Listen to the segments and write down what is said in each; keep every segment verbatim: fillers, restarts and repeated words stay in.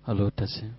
Hallo, Tessie.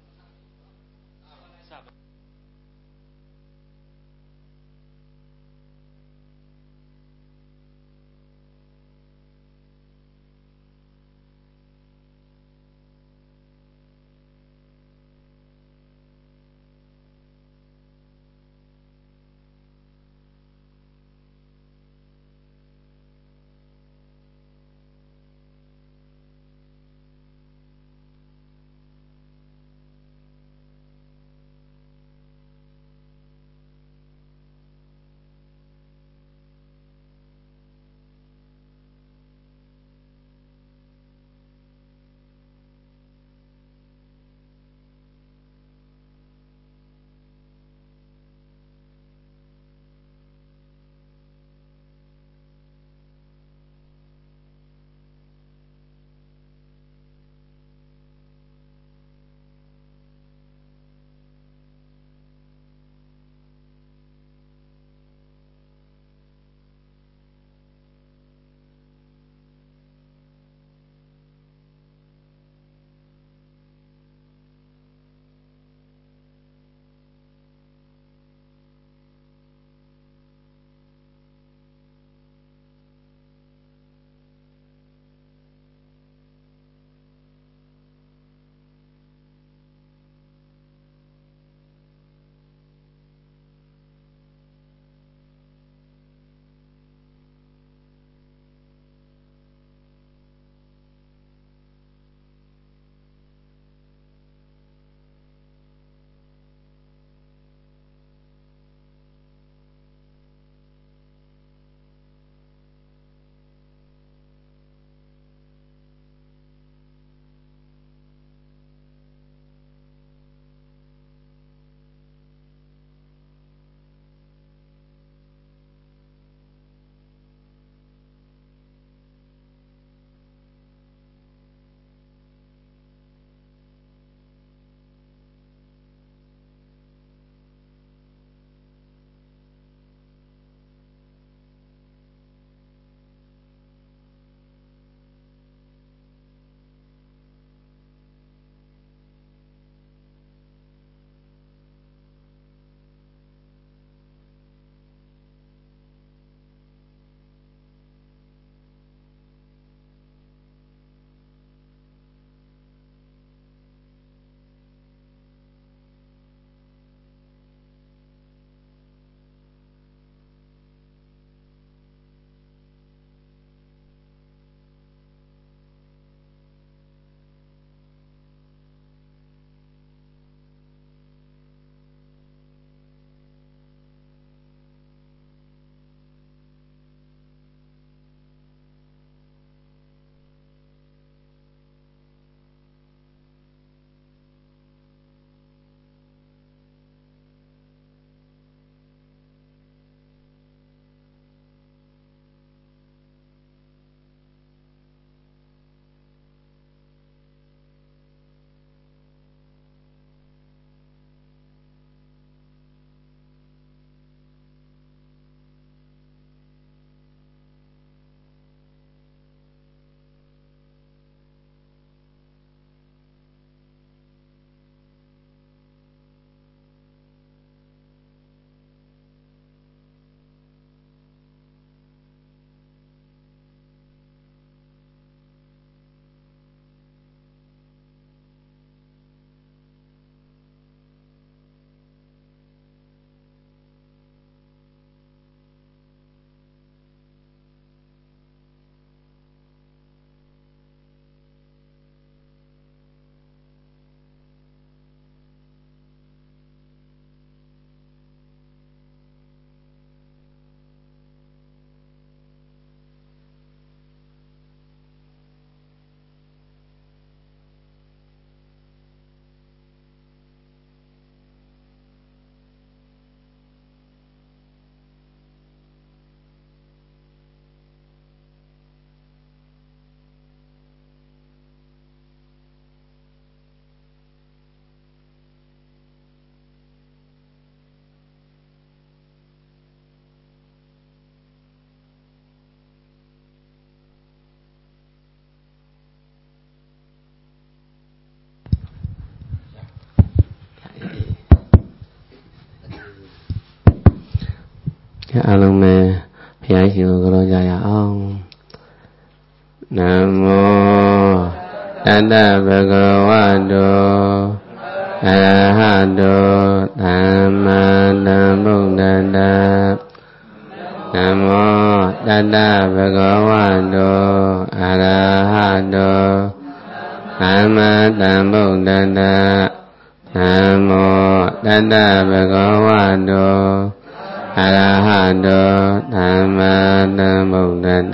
အားလုံးပဲဘုရားရှင်ကိုကြောကြရအောင်နမောတတ္တဗုဒ္ဓဝါတောအရဟတောသမ္မာသမ္ဗုဒ္ဓတ္တနမောတတ္တဗုဒ္ဓဝါတောအရဟတောသမ္မာသမ္ဗုဒ္ဓတ္တနမောတတ္တဗုဒ္ဓဝါတောအရဟတောသမ္မာသမ္ဗုဒ္ဓတ္တ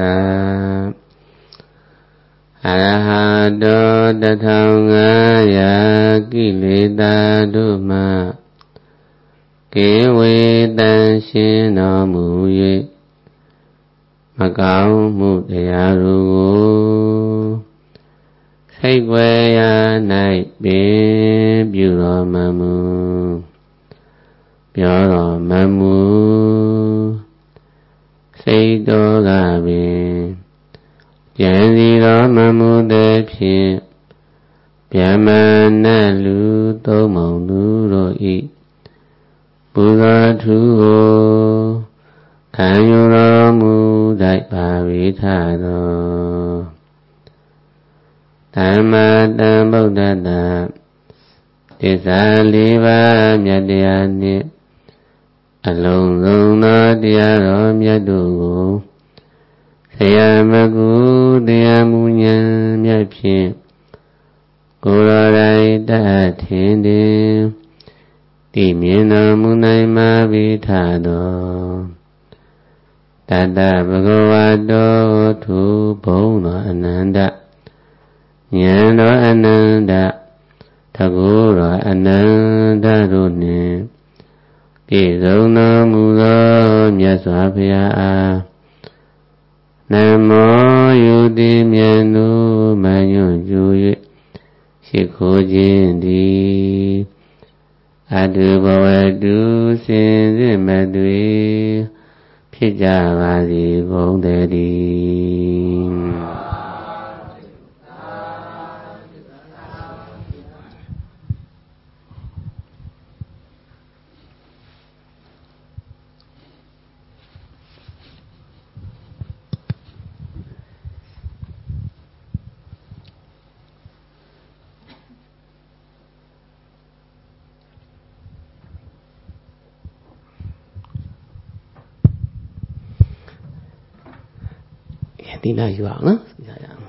အရဟတောတထောင်ငါးရာကိလေသာတို့မှကေဝေတံရှင်တော်မူ၍မကောင်းမှုတရားတို့ကိုစိတ်ွယ်ရာ၌ပင်ပြုတော်မမူပြောတော်မမူစိတ်တော်ကပင်ကြံစီတော်မမူသည်ဖြင့်ဗျမနလူသုံးမောင်သူတို့ဤပူဇော်ထူးကိုခံယူတော်မူတိုက်ပါဝိထသောသမ္မာသမ္ဗုဒ္ဓတ္တသစ္စာလေးပါးမြတ်တရားနှင့်အလုံးစုံသောတရားတော်မြတ်တို့ကိုဆရာမကုတရားမူဉာဏ်မြတ်ဖြင့်ကိုယ်တော်တိုင်တတ်ထင်သည်သိမြင်တော်မူနိုင်မှာပိထသောတတ္တဗုဒ္ဓဝါတောသူဘုံတော်အနန္တဉာဏ်တော်အနန္တတကုတော်အနန္တတို့နှင့်ပြည့်စုံတော်မူသောမြတ်စွာဘုရားအားနမောယုတိမြတ်တို့မညွန့်ကျူ၍ရှိခိုးခြင်းသည်အတုဘဝတုစင်စစ်မသွေဖြစ်ကြပါစေကုန်တည်းဒီနာယူအောင်နော်ရရအောင်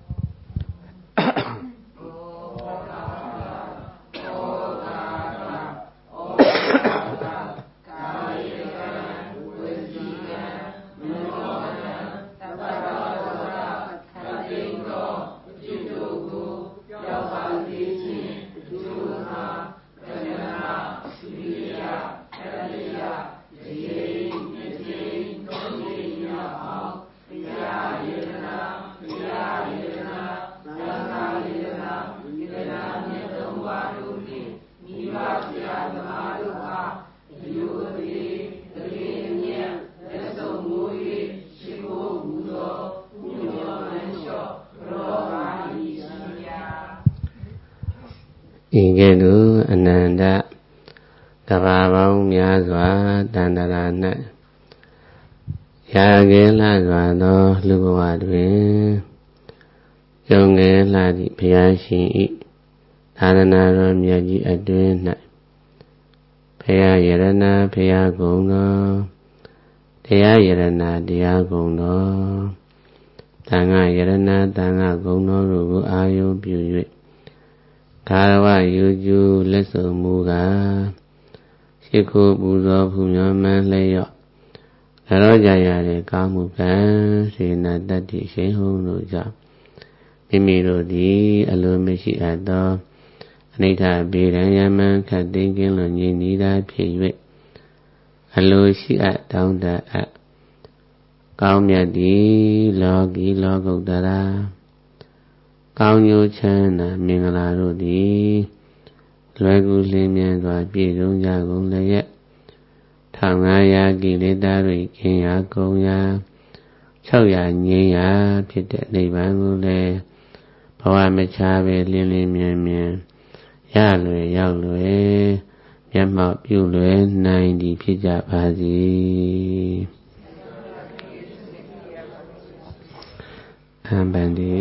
ဤကဲ့သို့အနန္တကဘာပေါင်းများစွာတန်တရာ၌ရာကဲလှစွာသောလူဘဝတွင်ယုံငယ်လှသည့်ဘုရားရှင်ဤသာသနာတော်မြတ်ကြီးအတွင်း၌ဘုရားယရဏဘုရားကုံတော်တရားယရဏတရားကုံတော်သံဃာယရဏသံဃာကုံတော်တို့ကိုအာယုပြု၍ကာရဝယူကျူလက်ဆုံမူကားရှိခိုးပူဇော်ဖူးမြော်မှန်လျော့လောကြရတဲ့ကောင်းမှုကံစေနာတတ္တိရှိန်ဟုံတို့ကြောင့်မိမိတို့သည်အလိုမရှိအပ်သောအနိဋ္ဌဗေဒံယမံခတ်သိမ်းကင်းလွန်ငြိမ်းဤသာဖြစ်၍အလိုရှိအပ်တောင်းတအပ်ကောင်းမြတ်သည်လောကီလောကုတ္တရာကောင်းကျိုးချမ်းသာမင်္ဂလာတို့သည်လွယ်ကူလင်းမြန်စွာပြည့်စုံကြကုန်လျက်ထောင်ငါးရာကိလေသာတို့ခင်းရာကုန်ရာ၆ရာငြိမ်းရာဖြစ်တဲ့နိဗ္ဗာန်ကိုလည်းဘဝမချပဲလင်းလင်းမြန်မြန်ရလွယ်ရောက်လွယ်မျက်မှောက်ပြုလွယ်နိုင်သည်ဖြစ်ကြပါစေအံပန္တိ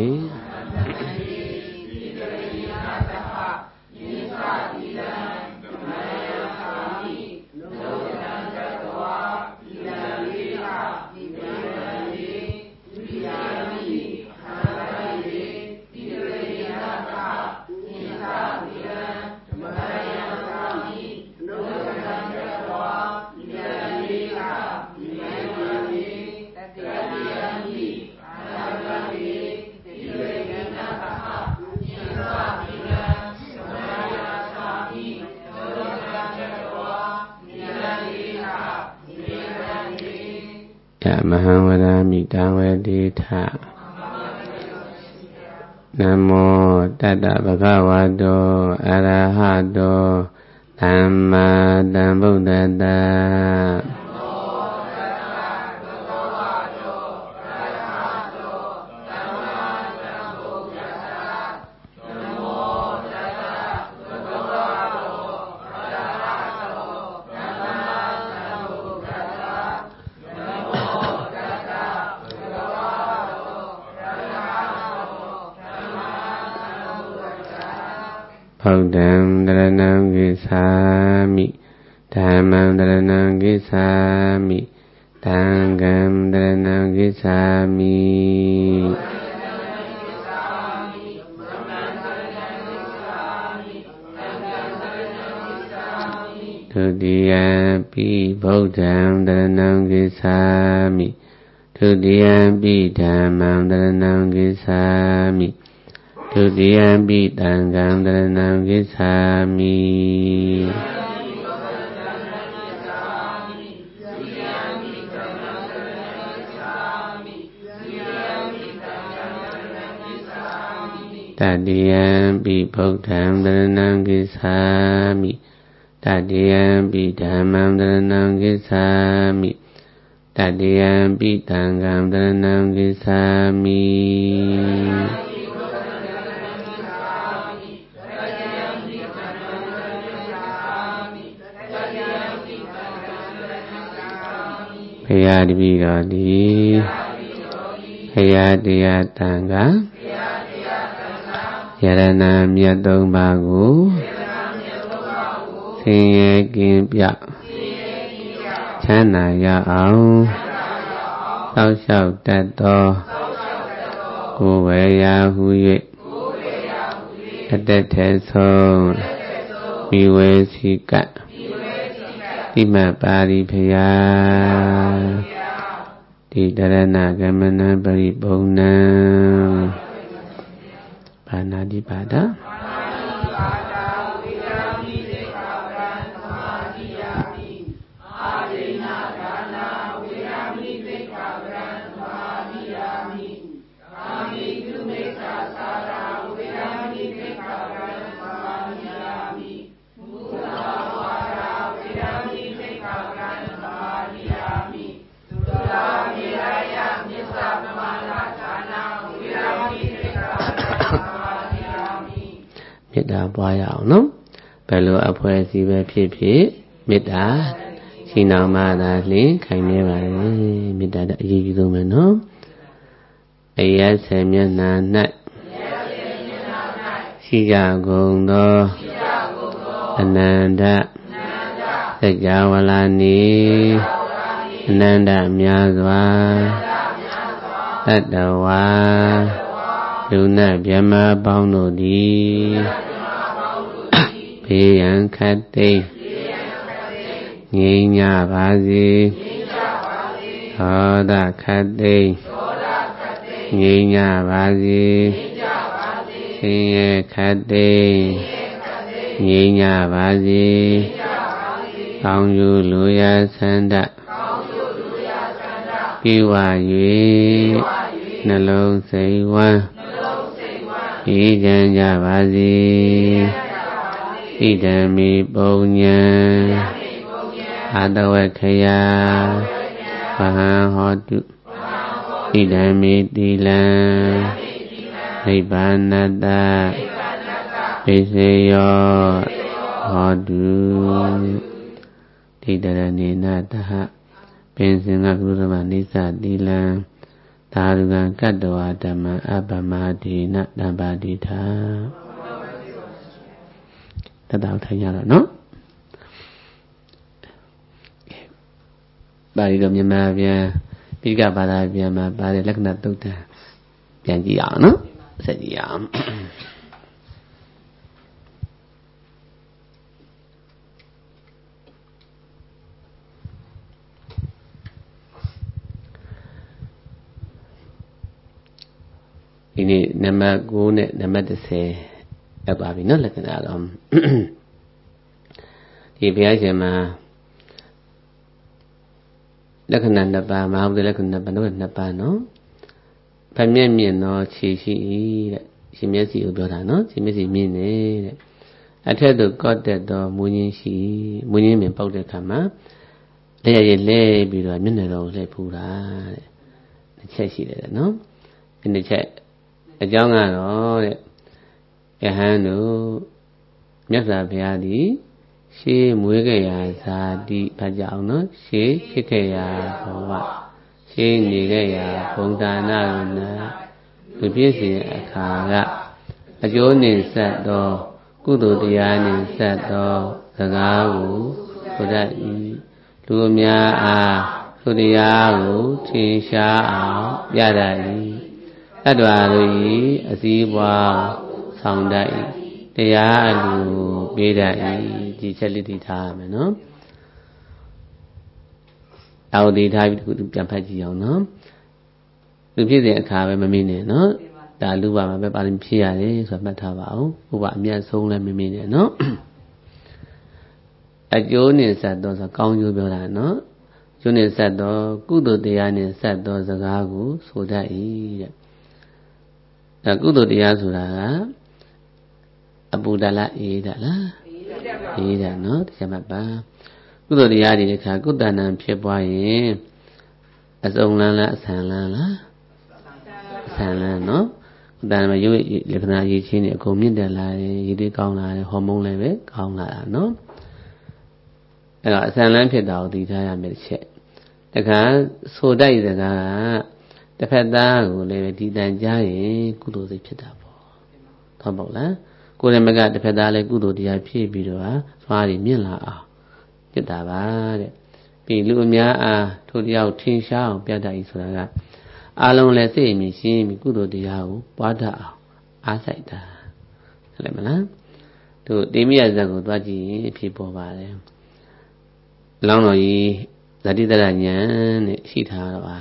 မဟံဝရမိတံဝေတိထနမောတတ္တဗုဒ္ဓဝါတောအရဟတောသမ္မာသမ္ဗုဒ္ဓတ္တဗုဒ္ဓံတရဏံကိသာမိဓမ္မံတရဏံကိသာမိသံဃံတရဏံကိသာမိဒုတိယပိဗုဒ္ဓံတရဏံကိသာမိဒုတိယပိဓမ္မံတရဏံကိသာမိဒုတိယပိသံဃံတရဏံကိသာမိတတိယပိဗုဒ္ဓံတရဏံကိသာမိတတိယပိဓမ္မံတရဏံကိသာမိတတိယပိသံဃံတရဏံကိသာမိဘုရားတပည့်တော်သည်ဘုရားတရားတန်ခါယရဏမြတ်သုံးပါးကိုဆင်းရဲကင်းပြချမ်းသာရအောင်သောက်လျှောက်တတ်သောကိုယ်ဝေရာဟု၍အတ္တထေဆုံးမိဝေစီကတိမပါရိဖယာတိတရဏဂမနပရိပုံဏံဘာနာတိပါဒမေတ္တာပွားရအောင်နော်ဘယ်လိုအဖွဲ့အစည်းပဲဖြစ်ဖြစ်မေတ္တာရှိနောင်မှသာလျှင်ခိုင်နေပါလေမေတ္တာအရေးကြီးဆုံးပဲနော်အယက်ဆယ်မျက်နှာ၌ရှိကြကုန်သောအနန္တစัจ java လာနေအနန္တများစွာတတ္တဝါလူနာမြမပေါင်းတို့သည်ဘေးရန်ခတ်သိမ်းငြိမ်းကြပါစေဒေါသခတ်သိမ်းငြိမ်းကြပါစေဆင်းရဲခတ်သိမ်းငြိမ်းကြပါစေကောင်းကျိုးလိုရာဆန္ဒပြေဝ၍နှလုံးစိတ်ဝမ်းဤကြံကြပါစေဣဒံမိပုံညံအာတဝခယဗဟံဟောတုဣဒံမိတိလံနိဗ္ဗာနတ္တပိစေယော hodu Didaranena taha Pensinga gurava nisa dilan Tarugan kadwa dhamma abhamadina dambadita Tata uthaya rồi nó Bà đi đồng nhân mà bia Bí cả bà đại bia mà bà đi lắc nạch tốt ta Bian dị ảo nó Sẽ dị ảo Ini nama guna nama dese Apa bina lắc nạch ảo Thì bia xe mà Lắc nạch nạch bà mà không thể lắc nạch bà nó nạch bà nó Phải miên miên nó chỉ chỉ Chỉ miên sĩ ở biểu thả nó Chỉ miên sĩ miên này Ở thế được có thể đó Mùi nhiên sĩ Mùi nhiên miên bọc được khả má Lê ya lê Bị rồi miên này rồi lê phù ra Chạy sĩ đấy nó Nên chạy Ở trong ngà nó Cái hàng nó Nhất là phải đi Xê mùi cái ya xa đi Bà giáo nó Xê xê cái ya Phó vạ Xê nì cái ya Phông ta na rồi nè Tôi biết gì khả gạ Ở chỗ nền sát đó Cụ đồ tìa nền sát đó Giả gá hữu Cô đại ý Lưu mya à Lưu tìa hữu Thiên xá ảo Bia đại ý Tát đoà lưu ý Ở dì bò Xong đại ý Tìa à lưu Bia đại ý Chỉ chất lý thị thà mà nó Tao đi thay Chẳng phải gì hông nó Lưu biết gì khả về mà mình nè nó Đã lưu bà mà bé bà lên phía đấy Rồi bắt thả bảo Cô bà miệng xuống lên mình mình nè nó Ở chỗ này sát đó Sao công dụ biểu là nó Chỗ này sát đó Cụ đồ tìa này sát đó Giả gá hữu Số đại ý Cụ đồ tìa số là Abu đà la ý đà la Ý đà nó Thì chả mặt bà Cụ đồ tìa thì khá Cụ đà nàm phía bò yế Ở sông lan là Sàn lan là Sàn lan nó Đàn mà dù lực nào gì chi này cũng biết là gì đi con là hormone này với con là nó rồi sang lần phía đầu thì thay làm việc chết tất cả số đây là cả tất cả ta của lấy đi đánh giá ấy cụ đồ gìဖြစ်တာပေါ့thôi bảo là cô này mà cả tất cả ta lấy cụ đồ thì aiဖြစ်bị rồi xóa đi miễn là àဖြစ်တာပါတဲ့ပြီးလူအများအားထိုတရားကိုထင်ရှားအောင်ပြတတ်၏ဆိုတာကအားလုံးလည်းစိတ်အမြင်ရှင်းပြီးကုသိုလ်တရားကိုပွားတတ်အောင်အားစိုက်တာဟုတ်တယ်မလားတို့တိမိယဇတ်ကိုသွားကြည့်ရင်အဖြစ်ပေါ်ပါတယ်လောင်းတော်ကြီးဇတိတရဉာဏ်နဲ့ရှိထားတော့ပါ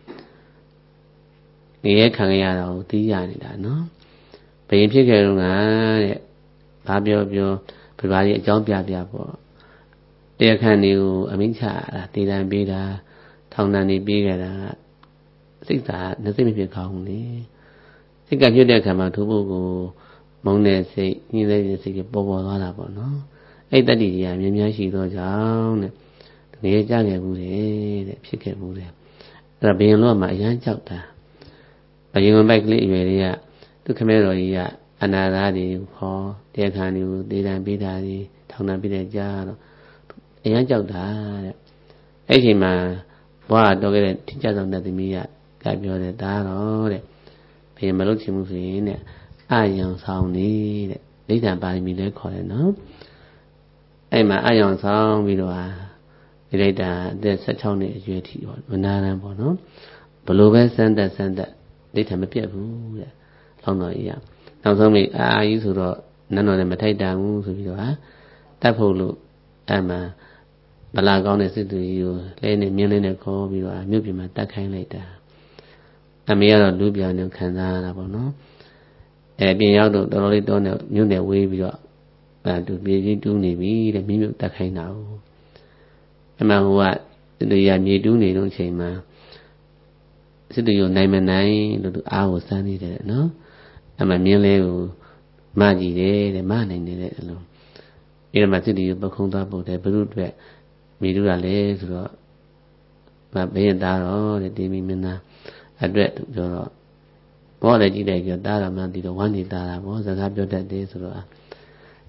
နေရခံရတာကိုသိရနေတာနော်ဘယင်ဖြစ်ခဲ့တော့ကတဲ့ဘာပြောပြောပြပါလိအကြောင်းပြပြပေါ့တရားခံတွေကိုအမိန့်ချတာတည်တံပေးတာထောင်တန်းနေပေးကြတာစိတ်သာနှစိတ်မဖြစ်ကောင်းဘူးလေစိတ်ကဖြစ်တဲ့အခါမှာသူ့ဘုကိုမုန်းတဲ့စိတ်ညှင်းတဲ့စိတ်ကပေါ်ပေါ်သွားတာပေါ့နော်အဲ့တတ္တိကြီးကမြင်များရှိသောကြောင့်တဲ့နေကြခဲ့ဘူးတဲ့ဖြစ်ခဲ့ဘူးတဲ့အဲ့ဒါဘယင်လောကမှာအရန်ကြောက်တာဘယင်ဝင်ပိုက်ကလေးအရွယ်လေးကသူခမဲတော်ကြီးကအနာသားတွေခေါ်တရားခံတွေကိုတည်တံပေးတာတွေထောင်တန်းပေးတဲ့ကြားတော့အရန်ကြောက်တာတဲ့အဲ့ဒီမှာဘွားတော်ခဲ့တဲ့ထင်ကြဆောင်တဲ့သမီးကကပြောတယ်ဒါတော့တဲ့ဘယ်မလုပ်ချင်ဘူးဆိုရင်တဲ့အာယံဆောင်နေတဲ့ဒိဋ္ဌံပါရမီလည်းခေါ်တယ်နော်အဲ့မှာအာယံဆောင်ပြီးတော့ဒီဒိဋ္ဌံအသက်၁၆နှစ်အရွယ်ထိပေါ့မနာရန်ပေါ့နော်ဘလို့ပဲစမ်းသက်စမ်းသက်ဒိဋ္ဌံမပြတ်ဘူးတဲ့လောင်းတော်ကြီးကနောက်ဆုံးမိအာအာကြီးဆိုတော့နန်းတော်လည်းမထိုက်တန်ဘူးဆိုပြီးတော့ဟာတတ်ဖို့လို့အဲ့မှာဗလာကောင်းတဲ့စစ်သူကြီးကိုလဲနေမြင်းလေးနဲ့ခေါ်ပြီးတော့မြို့ပြည်မှာတတ်ခိုင်းလိုက်တာအမေကတော့လူပြောင်နေခံစားရတာပေါ့နော်အဲပြင်ရောက်တော့တော်တော်လေးတော့မြို့နယ်ဝေးပြီးတော့အဲသူပြေးကြီးတူးနေပြီတဲ့မိမြို့တတ်ခိုင်းတာကိုအမှန်ဟိုကစစ်သူကြီးမြေတူးနေတော့အချိန်မှာစစ်သူကြီးနိုင်မနိုင်လို့သူအားကိုစမ်းနေတယ်နော်အမှန်မြင်းလေးကိုမကြည့်တယ်တဲ့မနိုင်နေတဲ့အလုံးအဲ့ဒါမှစစ်သူကြီးပခုံးသွားပို့တယ်ဘုရုအတွက်မိတူတာလေဆိုတော့မဘေးသားတော့တဲ့ဒီမိမင်းသားအတွက်ပြောတော့ဘောလည်းကြည့်တယ်ကြောတားတာမှန်ဒီတော့ဝမ်းနေတာတာဘောစကားပြောတတ်တယ်ဆိုတော့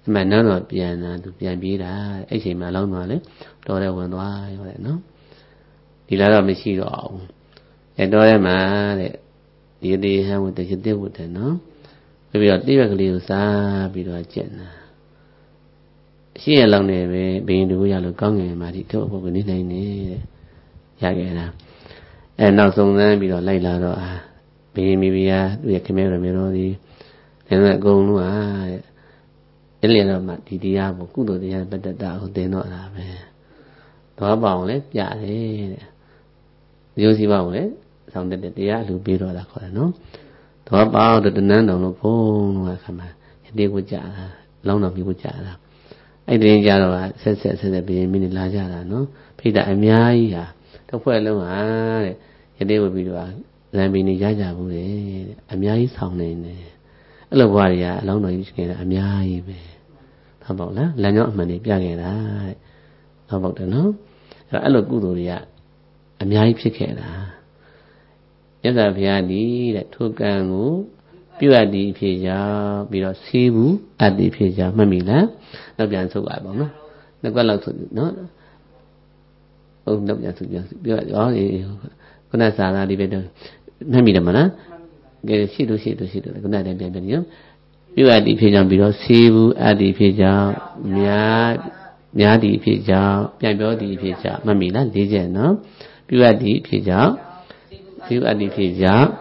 မှန်တော့ပြန်တာသူပြန်ပြေးတာအဲ့ချိန်မှာလောင်းသွားလေတော်တဲ့ဝင်သွားရောတဲ့နော်ဒီလားတော့မရှိတော့ဘူးအဲ့တော်ထဲမှာတဲ့ယတိဟံဝတ္တယတိဝတ္တနော်ပြီးတော့တိရက်ကလေးကိုစားပြီးတော့ကျက်နာရှိရလောက်နေပဲဘိရင်တူရလို့ကောင်းငင်မှာဒီတော့ဘုရားနေနိုင်နေတဲ့ရခဲ့တာအဲနောက်ဆုံးသမ်းပြီးတော့လိုက်လာတော့အာဘိရင်မိဖုရားသူ့ရဲ့ခင်မဲတော်မျိုးတော်ဒီလည်းအကုန်လုံးဟာတဲ့အဲ့လေတော့မှဒီတရားကိုကုသိုလ်တရားပတ္တတာကိုသင်တော့တာပဲသွားပါအောင်လေပြတယ်တဲ့ရိုးစီပါအောင်လေဆောင်တဲ့တရားအလူပေးတော့တာခေါ်တယ်နော်သွားပါအောင်တနန်းတော်လို့ဘုံတော့ခါမှာယတိကိုကြာတာလောင်းတော်မျိုးကိုကြာတာအဲ့ဒီရင်ကြတော့ဆက်ဆက်ဆက်ဆက်ပြီးမိနစ်လာကြတာနော်ဖိတ်တာအများကြီးဟာတစ်ဖွဲ့လုံးဟာတဲ့ယတိဝပြီးတော့လမ်းပြီးနေကြကြဘူးတဲ့အများကြီးဆောင်နေတယ်အဲ့လိုဘွားတွေကအလောင်းတော်ကြီးရှိနေတာအများကြီးပဲဟုတ်ပါ့လားလမ်းကြောင်းအမှန်တွေပြခဲ့တာတဲ့ဟုတ်ပါ့တယ်နော်အဲ့လိုကုသိုလ်တွေကအများကြီးဖြစ်ခဲ့တာမြတ်စွာဘုရားဒီတဲ့ထိုကံကိုပြုအပ်သည်ဖြစ်ကြောင်းပြီးတော့ဆေးဘူးအပ်သည်ဖြစ်ကြောင်းမှတ်မိလားနောက်ပြန်ဆုပ်ပါပေါ့နော်နှစ်ကွက်လောက်ဆုပ်နော်ဟုတ်နောက်ပြန်ဆုပ်ပြန်ပြောရောခုနစာသားဒီပဲတော့မှတ်မိတယ်မလားကဲရှိလို့ရှိလို့ရှိလို့ခုနတည်းပြန်ပြန်ညပြုအပ်သည်ဖြစ်ကြောင်းပြီးတော့ဆေးဘူးအပ်သည်ဖြစ်ကြောင်းများများသည်ဖြစ်ကြောင်းပြန်ပြောသည်ဖြစ်ကြောင်းမှတ်မိလားလေးချက်နော်ပြုအပ်သည်ဖြစ်ကြောင်းပြုအပ်သည်ဖြစ်ကြောင်း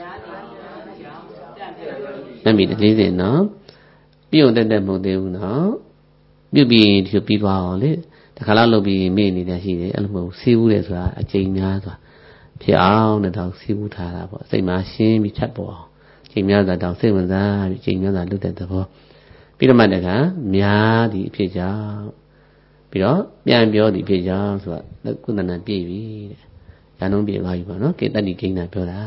မှတ်မိတယ်လေးစင်နော်ပြုတ်တက်တက်မဟုတ်သေးဘူးနော်ပြုတ်ပြီးဒီပြီးသွားအောင်လေတခါလောက်လုပ်ပြီးမေ့နေတာရှိတယ်အဲ့လိုမဟုတ်ဆေးဘူးတယ်ဆိုတာအကျိန်များစွာဖြစ်အောင်တဲ့တော့ဆေးဘူးထားတာပေါ့စိတ်မှာရှင်းပြီးချက်ပေါ်အောင်ချိန်များစွာတောင်စိတ်ဝင်စားပြီးချိန်များစွာလွတ်တဲ့သဘောပြီးတော့မှတခါများသည်အဖြစ်ကြောင့်ပြီးတော့ပြန်ပြောသည်ဖြစ်ကြောင့်ဆိုတာကုသနာပြည့်ပြီတဲ့ဉာဏ်လုံးပြည့်သွားပြီပေါ့နော်ကေတ္တိကိန်းတာပြောတာ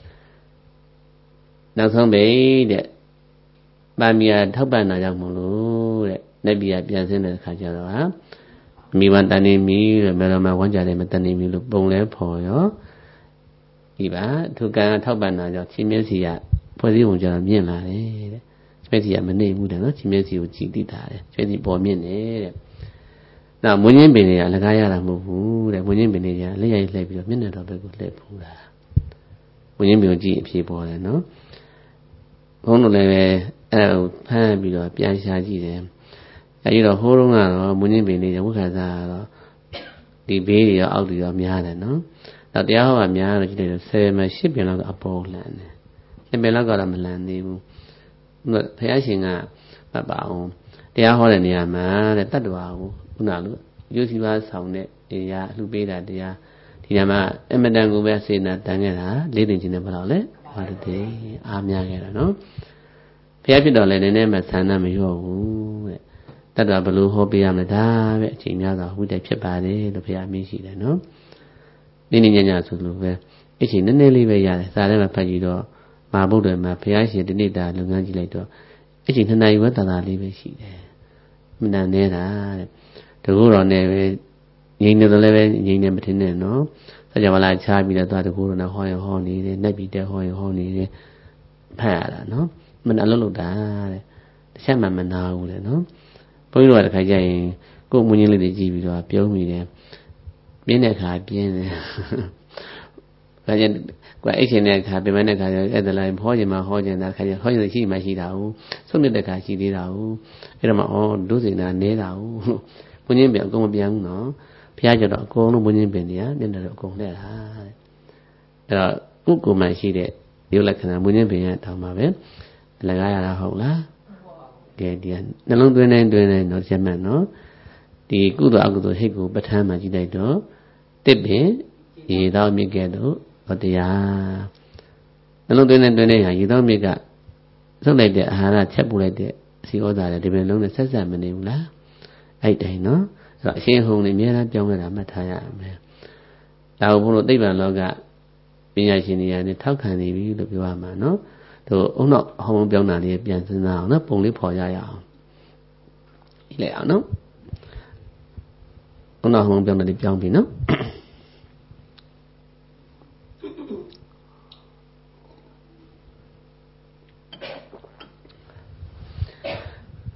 နောက်ဆုံးပဲတဲ့ပါမီယာထောက်ပံ့တာကြောင့်မလို့တဲ့လက်ပြပြန်ဆင်းတဲ့အခါကျတော့ဟာမိဘတန်နေမီတဲ့ဘယ်တော့မှဝမ်းကြတယ်မတန်နေမီလို့ပုံလဲဖော်ရောဒီပါသူကံထောက်ပံ့တာကြောင့်ချင်းမျက်စီကဖွဲ့စည်းပုံကျတော့မြင့်လာတယ်တဲ့ချင်းမျက်စီကမနေဘူးတဲ့နော်ချင်းမျက်စီကိုကြည်တိတာတဲ့ချင်းမျက်စီပေါ်မြင့်နေတဲ့နောက်မွင်းချင်းပင်တွေကအလကားရတာမဟုတ်ဘူးတဲ့မွင်းချင်းပင်တွေကလက်ရိုက်လှည့်ပြီးတော့မျက်နှာတော်ဘက်ကိုလှည့်ဖူးတာမွင်းချင်းပင်ကိုကြည့်အဖြစ်ပေါ်တယ်နော်ဘုန်းတော်လည်းပဲအဲ့ဒါကိုဖမ်းပြီးတော့ပြန်ရှာကြည့်တယ်အဲဒီတော့ဟိုးတုန်းကတော့မွင်းချင်းပင်တွေဝိခါစားတော့ဒီဘေးတွေရောအောက်တွေရောများတယ်နော်နောက်တရားဟောတာများတော့ကြည့်လိုက်တော့ဆယ်မှာရှစ်ပင်လောက်ကအပေါ်လှန်တယ်ရှစ်ပင်လောက်ကတော့မလှန်သေးဘူးဘုရားရှင်ကမပါအောင်တရားဟောတဲ့နေရာမှာတဲ့တတ္တဝါကိုခုနလိုရုပ်စီပါဆောင်တဲ့အရာအလှပေးတာတရားဒီနေရာမှာအမတန်ကိုပဲစေနာတန်ခဲ့တာလေးတင်ချင်းနဲ့ဘယ်လောက်လဲဘာတည်းအားများခဲ့တာနော်ဘုရားဖြစ်တော်လည်းနည်းနည်းမှဆန္ဒမလျော့ဘူးတဲ့တတ္တဝါဘလို့ဟောပေးရမလဲဒါပဲအချိန်များစွာဝိတ္တဖြစ်ပါတယ်လို့ဘုရားအမိန့်ရှိတယ်နော်နည်းနည်းညံ့ညံ့ဆိုလို့ပဲအချိန်နည်းနည်းလေးပဲရတယ်စာထဲမှာဖတ်ကြည့်တော့မဟာဗုဒ္ဓမှာဘုရားရှင်ဒီနေ့တာလုပ်ငန်းကြည့်လိုက်တော့အချိန်နှစ်နာရီဝက်တာတာလေးပဲရှိတယ်မနန်နေတာတဲ့တကူတော်နဲ့ပဲငြိမ်နေတယ်လည်းပဲငြိမ်နေမထင်နဲ့နော်ဆက်ကြပါလားချားပြီးတော့သွားတကူတော်နဲ့ဟောရင်ဟောနေတယ်နှက်ပြီးတဲ့ဟောရင်ဟောနေတယ်ဖတ်ရတာနော်မနအလုပ်လုပ်တာတဲ့တစ်ချက်မှမနာဘူးတဲ့နော်ဘုန်းကြီးတို့ကတခါကျရင်ကိုယ်မွေးရင်းလေးတွေကြည့်ပြီးတော့ပြုံးမိတယ်ပြင်းတဲ့အခါပြင်းတယ်ဒါကြကွာအဲ့ချိန်တဲ့အခါပြင်မတဲ့အခါကျအဲ့ဒါလိုက်ဟောခြင်းမှာဟောခြင်းတာခါကျဟောခြင်းရှိမှရှိတာဟုတ်ဆုံးတဲ့အခါရှိသေးတာဟုတ်အဲ့တော့မှဩဒုစိနာနေတာဟုတ်ဘုန်းကြီးပြန်အကုန်မပြန်ဘူးနော်ဘုရားကျတော့အကုန်လုံးဘုန်းကြီးပြန်နေရမျက်နှာတော့အကုန်လှည့်တာတဲ့အဲ့တော့ဥက္ကုမှရှိတဲ့ရုပ်လက္ခဏာဘုန်းကြီးပြန်ရတောင်းပါပဲလကားရတာဟုတ်လားကဲဒီကနှလုံးသွင်းတိုင်းသွင်းတိုင်းတော့ချက်မှန်နော်ဒီကုသိုလ်အကုသိုလ်ဟိတ်ကိုပဋ္ဌာန်းမှာကြည့်လိုက်တော့တစ်ပင်ရေတော်မြစ်ကဲ့သို့ဟောတရားနှလုံးသွင်းတိုင်းသွင်းတိုင်းဟာရေတော်မြစ်ကဆုပ်လိုက်တဲ့အာဟာရချက်ပို့လိုက်တဲ့စီဩဇာတွေဒီပင်လုံးနဲ့ဆက်ဆက်မနေဘူးလားအဲ့တိုင်းနော်အဲ့တော့အရှင်းဟုံနေအများအားပြောင်းလဲတာမှတ်ထားရမယ်ဒါကိုဘုန်းတော်သိပ္ပံလောကပညာရှင်တွေကနေထောက်ခံနေပြီလို့ပြောရမှာနော်တို့အုံတော့ဟောင်းပြောင်းတာလေးပြန်စဉ်းစားအောင်နော်ပုံလေးဖော်ရရအောင်ဒီလိုက်အောင်နော်အုံတော့ဟောင်းပြောင်းတာလေးပြောင်းပြီနော်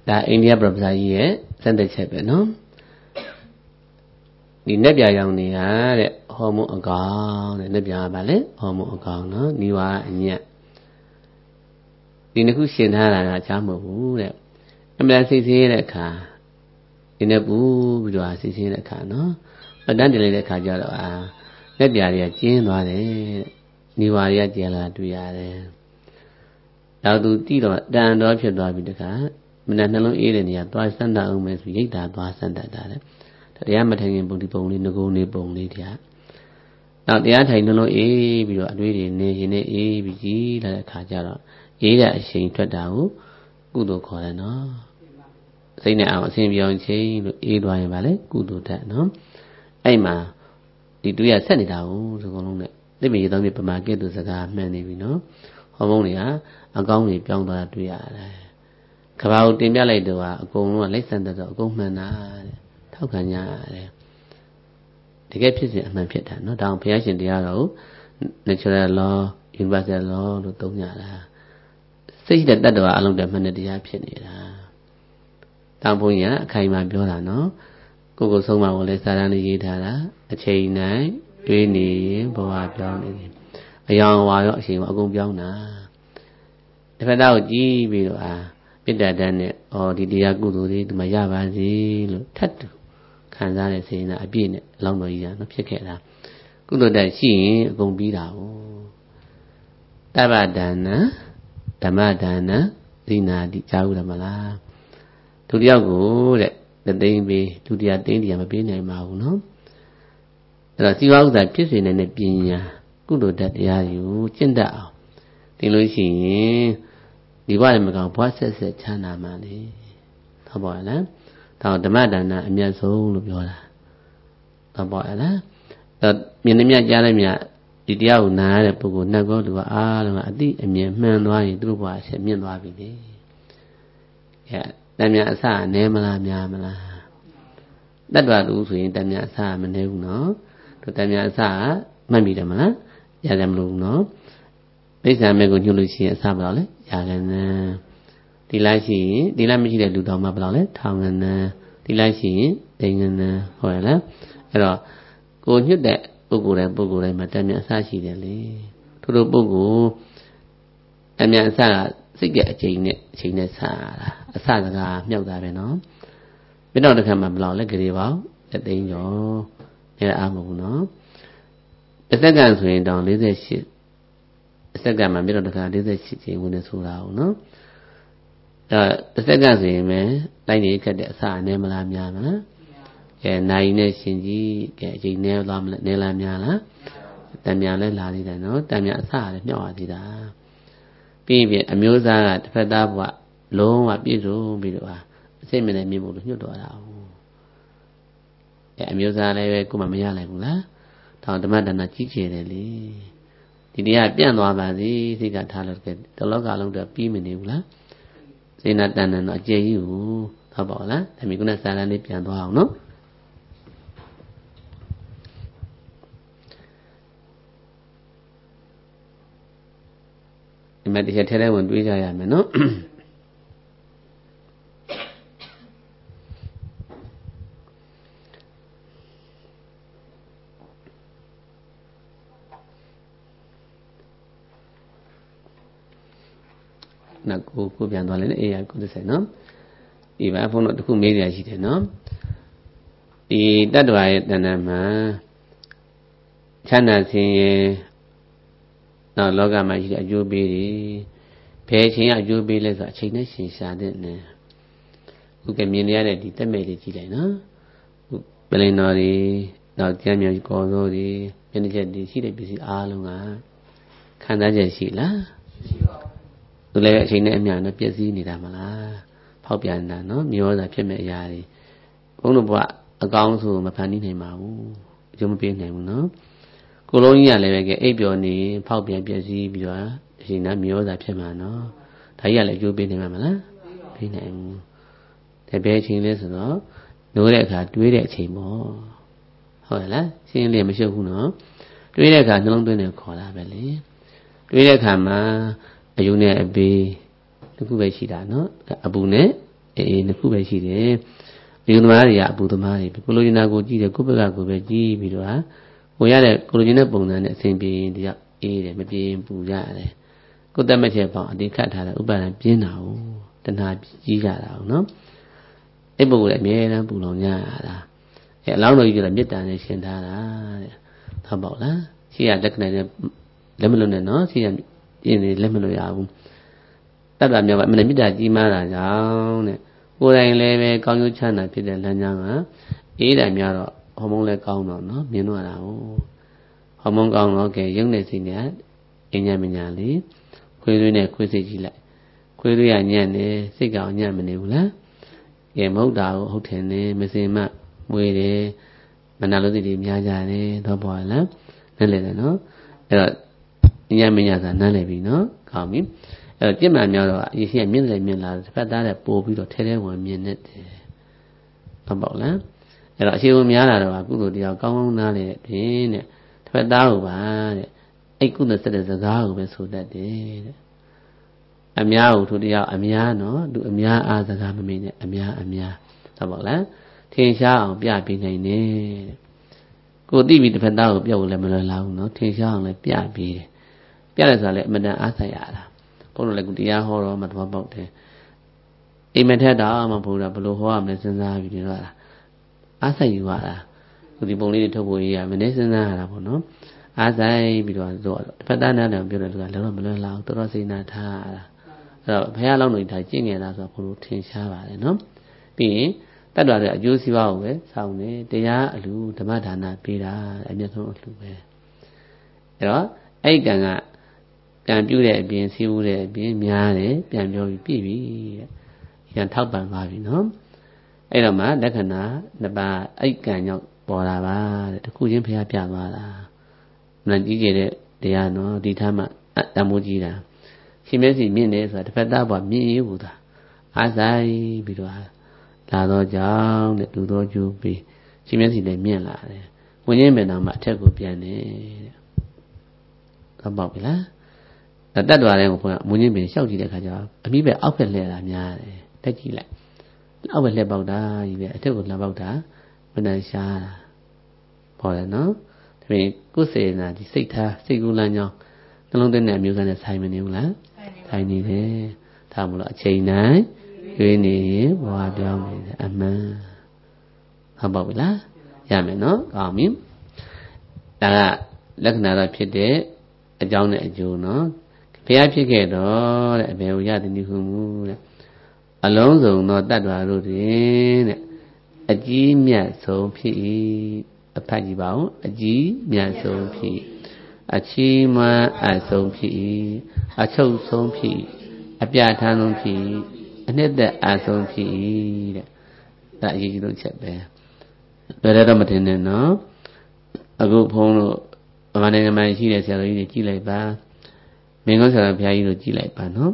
ဒါအိန္ဒိယပရပဇာကြီးရဲ့စံသက်ချက်ပဲနော်ဒီနက်ပြရောင်တွေကတဲ့ဟော်မုန်းအကောင်တဲ့နက်ပြကပါလေဟော်မုန်းအကောင်နော်နိဝါအညက်ဒီနှစ်ခုရှင်ထားတာကချားမဟုတ်ဘူးတဲ့အမှန်စိတ်ဆင်းတဲ့အခါဒီနဲ့ပူပြီးတော့စိတ်ဆင်းတဲ့အခါနော်အတန်းတင်လိုက်တဲ့အခါကျတော့အာလက်ပြာတွေကကျင်းသွားတယ်နိဝါတွေကကျင်းလာတွေ့ရတယ်နောက်သူတိတော့တန်တော်ဖြစ်သွားပြီတခါမနက်နှလုံးအေးတဲ့နေရာသွားစမ်းတတ်အောင်မယ်ဆိုရိတ်တာသွားစမ်းတတ်တာတဲ့တရားမထိုင်ရင်ပုံဒီပုံလေးငကုံနေပုံလေးတရားနောက်တရားထိုင်နှလုံးအေးပြီးတော့အတွေးတွေနေရင်နဲ့အေးပြီးကြီးလာတဲ့အခါကျတော့အေးတဲ့အချိန်ထွက်တာကိုကုသိုလ်ခေါ်တယ်နော်စိတ်နဲ့အောင်အစဉ်ပြောင်းချိန်လို့အေးသွားရင်ဗာလေကုသိုလ်တတ်နော်အဲ့မှာဒီတွေးရဆက်နေတာကိုဒီကုန်းလုံးနဲ့သိပင်ရသောပြပမာကဲ့သို့စကားမှန်နေပြီနော်ဟော်မုန်းတွေကအကောင်းကြီးပြောင်းသွားတာတွေ့ရတယ်ကဘာကိုတင်ပြလိုက်တော့အကုန်လုံးကလက်ဆန်တော့အကုန်မှန်တာတဲ့ထောက်ခံကြရတယ်တကယ်ဖြစ်စဉ်အမှန်ဖြစ်တာနော်ဒါအောင်ဘုရားရှင်တရားတော်ကို natural law universal law လို့သုံးကြတာစိတ်တဲ့တတ္တဝါအလုံးတည်းမှန်တဲ့တရားဖြစ်နေတာတောင်ဘုန်းကြီးကအခိုင်အမာပြောတာနော်ကိုကိုဆုံးမကိုလည်းစာရန်လေးရေးထားတာအချိန်တိုင်းတွေးနေရင်ဘဝပြောင်းနေတယ်အယောင်ဝါရောအချိန်ဝါအကုန်ပြောင်းတာတစ်ဖက်သားကိုကြည့်ပြီးတော့အာပိတ္တတန်းနဲ့ဩဒီတရားကုသိုလ်တွေဒီမှာရပါစေလို့ထပ်တူခံစားတဲ့စေနာအပြည့်နဲ့အလောင်းတော်ကြီးကနော်ဖြစ်ခဲ့တာကုသိုလ်တတ်ရှိရင်အကုန်ပြီးတာ哦တဗ္ဗဒါနဓမ္မဒါနဇိနာတိကြားဦးတယ်မလားသူတယောက်ကိုတဲ့သိန်းပေးသူတရားသိန်းတရားမပေးနိုင်ပါဘူးနော်အဲ့တော့စီဝါဥစ္စာဖြစ်စေနိုင်တဲ့ပညာကုသိုလ်တတ်တရားယူကျင့်တတ်အောင်သင်လို့ရှိရင်ဒီဘဝနဲ့မကောင်ဘဝဆက်ဆက်ချမ်းသာမှလေဟုတ်ပါလားဒါဓမ္မဒါနအမြတ်ဆုံးလို့ပြောတာဟုတ်ပါလားအဲ့မြင်နေမြကြားလိုက်မြဒီတရားကိုနားရတဲ့ပုဂ္ဂိုလ်နှက်ကောသူကအားလုံးကအတိအမြင်မှန်သွားရင်သူတို့ဘဝဆက်မြင့်သွားပြီလေအဲတန်မြအစနဲမလားများမလားတတ္တဝလူဆိုရင်တန်မြအစမနဲဘူးနော်သူတန်မြအစမှတ်မိတယ်မလားရတယ်မလို့နော်ပိဿာမဲကိုညှို့လို့ရှိရင်အစမလို့လေရာဂဏန်းဒီလိုက်ရှိရင်ဒီလိုက်မရှိတဲ့လူတော်မှဘယ်လောက်လဲထောင်ဂဏန်းဒီလိုက်ရှိရင်ဒိန်ဂဏန်းဟုတ်ရလားအဲ့တော့ကိုညှို့တဲ့ပုဂ္ဂိုလ်တိုင်းပုဂ္ဂိုလ်တိုင်းမှာတန်မြအစရှိတယ်လေထို့သောပုဂ္ဂိုလ်တန်မြအစကစိတ်ကအချိန်နဲ့အချိန်နဲ့စားတာအစစကားမြောက်တာပဲနော်ပြီးတော့တစ်ခါမှဘယ်လောက်လဲကြရေပေါင်းတစ်သိန်းကျော်အဲ့ဒါအားမဟုတ်နော်တစ်စက္ကန့်ဆိုရင်တောင်၄၈တစ်စက္ကန့်မှာပြီးတော့တစ်ခါ၄၈ချိန်ဝင်နေဆိုတာဟုတ်နော်အဲ့တစ်စက္ကန့်ဆိုရင်ပဲလိုက်နေခက်တဲ့အစအနေမလားများမလားကဲနိုင်နဲ့ရှင်ကြီးကဲအချိန်နဲသွားမလဲနဲလားများလားတန်မြန်လဲလာသေးတယ်နော်တန်မြန်အစလည်းမြောက်ရသေးတာပြီးပြီအမျိုးသားကတစ်ဖက်သားဘဝလုံးဝပြည့်စုံပြီးတော့အစိတ်မနဲ့မြင်ဖို့လို့ညှို့တော်တာဟုတ်အဲအမျိုးသားလည်းပဲကိုမှမရနိုင်ဘူးလားတောင်ဓမ္မဒါနကြီးကျယ်တယ်လေဒီတရားပြန့်သွားပါစေစိတ်ကထားလို့ကဲတလောကလုံးတော့ပြီးမနေဘူးလားစေနာတန်တန်တော့အကျယ်ကြီးကိုဟုတ်ပါလားဒါမျိုးကစာရန်လေးပြန်သွားအောင်နော်ဒီမှာတရားထဲထဲဝင်တွေးကြရမယ်နော်နောက်ကိုကိုပြန်သွားလိုက်လေအေးရကိုသစ္စာနော်ဒီပါဘုန်းတော်တခုမေးရရှိတယ်နော်ဒီတတ္တဝါရဲ့တဏ္ဍာမှာချမ်းသာခြင်းရဲ့နောက်လောကမှာရှိတဲ့အကျိုးပေးတွေဘယ်အချိန်အကျိုးပေးလဲဆိုအချိန်နဲ့ရှင်ရှာတဲ့နဲ့ခုကမြင်ရတဲ့ဒီတက်မဲ့တွေကြည့်လိုက်နော်ခုပလင်တော်တွေနောက်ကျမ်းမြေကော်စိုးတွေမျက်နှာချက်တွေရှိတဲ့ပစ္စည်းအားလုံးကခံစားချက်ရှိလားရှိပါဘူးသူလည်းအချိန်နဲ့အမျှနဲ့ပြည့်စည်နေတာမလားဖောက်ပြန်တာနော်မျောတာဖြစ်မဲ့အရာတွေဘုန်းတော်ဘုရားအကောင်းဆုံးမဖန်တီးနိုင်ပါဘူးအကျိုးမပေးနိုင်ဘူးနော်ကိုလုံးကြီးကလည်းပဲကဲအိပ်ပျော်နေဖောက်ပြန်ပြည့်စည်ပြီးတော့အချိန်နဲ့မျောတာဖြစ်မှာနော်ဒါကြီးကလည်းအကျိုးပေးနိုင်မှာမလားပေးနိုင်ဘူးဒါပဲအချိန်လဲဆိုတော့နိုးတဲ့အခါတွေးတဲ့အချိန်ပေါ့ဟုတ်ရဲ့လားရှင်းလင်းမရှုပ်ဘူးနော်တွေးတဲ့အခါနှလုံးသွင်းနေခေါ်တာပဲလေတွေးတဲ့အခါမှာအယုံနဲ့အပေတခုပဲရှိတာနော်အပူနဲ့အေးနှစ်ခုပဲရှိတယ်ဒီသမားတွေကအပူသမားတွေကိုလိုချင်တာကိုကြည့်တယ်ကိုယ့်ဘက်ကကိုပဲကြည့်ပြီးတော့ဟာကိုရတဲ့ကိုလိုချင်တဲ့ပုံစံနဲ့အစဉ်ပြေရင်တရားအေးတယ်မပြေရင်ပူရတယ်ကိုယ်တက်မဲ့ချက်ပေါင်းအတိခတ်ထားတဲ့ဥပါဒံပြင်းတာကိုတဏှာကြီးကြတာနော်အဲ့ပုဂ္ဂိုလ်လည်းအမြဲတမ်းပူလောင်ကြရတာအဲ့အလောင်းတော်ကြီးကမေတ္တာနဲ့ရှင်ထားတာတဲ့ဟုတ်ပေါ့လားရှိရလက္ခဏာနဲ့လက်မလွတ်နဲ့နော်ရှိရပြင်းနေလက်မလွတ်ရဘူးတတ်တာမြောက်ပါအမှန်မေတ္တာကြီးမားတာကြောင့်တဲ့ကိုယ်တိုင်လည်းပဲကောင်းကျိုးချမ်းသာဖြစ်တဲ့လမ်းကြောင်းကအေးတယ်များတော့ဟော်မုန်းလည်းကောင်းတော့နော်မြင်တော့တာဟုတ်ဟော်မုန်းကောင်းတော့ကဲရုပ်နဲ့စိတ်နဲ့အញ្ញမညာလေးခွေးသွေးနဲ့ခွေးစိတ်ကြည့်လိုက်ခွေးသွေးကညံ့နေစိတ်ကောင်ညံ့မနေဘူးလားကဲမဟုတ်တာကိုဟုတ်တယ်နေမစင်မမွေးတယ်မနာလို့စိတ်တွေများကြတယ်တော့ပေါ်လားနည်းလေတယ်နော်အဲ့တော့အញ្ញမညာသာနည်းလေပြီနော်ကောင်းပြီအဲ့တော့ကြင်မှန်များတော့အရင်ကမြင့်လေမြင့်လာတစ်ဖက်သားတဲ့ပို့ပြီးတော့ထဲထဲဝင်မြင်နေတယ်ဟုတ်ပေါ့လားအဲ့တော့အရှိန်များလာတော့ကုသိုလ်တရားကောင်းကောင်းနားလေတဲ့ပြင်တဲ့တစ်ဖက်သားကိုပါတဲ့အဲ့ကုသိုလ်ဆက်တဲ့စကားကိုပဲဆိုတတ်တယ်တဲ့အများကိုသူတရားအများနော်သူအများအားစကားမမေ့နဲ့အများအများဟုတ်ပေါ့လားထင်ရှားအောင်ပြပေးနိုင်တယ်ကိုသိပြီတစ်ဖက်သားကိုပြောလို့လည်းမလွယ်လာဘူးနော်ထင်ရှားအောင်လည်းပြပေးတယ်ပြတယ်ဆိုတာလည်းအမှန်တန်အားဆိုင်ရတာဘုန်းတော်လည်းကုတရားဟောတော့မှသဘောပေါက်တယ်အိမ်မထက်တော့မှဘုရားဘယ်လိုဟောရမလဲစဉ်းစားပြီးတော့အားဆိုင်ယူရတာဒီပုံလေးတွေထုတ်ဖို့ရေးရမနေစဉ်းစားရတာပေါ့နော်အားဆိုင်ပြီးတော့တော့တစ်ဖက်သားနဲ့လည်းပြောတယ်သူကလည်းတော့မလွယ်လာဘူးတော်တော်စိတ်နာထားရတာအဲ့တော့ဘုရားလောင်းတို့ဒါကျင့်ငယ်တာဆိုတော့ဘုလိုထင်ရှားပါတယ်နော်ပြီးရင်တတ်တော်တဲ့အကျိုးစီးပွားကိုပဲစောင့်နေတရားအလူဓမ္မဒါနပေးတာအမြတ်ဆုံးအလူပဲအဲ့တော့အဲ့ကံကကံပြုတဲ့အပြင်စီးမှုတဲ့အပြင်များတယ်ပြန်ပြောပြီးပြည့်ပြီတဲ့ရန်ထောက်ပံ့သွားပြီနော်အဲ့တော့မှလက္ခဏာနှစ်ပါးအဲ့ကံကြောင့်ပေါ်လာပါတဲ့တခုချင်းဘုရားပြသွားတာမနကြီးကျတဲ့တရားနော်ဒီထားမှတမိုးကြီးတာရှင်မျက်စိမြင့်နေဆိုတာတစ်ဖက်သားပေါ်မြင့်ရဘူးသာအားဆိုင်ပြီးတော့လာတော့ကြောင်းတဲ့လူတော်ကျူပြီးရှင်မျက်စိလည်းမြင့်လာတယ်ဝင်ရင်းမယ်တော့မှအထက်ကိုပြန်တယ်တဲ့ဟုတ်ပါပြီလားတတ်တော်တယ်ကိုဘုရားမွင်းချင်းပင်ရှောက်ကြည့်တဲ့ခါကျတော့အမိပဲအောက်ဖက်လှည့်လာများတယ်တက်ကြည့်လိုက်အောက်ဖက်လှည့်ပေါက်တာကြီးပဲအထက်ကိုလှမ်းပေါက်တာမနှံရှားတာပေါ်တယ်နော်ဒါပြင်ကုစေနာဒီစိတ်ထားစိတ်ကူးလမ်းကြောင်းနှလုံးသွင်းတဲ့အမျိုးသားနဲ့ဆိုင်မနေဘူးလားဆိုင်နေတယ်ဒါမှမဟုတ်အချိန်တိုင်းရွေးနေရင်ဘဝပြောင်းနေတယ်အမှန်ဟုတ်ပါဘူးလားရမယ်နော်ကောင်းပြီဒါကလက္ခဏာတော့ဖြစ်တဲ့အကြောင်းနဲ့အကျိုးနော်ဘုရားဖြစ်ခဲ့တော့တဲ့အဘေဝရသည်နိဟုမူတဲ့အလုံးစုံသောတတ္တဝါတို့တွင်တဲ့အကြီးမြတ်ဆုံးဖြစ်၏အဖတ်ကြည့်ပါဦးအကြီးမြတ်ဆုံးဖြစ်အချီးမွမ်းအပ်ဆုံးဖြစ်၏အချုပ်ဆုံးဖြစ်အပြထမ်းဆုံးဖြစ်အနှစ်သက်အပ်ဆုံးဖြစ်၏တဲ့ဒါအရေးကြီးလို့ချက်ပဲဘယ်တော့မတင်နဲ့နော်အခုဘုန်းတို့ဗမာနိုင်ငံမှာရှိတဲ့ဆရာတော်ကြီးတွေကြည့်လိုက်ပါမင်းကောဆရာတော်ဘုရားကြီးတို့ကြည့်လိုက်ပါနော်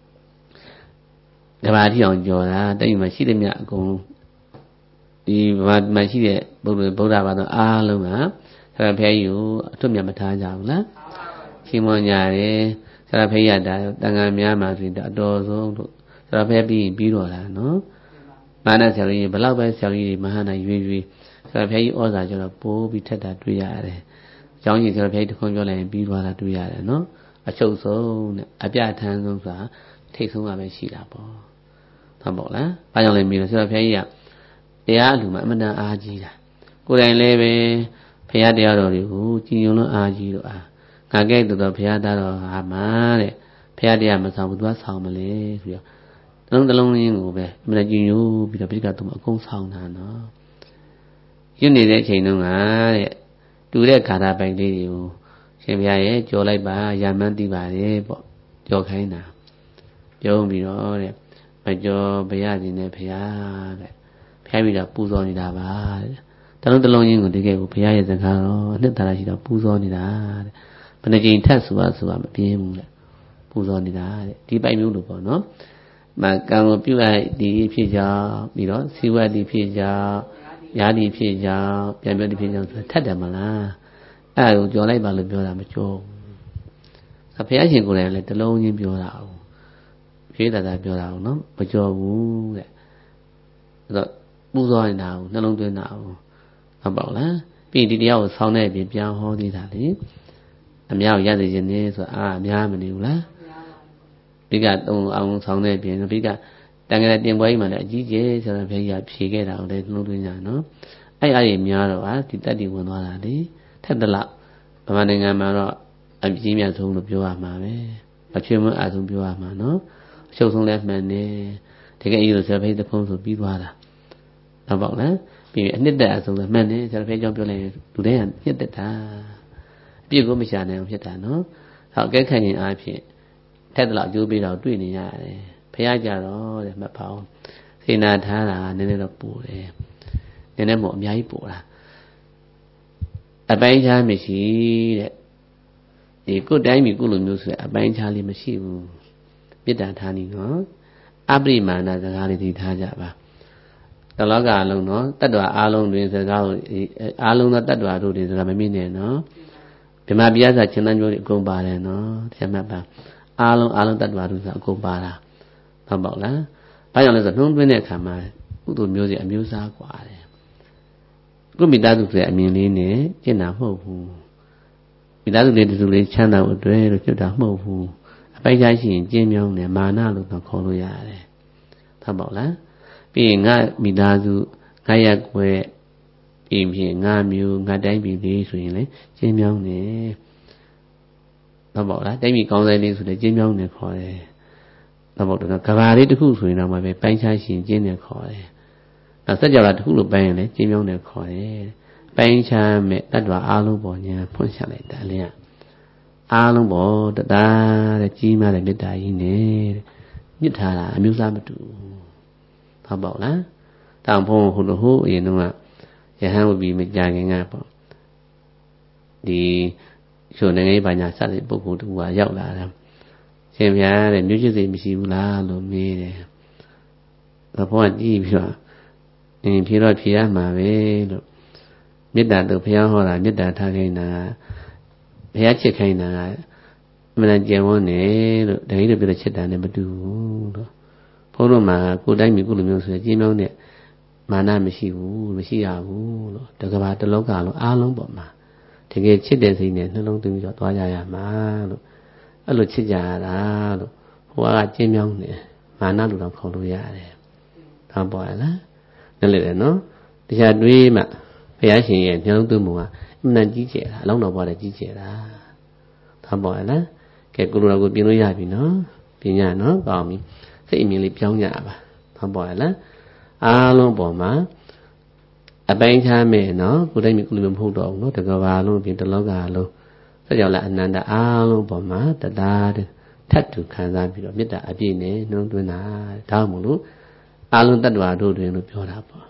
ကဘာတိအောင်ကြော်တာတိတ်မှရှိတဲ့မြတ်အကုန်ဒီဗမာမှာရှိတဲ့ဗုဒ္ဓဗုဒ္ဓဘာသာအားလုံးကဆရာဘုရားကြီးကိုအထွတ်မြတ်မထားကြဘူးလားရှင်းမညာတယ်ဆရာဘုရားဒါတန်ခါများမှာဆိုရင်အတော်ဆုံးတို့ဆရာဘုရားပြီးပြီးတော့တာနော်မာနဆရာကြီးဘလောက်ပဲဆရာကြီးတွေမဟာနာရွေးရွေးဆရာဘုရားကြီးဩဇာကျတော့ပိုးပြီးထက်တာတွေ့ရတယ်အကြောင်းကြီးဆရာဘုရားကြီးတခွန်းပြောလိုက်ရင်ပြီးသွားတာတွေ့ရတယ်နော်အချုပ်ဆုံးနဲ့အပြထမ်းဆုံးဆိုတာထိတ်ဆုံးကပဲရှိတာပေါ့ဟုတ်ပေါ့လားဘာကြောင့်လဲမေးလို့ဆရာဘုရားကြီးကတရားအလူမှာအမှန်တန်အားကြီးတာကိုယ်တိုင်လည်းပဲဘုရားတရားတော်တွေကိုကြည်ညိုလို့အားကြီးတော့အားငါကဲ့သို့တော့ဘုရားသားတော်ဟာမှာတဲ့ဘုရားတရားမဆောင်ဘူးသူကဆောင်မလဲဆိုတော့တလုံးတလုံးရင်းကိုပဲအမှန်တန်ကြည်ညိုပြီးတော့ပြိတ္တာသူအကုန်ဆောင်တာနော်ရင့်နေတဲ့အချိန်တုန်းကတဲ့တူတဲ့ခါရပိုင်လေးတွေကိုရှင်ဘုရားရဲ့ကြော်လိုက်ပါရာမန်းသိပါတယ်ပေါ့ကြော်ခိုင်းတာပြောပြီးတော့တဲ့မကြော်ဘုရားရှင်နဲ့ဘုရားတဲ့ဘုရားပြီးတော့ပူဇော်နေတာပါတဲ့တလုံးတလုံးချင်းကိုတကယ်ကိုဘုရားရဲ့စကားတော့အနှစ်သာရရှိတော့ပူဇော်နေတာတဲ့ဘယ်နှကြိမ်ထပ်ဆိုပါဆိုပါမပြင်းဘူးတဲ့ပူဇော်နေတာတဲ့ဒီပိုင်မျိုးလို့ပေါ့နော်မကံကိုပြုလိုက်ဒီဖြစ်ကြောင်းပြီးတော့စီဝတ်ဒီဖြစ်ကြောင်းရာဒီဖြစ်ကြောင်းပြန်ပြောဒီဖြစ်ကြောင်းဆိုထပ်တယ်မလားအဲ့ဒါကိုကြော်လိုက်ပါလို့ပြောတာမကြော်ဘူးဘုရားရှင်ကိုယ်တိုင်လည်းတလုံးချင်းပြောတာအောင်ဖြေးတာတာပြောတာအောင်နော်မကြော်ဘူးတဲ့တော့ပူဇော်နေတာကိုနှလုံးသွင်းတာကိုဟုတ်ပါလားပြီးဒီတရားကိုဆောင်းတဲ့အပြင်ပြန်ဟောသေးတာလေအများကိုရသိခြင်းနေဆိုအာအများမနေဘူးလားပြီးကသုံးအောင်ဆောင်းတဲ့အပြင်ပြီးကတန်ကြတဲ့တင်ပွဲကြီးမှာလည်းအကြီးကျယ်ဆိုတော့ဘုရားဖြေခဲ့တာကိုလည်းနှလုံးသွင်းကြနော်အဲ့အဲ့ဒီများတော့ဟာဒီတက်တီဝင်သွားတာလေထက်တလောက်ဗမာနိုင်ငံမှာတော့အကြီးမြတ်ဆုံးလို့ပြောရမှာပဲအချွေမအဆုံးပြောရမှာနော်အချုပ်ဆုံးလည်းမှန်တယ်တကယ်ကြီးလို့ဆရာဖေးတဖုံးဆိုပြီးသွားတာဟုတ်ပါ့လားပြီးအနှစ်သက်အဆုံးလည်းမှန်တယ်ဆရာဖေးကြောင့်ပြောလိုက်လူတိုင်းကနှစ်သက်တာအပြစ်ကိုမရှာနိုင်အောင်ဖြစ်တာနော်ဟောအကဲခံရင်အားဖြင့်ထက်တလောက်အကျိုးပေးတော့တွေ့နေရတယ်ဖះကြတော့တဲ့မှတ်ပါအောင်စေနာထားတာနည်းနည်းတော့ပူတယ်နည်းနည်းမို့အများကြီးပူတာအပိုင်းခြားမရှိတဲ့ဒီကိုယ်တိုင်းမိကိုလိုမျိုးဆိုအပိုင်းခြားလေးမရှိဘူးမေတ္တာထားနေနော်အပရိမာဏစကားလေးဒီထားကြပါတလောကအလုံးနော်တတ္တဝါအားလုံးတွင်စကားကိုအားလုံးသောတတ္တဝါတို့တွေဆိုတာမမိနဲ့နော်ဗြဟ္မာပြားစာချင်းတန်းကျိုးတွေအကုန်ပါတယ်နော်ဆက်မှတ်ပါအားလုံးအားလုံးတတ္တဝါတို့ဆိုတာအကုန်ပါတာဟုတ်ပါ့လားဘာကြောင့်လဲဆိုတော့နှုံးသွင်းတဲ့အခါမှာကုသိုလ်မျိုးစီအမျိုးစားกว่าတယ်ခုမိသားစုဆိုတဲ့အမြင်လေးနဲ့ကျင့်တာမဟုတ်ဘူးမိသားစုလေးတူလေးချမ်းသာဖို့အတွက်လို့ကျွတ်တာမဟုတ်ဘူးအပိုက်ခြားရှိရင်ကျင်းမြောင်းတယ်မာနလို့တော့ခေါ်လို့ရတယ်ဟုတ်ပါ့လားပြီးရင်ငါမိသားစုငါရက်ွယ်ပြီးပြင်ငါမျိုးငါတိုင်းပြည်လေးဆိုရင်လေကျင်းမြောင်းတယ်ဟုတ်ပါ့လားတိုင်းပြည်ကောင်းဆိုင်လေးဆိုလည်းကျင်းမြောင်းတယ်ခေါ်တယ်ဟုတ်ပါ့တော့ကဘာလေးတစ်ခုဆိုရင်တော့မှပဲပိုင်းခြားရှင်ကျင်းတယ်ခေါ်တယ်နောက်စัจ java တစ်ခုလို့ပိုင်းရင်လည်းကျင်းမြောင်းတယ်ခေါ်တယ်ပိုင်းခြားမဲ့တ attva အားလုံးပေါ်ညာဖွင့်ချလိုက်တာလေအားလုံးပေါ်တတားတဲ့ကြီးမားတဲ့မေတ္တာကြီးနဲ့မြစ်ထားတာအမျိုးသားမတူဟုတ်ပါ့လားတောင်ဖုံးဟိုလိုဟိုအရင်တုန်းကရဟန်းဝပြီးမကြခင်ကပေါ့ဒီချိုနိုင်ငံဘာညာစတဲ့ပုဂ္ဂိုလ်တူကရောက်လာတာရှင်ဗျာတဲ့မျိုးချစ်စိတ်မရှိဘူးလားလို့မေးတယ်။ဘုရားကြည့်ပြီးတော့အင်းဖြေတော့ဖြေရမှာပဲလို့မေတ္တာတို့ဘုရားဟောတာမေတ္တာထားခိုင်းတာဘုရားချစ်ခိုင်းတာအမှန်ကျင်ဝန်းနေလို့တကယ်လို့ပြောတဲ့ချစ်တာနဲ့မတူဘူးလို့ဘုန်းတော်မှာကိုယ်တိုင်းမျိုးကိုလိုမျိုးဆိုရင်ကျင်းမြောင်းတဲ့မာနမရှိဘူးမရှိရဘူးလို့တကဘာတလောကလုံးအားလုံးပေါ်မှာတကယ်ချစ်တဲ့စိတ်နဲ့နှလုံးသွင်းပြီးတော့သွားကြရမှာလို့အဲ့လိုချစ်ကြရတာလို့ဟိုကကျင်းမြောင်းနေမာနလို့တော့ခေါ်လို့ရတယ်။ဒါပေါ်လား။နဲ့လေနော်။တရားတွေးမှဘုရားရှင်ရဲ့နှလုံးသွင်းမှုကအမှန်ကြီးကျယ်တာအလုံးတော်ပေါ်တဲ့ကြီးကျယ်တာ။ဒါပေါ်လား။ကဲကိုလိုတော်ကိုပြင်လို့ရပြီနော်။ပြင်ရနော်။ကောင်းပြီ။စိတ်အမြင်လေးပြောင်းကြပါ။ဒါပေါ်လား။အားလုံးပေါ်မှာအပိုင်းခြားမဲ့နော်။ကိုယ်တိုင်းမျိုးကိုလိုမျိုးမဟုတ်တော့ဘူးနော်။တကဘာလုံးပြင်တလောကလုံးဆက်ကြောင့်လည်းအနန္တအားလုံးပေါ်မှာတတားထပ်တူခံစားပြီးတော့မေတ္တာအပြည့်နဲ့နှုံးသွင်းတာဒါမှမဟုတ်အားလုံးတ attva တို့တွင်လို့ပြောတာပေါ့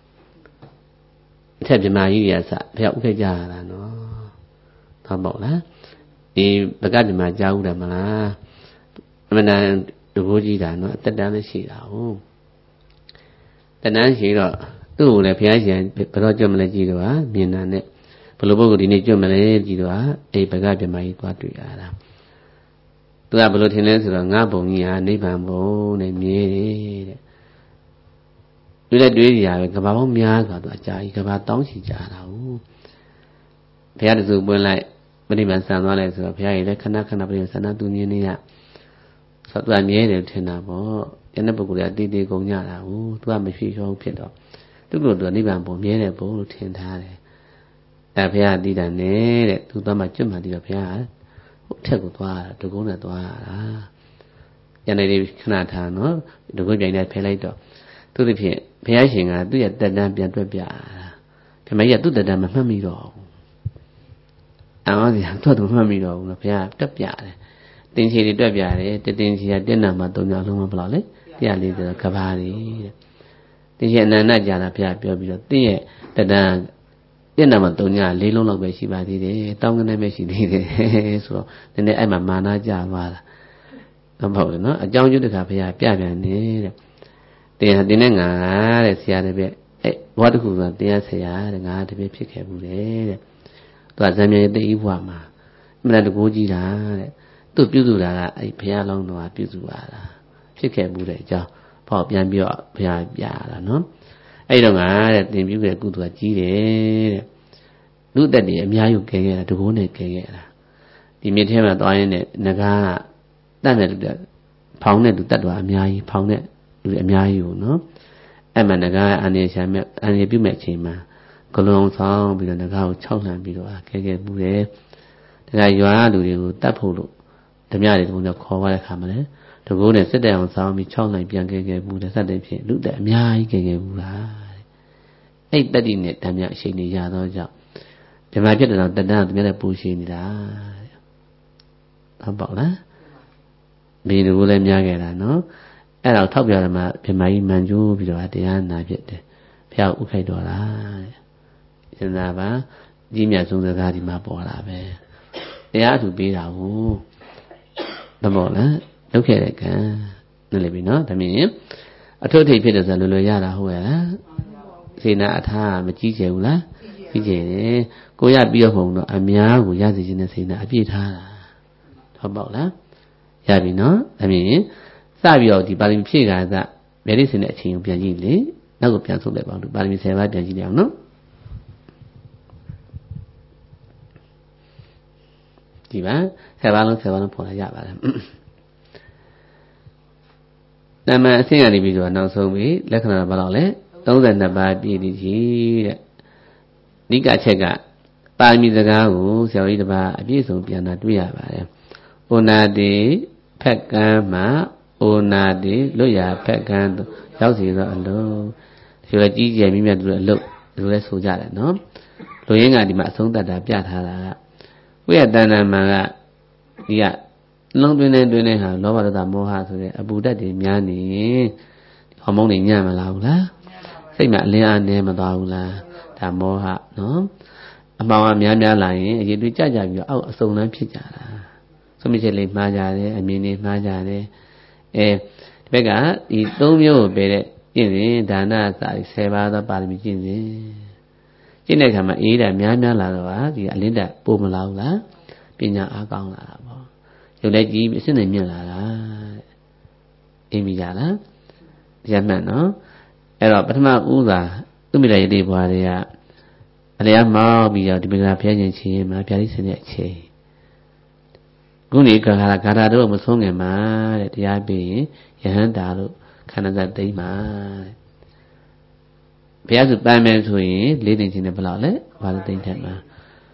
အထက်ပြမာကြီးရစဘုရားဥခဲ့ကြရတာနော်ဟုတ်ပေါ့လားဒီဘဂတိမှာကြားဦးတယ်မလားအမှန်တန်တကိုးကြီးတာနော်အသက်တမ်းလည်းရှိတာဟုတ်တဏ္ဍရှိတော့သူ့ကိုလည်းဘုရားရှင်ဘယ်တော့ကြွမလဲကြည့်တော့ဟာမြင်တာနဲ့ဘယ်လိုပုဂ္ဂိုလ်ဒီနေ့ကြွမလဲကြည့်တော့ဟာအေးဘဂဗြဟ္မာကြီးသွားတွေ့ရတာသူကဘယ်လိုထင်လဲဆိုတော့ငါဘုံကြီးဟာနိဗ္ဗာန်ဘုံနဲ့မြဲတယ်တဲ့တွေ့လက်တွေ့ကြရပဲကဘာပေါင်းများစွာသူအကြာကြီးကဘာတောင်းချကြတာဟုတ်ဘုရားတဆူပွင့်လိုက်ပရိမန်ဆံသွားလိုက်ဆိုတော့ဘုရားကြီးလည်းခဏခဏပရိမန်ဆန္ဒသူမြင်နေရဆိုတော့သူကမြဲတယ်ထင်တာပေါ့ယနေ့ပုဂ္ဂိုလ်ကတည်တည်ကုန်ကြတာဟုတ်သူကမဖြစ်ရောဖြစ်တော့သူကသူကနိဗ္ဗာန်ဘုံမြဲတယ်ဘုံလို့ထင်ထားတယ်အဲဘုရားတည်တယ်တဲ့သူသွားမှကျွတ်မှတည်တော့ဘုရားထက်ကိုသွားတာဒကုန်းနဲ့သွားတာရနေလေးခဏထားနော်ဒကုန်းပြိုင်နဲ့ဖယ်လိုက်တော့သူတို့ဖြင့်ဘုရားရှင်ကသူ့ရဲ့တက်တန်းပြန်တွက်ပြတာခမကြီးကသူ့တက်တန်းမမှတ်မိတော့ဘူးအော်ဒီတော့သူမှတ်မိတော့ဘူးနော်ဘုရားတွက်ပြတယ်တင်ချီတွေတွက်ပြတယ်တတင်ချီကတက်နာမှာသုံးညလုံးမဘလောက်လေတရားလေးဆိုတော့ကဘာတွေတဲ့တင်ချီအနန္တကြာတာဘုရားပြောပြီးတော့တင့်ရဲ့တက်တန်းတဲ့နာမှာသုံးညလေးလုံးလောက်ပဲရှိပါသေးတယ်တောင်းကနေပဲရှိသေးတယ်ဆိုတော့နည်းနည်းအဲ့မှာမာနကြသွားတာမဟုတ်ဘူးနော်အကြောင်းကျတခါဘုရားပြပြန်နေတဲ့တင်ဟာတင်နဲ့ငါတဲ့ဆရာတပည့်အဲ့ဘဝတစ်ခုကတရားဆရာတဲ့ငါတပည့်ဖြစ်ခဲ့ဘူးတဲ့သူကဇံမြေတိဤဘဝမှာအမှန်တကူကြီးတာတဲ့သူပြုစုတာကအဲ့ဘုရားလောင်းတော်ကပြုစုပါတာဖြစ်ခဲ့ဘူးတဲ့အကြောင်းပေါ့ပြန်ပြီးတော့ဘုရားပြရတာနော်အဲ့တော့ငါတဲ့သင်ပြုတဲ့ကုသိုလ်ကကြီးတယ်တဲ့လူသက်တွေအများကြီးကဲခဲ့တာတကိုးနဲ့ကဲခဲ့တာဒီမြစ်ထဲမှာသွားရင်းနဲ့ငကားတတ်တဲ့လူတဲ့ဖောင်းတဲ့လူတတ်တော်အများကြီးဖောင်းတဲ့လူအများကြီးကိုနော်အဲ့မှာငကားအနေရှာမဲ့အနေပြုမဲ့အချိန်မှာကလုံးဆောင်ပြီးတော့ငကားကိုခြောက်လှမ်းပြီးတော့ကဲခဲ့မှုတယ်ဒါကရွာလူတွေကိုတတ်ဖို့လို့ဓမြတွေတုန်းကခေါ်သွားတဲ့ခါမှာလေတကိုးနဲ့စစ်တဲ့အောင်ဆောင်ပြီးခြောက်လှမ်းပြန်ကဲခဲ့မှုတယ်စတဲ့ဖြင့်လူသက်အများကြီးကဲခဲ့မှုလားအဲ့တတိနဲ့ဓမြအချိန်တွေရတော့ကြောင့်ဓမ္မဖြစ်တဲ့တော့တဏှာတည်းနဲ့ပူရှိနေတာဟုတ်ပေါ့လားဒီလိုလည်းများခဲ့တာနော်အဲ့တော့ထောက်ပြရမှာဗမာကြီးမန်ကျိုးပြီးတော့တရားနာဖြစ်တယ်ဘုရားဥခိုက်တော်လားတဲ့စဉ်းစားပါကြီးမြတ်ဆုံးစကားဒီမှာပေါ်လာပဲတရားသူပေးတာဟုတ်မပေါ့လားလုပ်ခဲ့တဲ့ကံနည်းလေပြီနော်ဒါမြင်အထုထိပ်ဖြစ်တယ်ဆိုလွယ်လွယ်ရတာဟုတ်ရဲ့လားစေနာအထာမကြီးကျယ်ဘူးလားကြီးကျယ်တယ်ကိုရပြီးတော့မဟုတ်တော့အများကိုရစီခြင်းနဲ့စေနာအပြည့်ထားတာဟုတ်ပေါ့လားရပြီနော်ဒါမြင်စပြီးတော့ဒီပါရမီဖြည့်တာကဗေဒိစင်တဲ့အချိန်ကိုပြန်ကြည့်လေနောက်ကိုပြန်ဆုပ်လိုက်ပါဦးပါရမီဆယ်ပါးပြန်ကြည့်ရအောင်နော်ဒီပါဆယ်ပါးလုံးဆယ်ပါးလုံးပေါ်လာရပါတယ်တမန်အဆင့်ရနေပြီးတော့နောက်ဆုံးပြီလက္ခဏာဘာလို့လဲသုံးဆယ်နှစ်ပါးပြည့်တည်ကြီးတဲ့နိကချက်ကပါရမီစကားကိုဆရာကြီးတစ်ပါးအပြည့်စုံပြန်တာတွေ့ရပါတယ်ဩနာတိဖက်ကမ်းမှာဩနာတိလွတ်ရာဖက်ကမ်းရောက်စီသောအလုံးဒီလိုကြီးကျယ်မြင့်မြတ်သူအလုပ်ဒီလိုလဲဆိုကြတယ်နော်လူရင်းကဒီမှာအဆုံးသတ်တာပြထားတာကဝိယတဏ္ဍမန်ကဒီကလုံးတွင်းနေတွင်းနေဟာလောဘဒေါသမောဟဆိုတဲ့အပူဓာတ်တွေများနေဟော်မုန်းတွေညံ့မလာဘူးလားစိတ်မှာအလင်းအားနေမသွားဘူးလားဒါမောဟနော်အမှောင်ကများများလာရင်အရေးတွေကြကြပြီးတော့အောက်အစုံလန်းဖြစ်ကြတာဆုံးဖြတ်လေးမှားကြတယ်အမြင်တွေမှားကြတယ်အဲဒီဘက်ကဒီသုံးမျိုးကိုပဲတဲ့ကျင့်စဉ်ဒါနစာရီဆယ်ပါးသောပါရမီကျင့်စဉ်ကျင့်တဲ့အခါမှာအေးတာများများလာတော့ဟာဒီအလင်းတက်ပို့မလာဘူးလားပညာအားကောင်းလာတာပေါ့ရုပ်လက်ကြီးအစစ်နဲ့မြင့်လာတာအေးမိကြလားရမှန်နော်အဲ့တော့ပထမဥစွာသူမိရယတိဘွားတွေကအလျားမောင်းပြီးတော့ဒီမင်္ဂလာဖျက်ခြင်းချင်းမှာပြာတိစင်တဲ့အချိန်ခုနေကခါဂါထာတို့မဆုံးငင်မှာတဲ့တရားပြီးရင်ယဟန္တာတို့ခန္ဓာသတ်သိမ့်မှာတဲ့ဘုရားစုပန်းမယ်ဆိုရင်လေးသိမ့်ခြင်းနဲ့ဘယ်လောက်လဲဘာလို့သိမ့်တယ်မှာ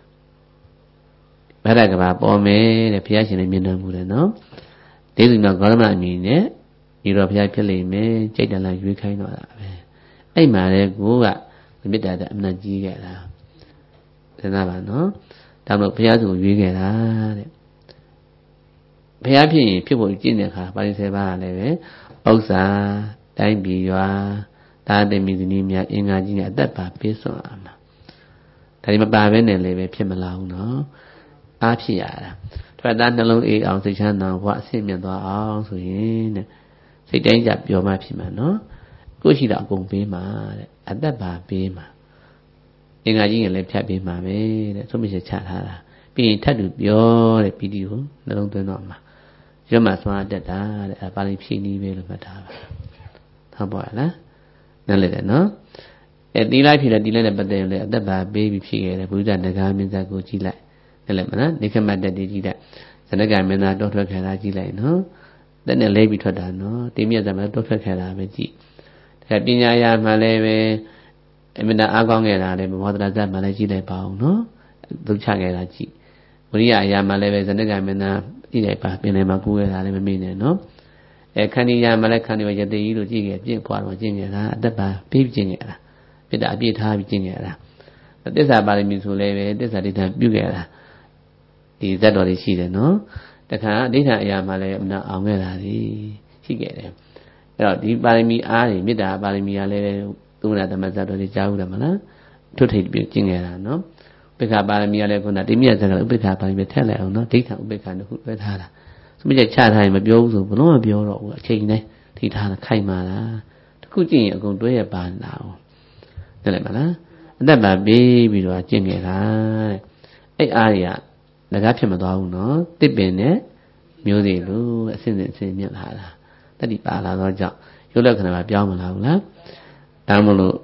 ဗဒကဘာပေါ်မယ်တဲ့ဘုရားရှင်လည်းမြင်နိုင်မှုတယ်နော်လေးစုမြောက်ဂေါရမအမည်နဲ့ဒီတော့ဘုရားဖြစ်လိမ့်မယ်ကြိတ်တန်လာရွေးခိုင်းတော့တာပဲအဲ့မှာလေကိုကမေတ္တာတဲ့အမှန်ကြီးခဲ့တာစဉ်းစားပါနော်ဒါမှမဟုတ်ဘုရားစုကိုရွေးခဲ့တာတဲ့ဘုရားဖြစ်ရင်ဖြစ်ဖို့ကျင့်တဲ့အခါပါဠိဆယ်ပါးကလည်းပဲဥစ္စာတိုင်းပြည်ရွာသာသမိသနီများအင်္ဂါကြီးနဲ့အသက်ပါပေးစွန့်အောင်ဒါဒီမပါဘဲနဲ့လည်းပဲဖြစ်မလာဘူးနော်အားဖြစ်ရတာထွက်သားနှလုံးအေးအောင်စိတ်ချမ်းသာဘဝအဆင့်မြတ်သွားအောင်ဆိုရင်တဲ့စိတ်တိုင်းကြပျော်မှဖြစ်မှာနော်ကိုရှိတာအကုန်ပေးမှာတဲ့အသက်ပါပေးမှာအင်္ဂါကြီးကလည်းဖြတ်ပေးမှာပဲတဲ့သုံးမိတ်ချထားတာပြီးရင်ထပ်တူပြောတဲ့ပီတိကိုနှလုံးသွင်းတော့မှာရွတ်မှသွားတတ်တာတဲ့ပါဠိဖြည့်နည်းပဲလို့မှတ်ထားပါဟုတ်ပါလားနားလည်တယ်နော်အဲတီလိုက်ဖြည့်တယ်တီလိုက်နဲ့ပတ်သက်ရင်လည်းအသက်ပါပေးပြီးဖြည့်ခဲ့တယ်ဘုရားနဂါမင်းသားကိုကြည့်လိုက်နားလည်မလားနိခမတ်တတိကြည့်လိုက်ဇနကမင်းသားတောထွက်ခဲ့တာကြည့်လိုက်နော်တဲ့နဲ့လဲပြီးထွက်တာနော်တိမြတ်သမတောထွက်ခဲ့တာပဲကြည့်ဒါပညာရမှလည်းပဲအမြဲတမ်းအားကောင်းခဲ့တာလည်းဘောဓရာဇတ်မှလည်းကြည့်လိုက်ပါအောင်နော်ဒုချခဲ့တာကြည့်ဝိရိယအရာမှလည်းပဲဇနကမင်းသားကြည့်လိုက်ပါပင်လည်းမကူခဲ့တာလည်းမမေ့နဲ့နော်အဲခန္ဒီရမှလည်းခန္ဒီဝရတေကြီးတို့ကြည့်ခဲ့ပြည့်ပွားတော့ကျင့်ခဲ့တာအသက်ပါပြီးကျင့်ခဲ့တာပြစ်တာအပြည့်ထားပြီးကျင့်ခဲ့တာသစ္စာပါရမီဆိုလည်းပဲသစ္စာဒိဋ္ဌံပြုခဲ့တာဒီဇတ်တော်တွေရှိတယ်နော်တခါအဋ္ဌာအရာမှလည်းအမှန်အောင်ခဲ့တာဒီရှိခဲ့တယ်အဲ့တော့ဒီပါရမီအားတွေမေတ္တာပါရမီအားလည်းသုံးရသမဇတ်တော်တွေကြားဦးတယ်မလားထွတ်ထိပ်ပြုကျင့်ခဲ့တာနော်ဥပေက္ခပါရမီအားလည်းခုနတိမြတ်ဇတ်ကဥပေက္ခပါရမီထက်လိုက်အောင်နော်ဒိဋ္ဌံဥပေက္ခတို့ခုတွဲထားတာသမီးချချထားရင်မပြောဘူးဆိုဘလုံးမပြောတော့ဘူးအချိန်တိုင်းထိထားတာခိုင်မာတာတခုကျင့်ရင်အကုန်တွဲရပါလာအောင်သိလိုက်မလားအသက်ပါပေးပြီးတော့ကျင့်ခဲ့တာတဲ့အဲ့အားတွေကငကားဖြစ်မသွားဘူးနော်တစ်ပင်နဲ့မျိုးစီလိုအစဉ်စဉ်အစဉ်မြင့်လာတာတတိပါလာတော့ကြောင့်ရုပ်လက္ခဏာကပြောင်းမလာဘူးလားဒါမှမဟုတ်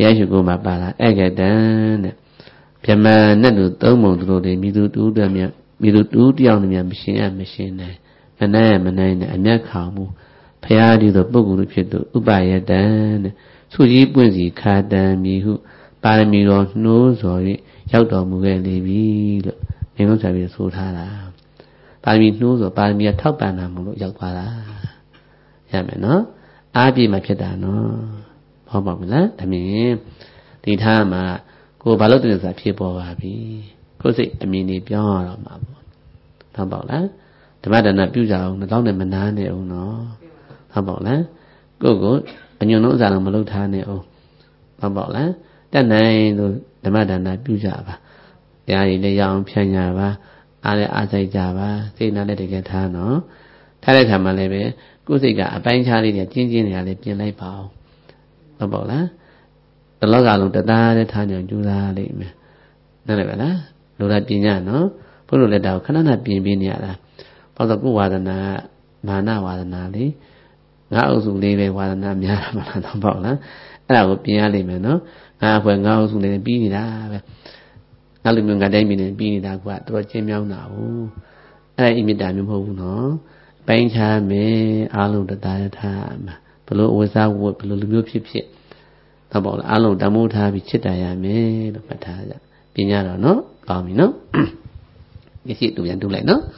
ဘုရားရှိခိုးမှာပါလာဧကတံတဲ့ဗြဟ္မာနဲ့သူသုံးပုံသူတို့တွေမိသူတူတည်းမြမိသူတူတယောက်နဲ့မြမရှင်အမရှင်နိုင်မနိုင်ရမနိုင်နဲ့အမျက်ခေါမှုဘုရားဒီသို့ပုဂ္ဂိုလ်ဖြစ်သူဥပယတံတဲ့သူကြီးပွင့်စီခါတံမြည်ဟုပါရမီတော်နှိုးဆော်၍ရောက်တော်မူခဲ့လေပြီလို့ငင်းလုံးချပြီးဆိုထားတာပါရမီနှိုးဆော်ပါရမီကထောက်ပံ့တာမို့လို့ရောက်သွားတာရမယ်နော်အားပြည့်မှဖြစ်တာနော်ဟုတ်ပါမလားဒါမြင်ဒီထားမှာကိုဘာလို့တည်းဆိုတာဖြစ်ပေါ်ပါပြီကိုယ်စိတ်အမြင်တွေပြောင်းရတော့မှာပေါ့ဟုတ်ပါလားဓမ္မဒါနပြုကြအောင်နှောင်းနဲ့မနာနဲ့အောင်နော်ဟုတ်ပါလားကိုကိုအညွန့်လုံးအစားလုံးမလုပ်ထားနဲ့အောင်ဟုတ်ပါလားတက်နိုင်လို့ဓမ္မဒါနပြုကြပါတရားရည်လည်းရအောင်ဖြန့်ကြပါအားလည်းအားစိုက်ကြပါစိတ်နာလည်းတကယ်ထားနော်ထားတဲ့ခါမှလည်းပဲကိုယ်စိတ်ကအပိုင်းခြားလေးတွေကျင်းကျင်းနေရလဲပြင်လိုက်ပါအောင်ဟုတ်ပါလားတလောကလုံးတသားနဲ့ထားကြကြိုးစားလိမ့်မယ်နားလည်ပါလားလိုတာပြင်ကြနော်ဘုလိုလက်တာကိုခဏခဏပြင်ပြနေရတာဘာလို့ကိုဝါဒနာမာနဝါဒနာလေငါအုပ်စုလေးပဲဝါဒနာများတာမလားတော့ပေါ့လားအဲ့ဒါကိုပြင်ရလိမ့်မယ်နော်ငါအဖွဲငါအုပ်စုလေးပြီးနေတာပဲငါလူမျိုးငါတိုင်းပြည်နေပြီးနေတာကတော်ကျင်းမြောင်းတာဟုတ်အဲ့ဒါအမြင့်တာမျိုးမဟုတ်ဘူးနော်ပိုင်းခြားမယ်အားလုံးတသားထားမှာဘလို့အဝစားဝတ်ဘလို့လူမျိုးဖြစ်ဖြစ်တော့ပေါ့လားအားလုံးတမိုးထားပြီးချစ်တာရမယ်လို့မှတ်ထားကြပညာတော့နော်ကောင်းပြီနော်ဒီစီတူပြန်တူလိုက်နော်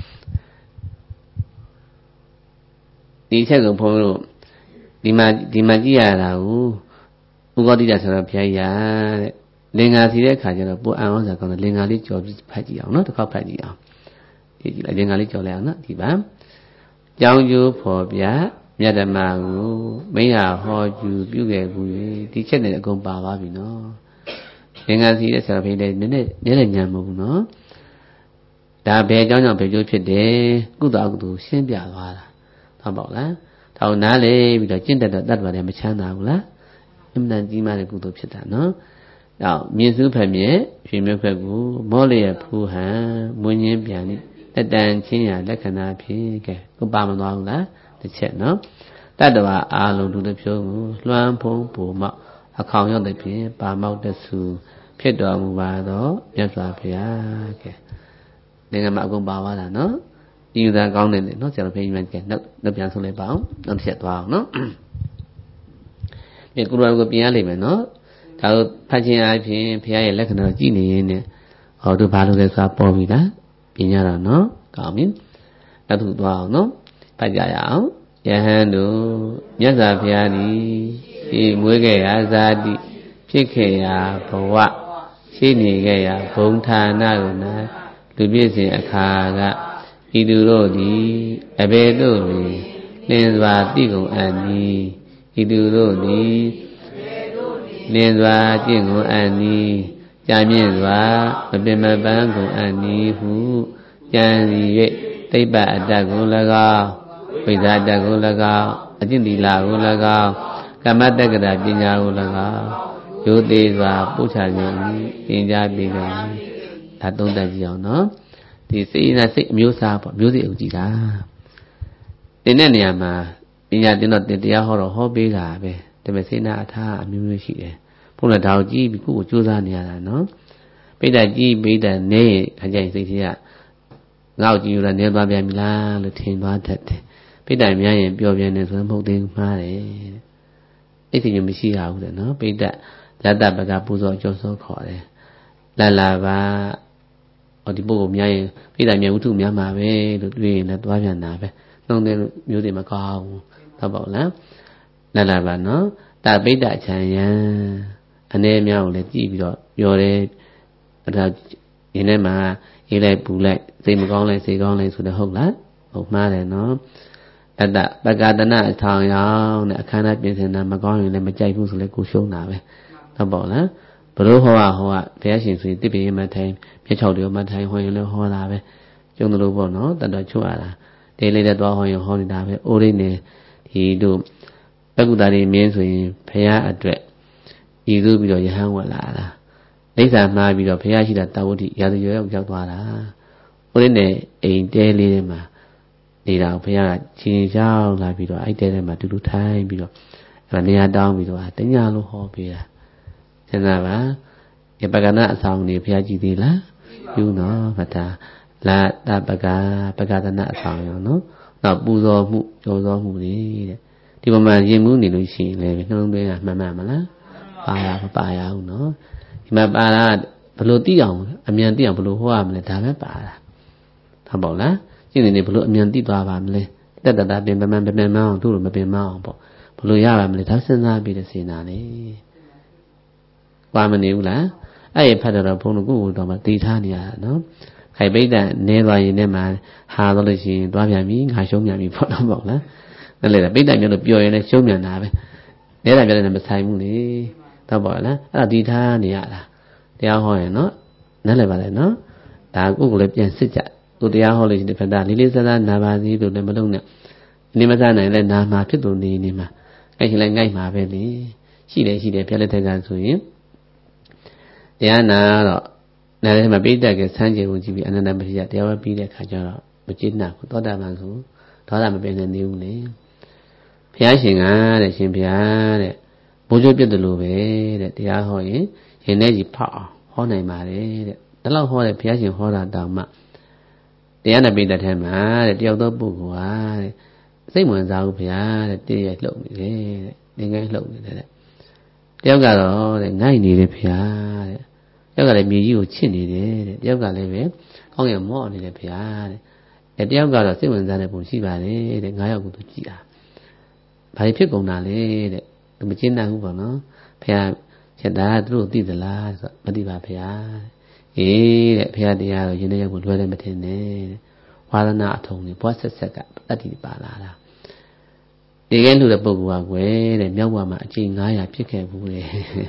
ဒီချက်ကိုဘုန်းတို့ဒီမှာဒီမှာကြည့်ရတာကိုဥပတိတဆိုတော့ဘုရားကြီးတဲ့လင်္ကာစီတဲ့အခါကျတော့ပိုအံ့ဩစရာကောင်းတယ်လင်္ကာလေးကြော်ပြီးဖတ်ကြည့်အောင်နော်တစ်ခေါက်ဖတ်ကြည့်အောင်ဒီကြည့်လိုက်လင်္ကာလေးကြော်လိုက်အောင်နော်ဒီပါကြောင်းကျိုးဖော်ပြမြတ်ဓမ္မကိုမင်းဟာဟောကျူပြုခဲ့ဘူးဒီချက်နဲ့အကုန်ပါသွားပြီနော်လင်္ကာစီတဲ့ဆိုတော့ဘုရားနည်းနည်းနည်းနည်းညံမဟုတ်နော်ဒါဘယ်အကြောင်းကြောင့်ဘယ်ကျိုးဖြစ်တယ်ကုသအကုသိုလ်ရှင်းပြသွားတာဟုတ်ပါ့လားထောင်နားလေပြီးတော့ကျင့်တတ်တဲ့တတ်ပါတယ်မချမ်းသာဘူးလားအမှန်တန်ကြီးမားတဲ့ကုသိုလ်ဖြစ်တာနော်နောက်မြင့်စုဖက်မြဲရွှေမြုပ်ဖက်ကိုမောလျက်ဖူးဟန်မွင်းချင်းပြန်တတန်ချင်းရလက္ခဏာဖြစ်ကဲကိုပါမသွားဘူးလားတစ်ချက်နော်တတ္တဝါအာလုံးဒုတစ်ဖြုံးကိုလွှမ်းဖုံးပူမောက်အခေါင်ရောက်တဲ့ဖြင့်ပါမောက်တဆူဖြစ်တော်မူပါတော့မြတ်စွာဘုရားကဲဒီကမှာအကုန်ပါသွားတာနော်ဒီယူသားကောင်းတယ်နော်ဆရာတော်ဘုရားကြီးမှကျနောက်နောက်ပြန်ဆုံးလိုက်ပါအောင်နောက်တစ်ချက်သွားအောင်နော်ဒီကုရကိုပြင်ရလိမ့်မယ်နော်ဒါတို့ဖတ်ခြင်းအပြင်ဘုရားရဲ့လက္ခဏာကိုကြည့်နေရင်နဲ့ဟောတို့ဘာလို့လဲဆိုတာပေါ်ပြီလားပြင်ရတာနော်ကောင်းပြီနောက်တစ်ခုသွားအောင်နော်ဖတ်ကြရအောင်ယဟန်တို့မြတ်စွာဘုရားသည်ဒီမွေးခဲ့ရာဇာတိဖြစ်ခဲ့ရာဘဝရှိနေခဲ့ရာဘုံဌာနတို့၌လူပြည့်စင်အခါကဤသူတို့သည်အဘယ်သို့တွင်လင်းစွာတိကုန်အပ်မည်ဤသူတို့သည်လင်းစွာကျင့်ကုန်အပ်မည်ကြာမြင့်စွာမပင်မပန်းကုန်အပ်မည်ဟုကြံစီ၍တိပ္ပအတ္တကို၎င်းဝိဇ္ဇာတ္တကို၎င်းအကျင့်သီလကို၎င်းကမ္မတက္ကရာပညာကို၎င်းရိုသေစွာပို့ချခြင်းသင်ကြားပေးကြ၏ဒါသုံးသပ်ကြည့်အောင်နော်ဒီစိတ်နဲ့စိတ်အမျိုးအစားပေါ့မျိုးစိတ်အုပ်ကြည့်တာတင်တဲ့နေရာမှာပညာတင်တော့တင်တရားဟောတော့ဟောပေးတာပဲဒါပေမဲ့စိတ်နာအထားအမျိုးမျိုးရှိတယ်ဘုန်းတော်ဒါကိုကြည့်ပြီးကိုယ်ကိုကြိုးစားနေရတာနော်ပိဋကကြည့်ပိဋကနေခါကျရင်စိတ်ကြီးကငါ့ကိုကြည့်ရတာနေသွားပြန်ပြီလားလို့ထင်သွားတတ်တယ်ပိဋကများရင်ပျော်ပြန်နေဆိုရင်မဟုတ်သေးဘူးမှားတယ်အဲ့ဒီမျိုးမရှိရဘူးတဲ့နော်ပိဋကလတ္တပကပူဇော်ကြောစောခေါ်တယ်လာလာပါဟောဒီပုဂ္ဂိုလ်များရင်ပိဋကမြတ်ဝတ္ထုများမှာပဲလို့တွေးရင်လည်းသွားပြန်တာပဲနှုံတဲ့မျိုးတွေမကောင်းဘူးဟုတ်ပါ့လားလာလာပါနော်တပိဋကချံယံအနေများကိုလည်းကြည့်ပြီးတော့ပြောတယ်ဒါရင်းထဲမှာရေးလိုက်ပူလိုက်စိတ်မကောင်းလိုက်စိတ်ကောင်းလိုက်ဆိုတော့ဟုတ်လားဟုတ်မှားတယ်နော်အတ္တပက္ကတနာအထောင်ရောက်နဲ့အခမ်းအနားပြင်ဆင်တာမကောင်းရင်လည်းမကြိုက်ဘူးဆိုလည်းကိုရှုံးတာပဲဟုတ်ပါ့လားဘလို့ဟောဟောကဘုရားရှင်ဆိုရင်တိပိယမထိုင်ပြည့်ချောက်တွေမထိုင်ဟောရင်လည်းဟောတာပဲကျုံတို့ပေါ့နော်တတ်တော်ချွတ်ရတာဒေးလေးတဲ့သွားဟောရင်ဟောနေတာပဲအိုးရင်းနေဒီတို့ပက္ကုတာတွေမြင်းဆိုရင်ဘုရားအတွက်ဤသို့ပြီးတော့ယဟန်ဝတ်လာတာဒိဋ္ဌာမှားပြီးတော့ဘုရားရှိတာတာဝတိရာဇယောရောက်ရောက်သွားတာအိုးရင်းနေအိမ်တဲလေးထဲမှာနေတာဘုရားကချင်းချောင်းလာပြီးတော့အဲ့တဲထဲမှာတူတူထိုင်ပြီးတော့အဲ့ဒါနေရာတောင်းပြီးတော့တညလုံးဟောပေးတာစဉ်းစားပါဒီပကနာအဆောင်နေဘုရားကြည်သေးလားပြုနော်ဗတာလာတပကပကဒနာအဆောင်ရောနော်နောက်ပူဇော်မှုကြော်ဇော်မှုတွေတဲ့ဒီပုံမှန်ရင်မှုနေလို့ရှိရင်လည်းနှလုံးသွင်းတာမှန်မှန်မလားပါရမပါရဘူးနော်ဒီမှာပါတာဘလို့သိအောင်အမြန်သိအောင်ဘလို့ဟောရမလဲဒါပဲပါတာဟုတ်ပေါ့လားရှင်းနေနေဘလို့အမြန်သိသွားပါမလဲတက်တတာပင်ပမှန်ပင်မှန်အောင်သူ့လိုမပင်မအောင်ပေါ့ဘလို့ရပါမလဲဒါစဉ်းစားပြီးတဲ့စေနာလေပါမနေဘူးလားအဲ့ရဖတ်တော့ဘုန်းတော်ကိုယ်တော်မှတည်ထားနေရတာနော်ခိုင်ပိဋကနဲသွားရင်လည်းမှဟာတော့လို့ရှိရင်တွားပြန်ပြီငါရှုံးပြန်ပြီပေါ့တော့ပေါ့လားนั่นလေပိဋကမျိုးလို့ပြောရင်လည်းရှုံးပြန်တာပဲနဲတာပြောတယ်မဆိုင်ဘူးလေတော့ပေါ့လားအဲ့ဒါတည်ထားနေရတာတရားဟောရင်နော်นั่นလေပါလေနော်ဒါကိုယ်ကိုလည်းပြန်စစ်ကြကိုတရားဟောလို့ရှိရင်ဖတ်တာလေးလေးစားစားနာပါစီလို့လည်းမလုပ်နဲ့နေမစားနိုင်လဲနာမှာဖြစ်လို့နေနေမှာအဲ့ဒီလည်းငိုက်မှာပဲလေရှိတယ်ရှိတယ်ပြလက်ထက်ကဆိုရင်တရားနာတော့နားထဲမှာပိဋကကဆန်းကျင်ကိုကြည့်ပြီးအနန္တပရိယတရားဝဲပြီးတဲ့ခါကျတော့မကျေနပ်ဘူးသောတာပန်ဆိုဒေါသမပင်နေဘူးလေဘုရားရှင်ကတဲ့ရှင်ဘုရားတဲ့ဘိုးကျိုးပြတ်တယ်လို့ပဲတဲ့တရားဟောရင်ရင်ထဲကြီးဖောက်အောင်ဟောနိုင်ပါတယ်တဲ့ဒါလောက်ဟောတဲ့ဘုရားရှင်ဟောတာတောင်မှတရားနာပိဋကထဲမှာတဲ့တယောက်သောပုဂ္ဂိုလ်ဟာတဲ့စိတ်ဝင်စားဘူးဘုရားတဲ့တည့်ရလှုပ်နေတယ်တဲ့ငငယ်လှုပ်နေတယ်တဲ့တယောက်ကတော့တဲ့ငိုက်နေတယ်ဘုရားတဲ့တယောက်ကလည်းမြေကြီးကိုချစ်နေတယ်တဲ့တယောက်ကလည်းပဲကောင်းရမော့နေတယ်ဘုရားတဲ့အဲတယောက်ကတော့စိတ်ဝင်စားတဲ့ပုံရှိပါတယ်တဲ့ငါးယောက်ကိုသူကြည့်တာဘာဖြစ်ကုန်တာလဲတဲ့သူမကျင်းနိုင်ဘူးပေါ့နော်ဘုရားချက်တာသူတို့သိသလားဆိုမသိပါဘုရားအေးတဲ့ဘုရားတရားတော့ယင်းတဲ့ယောက်ကိုလွယ်တယ်မထင်နဲ့တဲ့ဝါဒနာအထုံးနဲ့ဘွားဆက်ဆက်ကတတ္တိပါလာတာဒီကဲလူတဲ့ပုဂ္ဂိုလ်ကကွယ်တဲ့မြောက်ဘဝမှာအကျင့်ငါးရာဖြစ်ခဲ့ဘူးလေ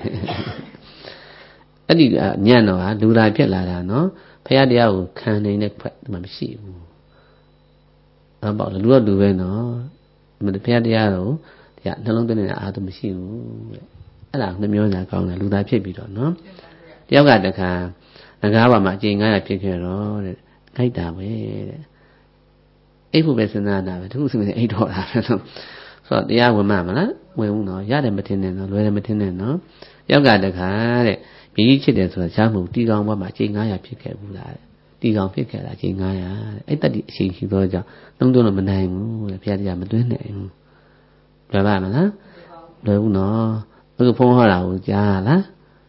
အဲ့ဒီညံ့တော့ဟာလူလာဖြစ်လာတာနော်ဘုရားတရားကိုခံနေတဲ့ခွက်မှမရှိဘူးဘာပေါ့လူကလူပဲနော်ဘုရားတရားတော့တရားနှလုံးသွင်းနေတဲ့အာရုံမရှိဘူးတဲ့အဲ့ဒါနှမျိုးညာကောင်းတယ်လူသားဖြစ်ပြီးတော့နော်တယောက်ကတခါငကားပါမှာအကျင့်ငါးရာဖြစ်ခဲ့တော့တဲ့ခိုက်တာပဲတဲ့အိတ်ဖို့ပဲစဉ်းစားတာပဲတခုစဉ်းစားအိတ်တော့တာပဲဆိုတော့တရားဝင်မှမလားဝင်ဘူးနော်ရတယ်မထင်နဲ့နော်လွယ်တယ်မထင်နဲ့နော်ယောက်ကတခါတဲ့မြည်ချစ်တယ်ဆိုတာရှားမှုတီကောင်ဘဝမှာအကျင့်ငါးရာဖြစ်ခဲ့ဘူးလားတဲ့တီကောင်ဖြစ်ခဲ့တာအကျင့်ငါးရာတဲ့အဲ့တတ္တိအချိန်ရှိသောကြောင့်သုံးသွင်းလို့မနိုင်ဘူးတဲ့ဘုရားတရားမသွင်းနိုင်ဘူးလွယ်ပါမလားလွယ်ဘူးနော်အခုဖုန်းဟောတာကိုကြားလား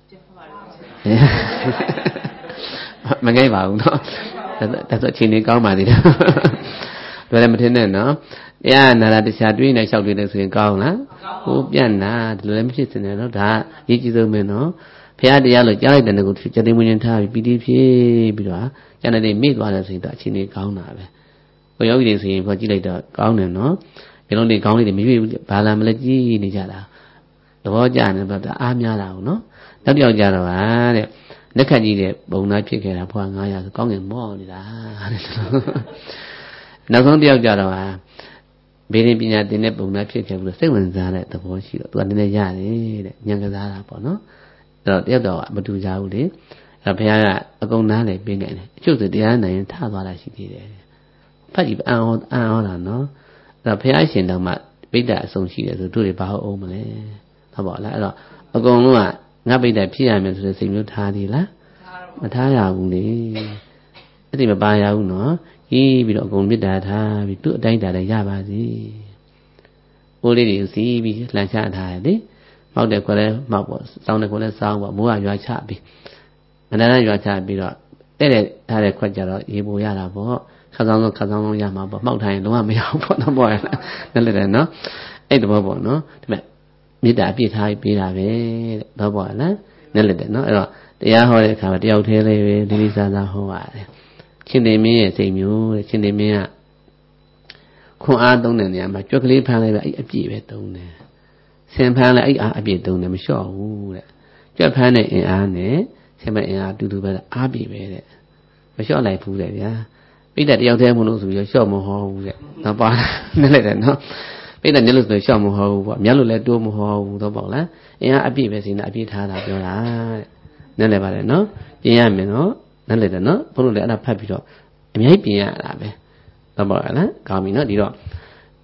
မငိုက်ပါဘူးနော်ဒါဆိုအချိန်လေးကောင်းပါသေးတယ်လွယ်တယ်မထင်နဲ့နော်တရားနာတာတရားတွေးနေလျှောက်တွေးနေဆိုရင်ကောင်းလားဟိုပြန့်တာဒီလိုလည်းမဖြစ်စင်နဲ့နော်ဒါအရေးကြီးဆုံးပဲနော်ဘုရားတရားလို့ကြားလိုက်တဲ့ကိုကျတဲ့မွေးရင်ထားပြီးပီတိဖြစ်ပြီးတော့ကျန်တဲ့မိသွားတယ်ဆိုရင်တော့အချိန်လေးကောင်းတာပဲကိုယောဂီတွေဆိုရင်ခေါ်ကြည့်လိုက်တော့ကောင်းတယ်နော်ဒီလုံးလေးကောင်းလေးတွေမရွေ့ဘူးဘာလာမလဲကြည့်နေကြတာသဘောကျတယ်ဗျာအားများတာကိုနော်နောက်တစ်ယောက်ကြတော့ဟာတဲ့လက်ခတ်ကြီးတဲ့ပုံသားဖြစ်ခဲ့တာဘွားငါးရာဆိုကောင်းငင်မော့နေတာတဲ့နောက်ဆုံးတစ်ယောက်ကြတော့ဟာဘေးရင်ပညာသင်တဲ့ပုံသားဖြစ်ခဲ့ဘူးလို့စိတ်ဝင်စားတဲ့သဘောရှိတော့သူကနည်းနည်းရတယ်တဲ့ဉာဏ်ကစားတာပေါ့နော်အဲ့တော့တယောက်တော့မတူကြဘူးလေအဲ့ဘုရားကအကုန်နားလေပြင်းနေတယ်အကျုပ်စတရားနိုင်ရင်ထသွားတာရှိသေးတယ်ဖတ်ကြည့်အံ့ဩအံ့ဩတာနော်အဲ့တော့ဘုရားရှင်တော်မှပိဋကအဆုံးရှိတယ်ဆိုတို့တွေဘာဟုတ်အောင်မလဲဟုတ်ပါလားအဲ့တော့အကုန်လုံးကငါပိဋကဖြစ်ရမယ်ဆိုတဲ့စိတ်မျိုးထားသေးလားမထားရဘူးလေအဲ့ဒီမပါရဘူးနော်ကြီးပြီးတော့အကုန်မေတ္တာထားပြီးသူ့အတိုင်းတာလည်းရပါစေ။အိုးလေးတွေစီးပြီးလှန်ချထားတယ်လေ။မောက်တဲ့ခွက်လဲမောက်ပေါ့။စောင်းတဲ့ခွက်လဲစောင်းပေါ့။မိုးကရွာချပြီးမနက်ရွာချပြီးတော့တဲ့တဲ့ထားတဲ့ခွက်ကြတော့ရေပိုရတာပေါ့။ခါဆောင်ဆုံးခါဆောင်ဆုံးရမှာပေါ့။မောက်ထိုင်လုံးဝမရဘူးပေါ့နော်ပေါ့ရလား။နဲ့လည်းတယ်နော်။အဲ့တဘောပေါ့နော်။ဒါပေမဲ့မေတ္တာအပြည့်ထားပြီးပေးတာပဲတဲ့။တော့ပေါ့လား။နဲ့လည်းတယ်နော်။အဲ့တော့တရားဟောတဲ့အခါမှာတယောက်တည်းလေးပဲဒီလိုစားစားဟောရတယ်။ရှင်သေမင်းရဲ့စိတ်မျိုးတဲ့ရှင်သေမင်းကခွန်အားသုံးတဲ့နေရာမှာကြွက်ကလေးဖမ်းလိုက်တော့အဲ့အပြည့်ပဲသုံးတယ်ဆင်ဖမ်းလိုက်အဲ့အားအပြည့်သုံးတယ်မလျှော့ဘူးတဲ့ကြွက်ဖမ်းတဲ့အင်အားနဲ့ဆင်မအင်အားအတူတူပဲအားပြည့်ပဲတဲ့မလျှော့လိုက်ဘူးတဲ့ဗျာပိဋကတယောက်တည်းမလို့ဆိုပြီးလျှော့မဟောဘူးတဲ့တော့ပါနဲ့လိုက်တယ်နော်ပိဋကညလို့ဆိုလျှော့မဟောဘူးပေါ့မြတ်လို့လည်းတိုးမဟောဘူးတော့ပေါ့လားအင်အားအပြည့်ပဲစီနေအပြည့်ထားတာပြောတာတဲ့နဲ့လည်းပါတယ်နော်ပြင်ရမယ်နော်နဲ့လည်းတယ်နော်ဘုလို့လည်းအဲ့ဒါဖတ်ပြီးတော့အများကြီးပြင်ရတာပဲတော့ပေါ့လားကောင်းပြီနော်ဒီတော့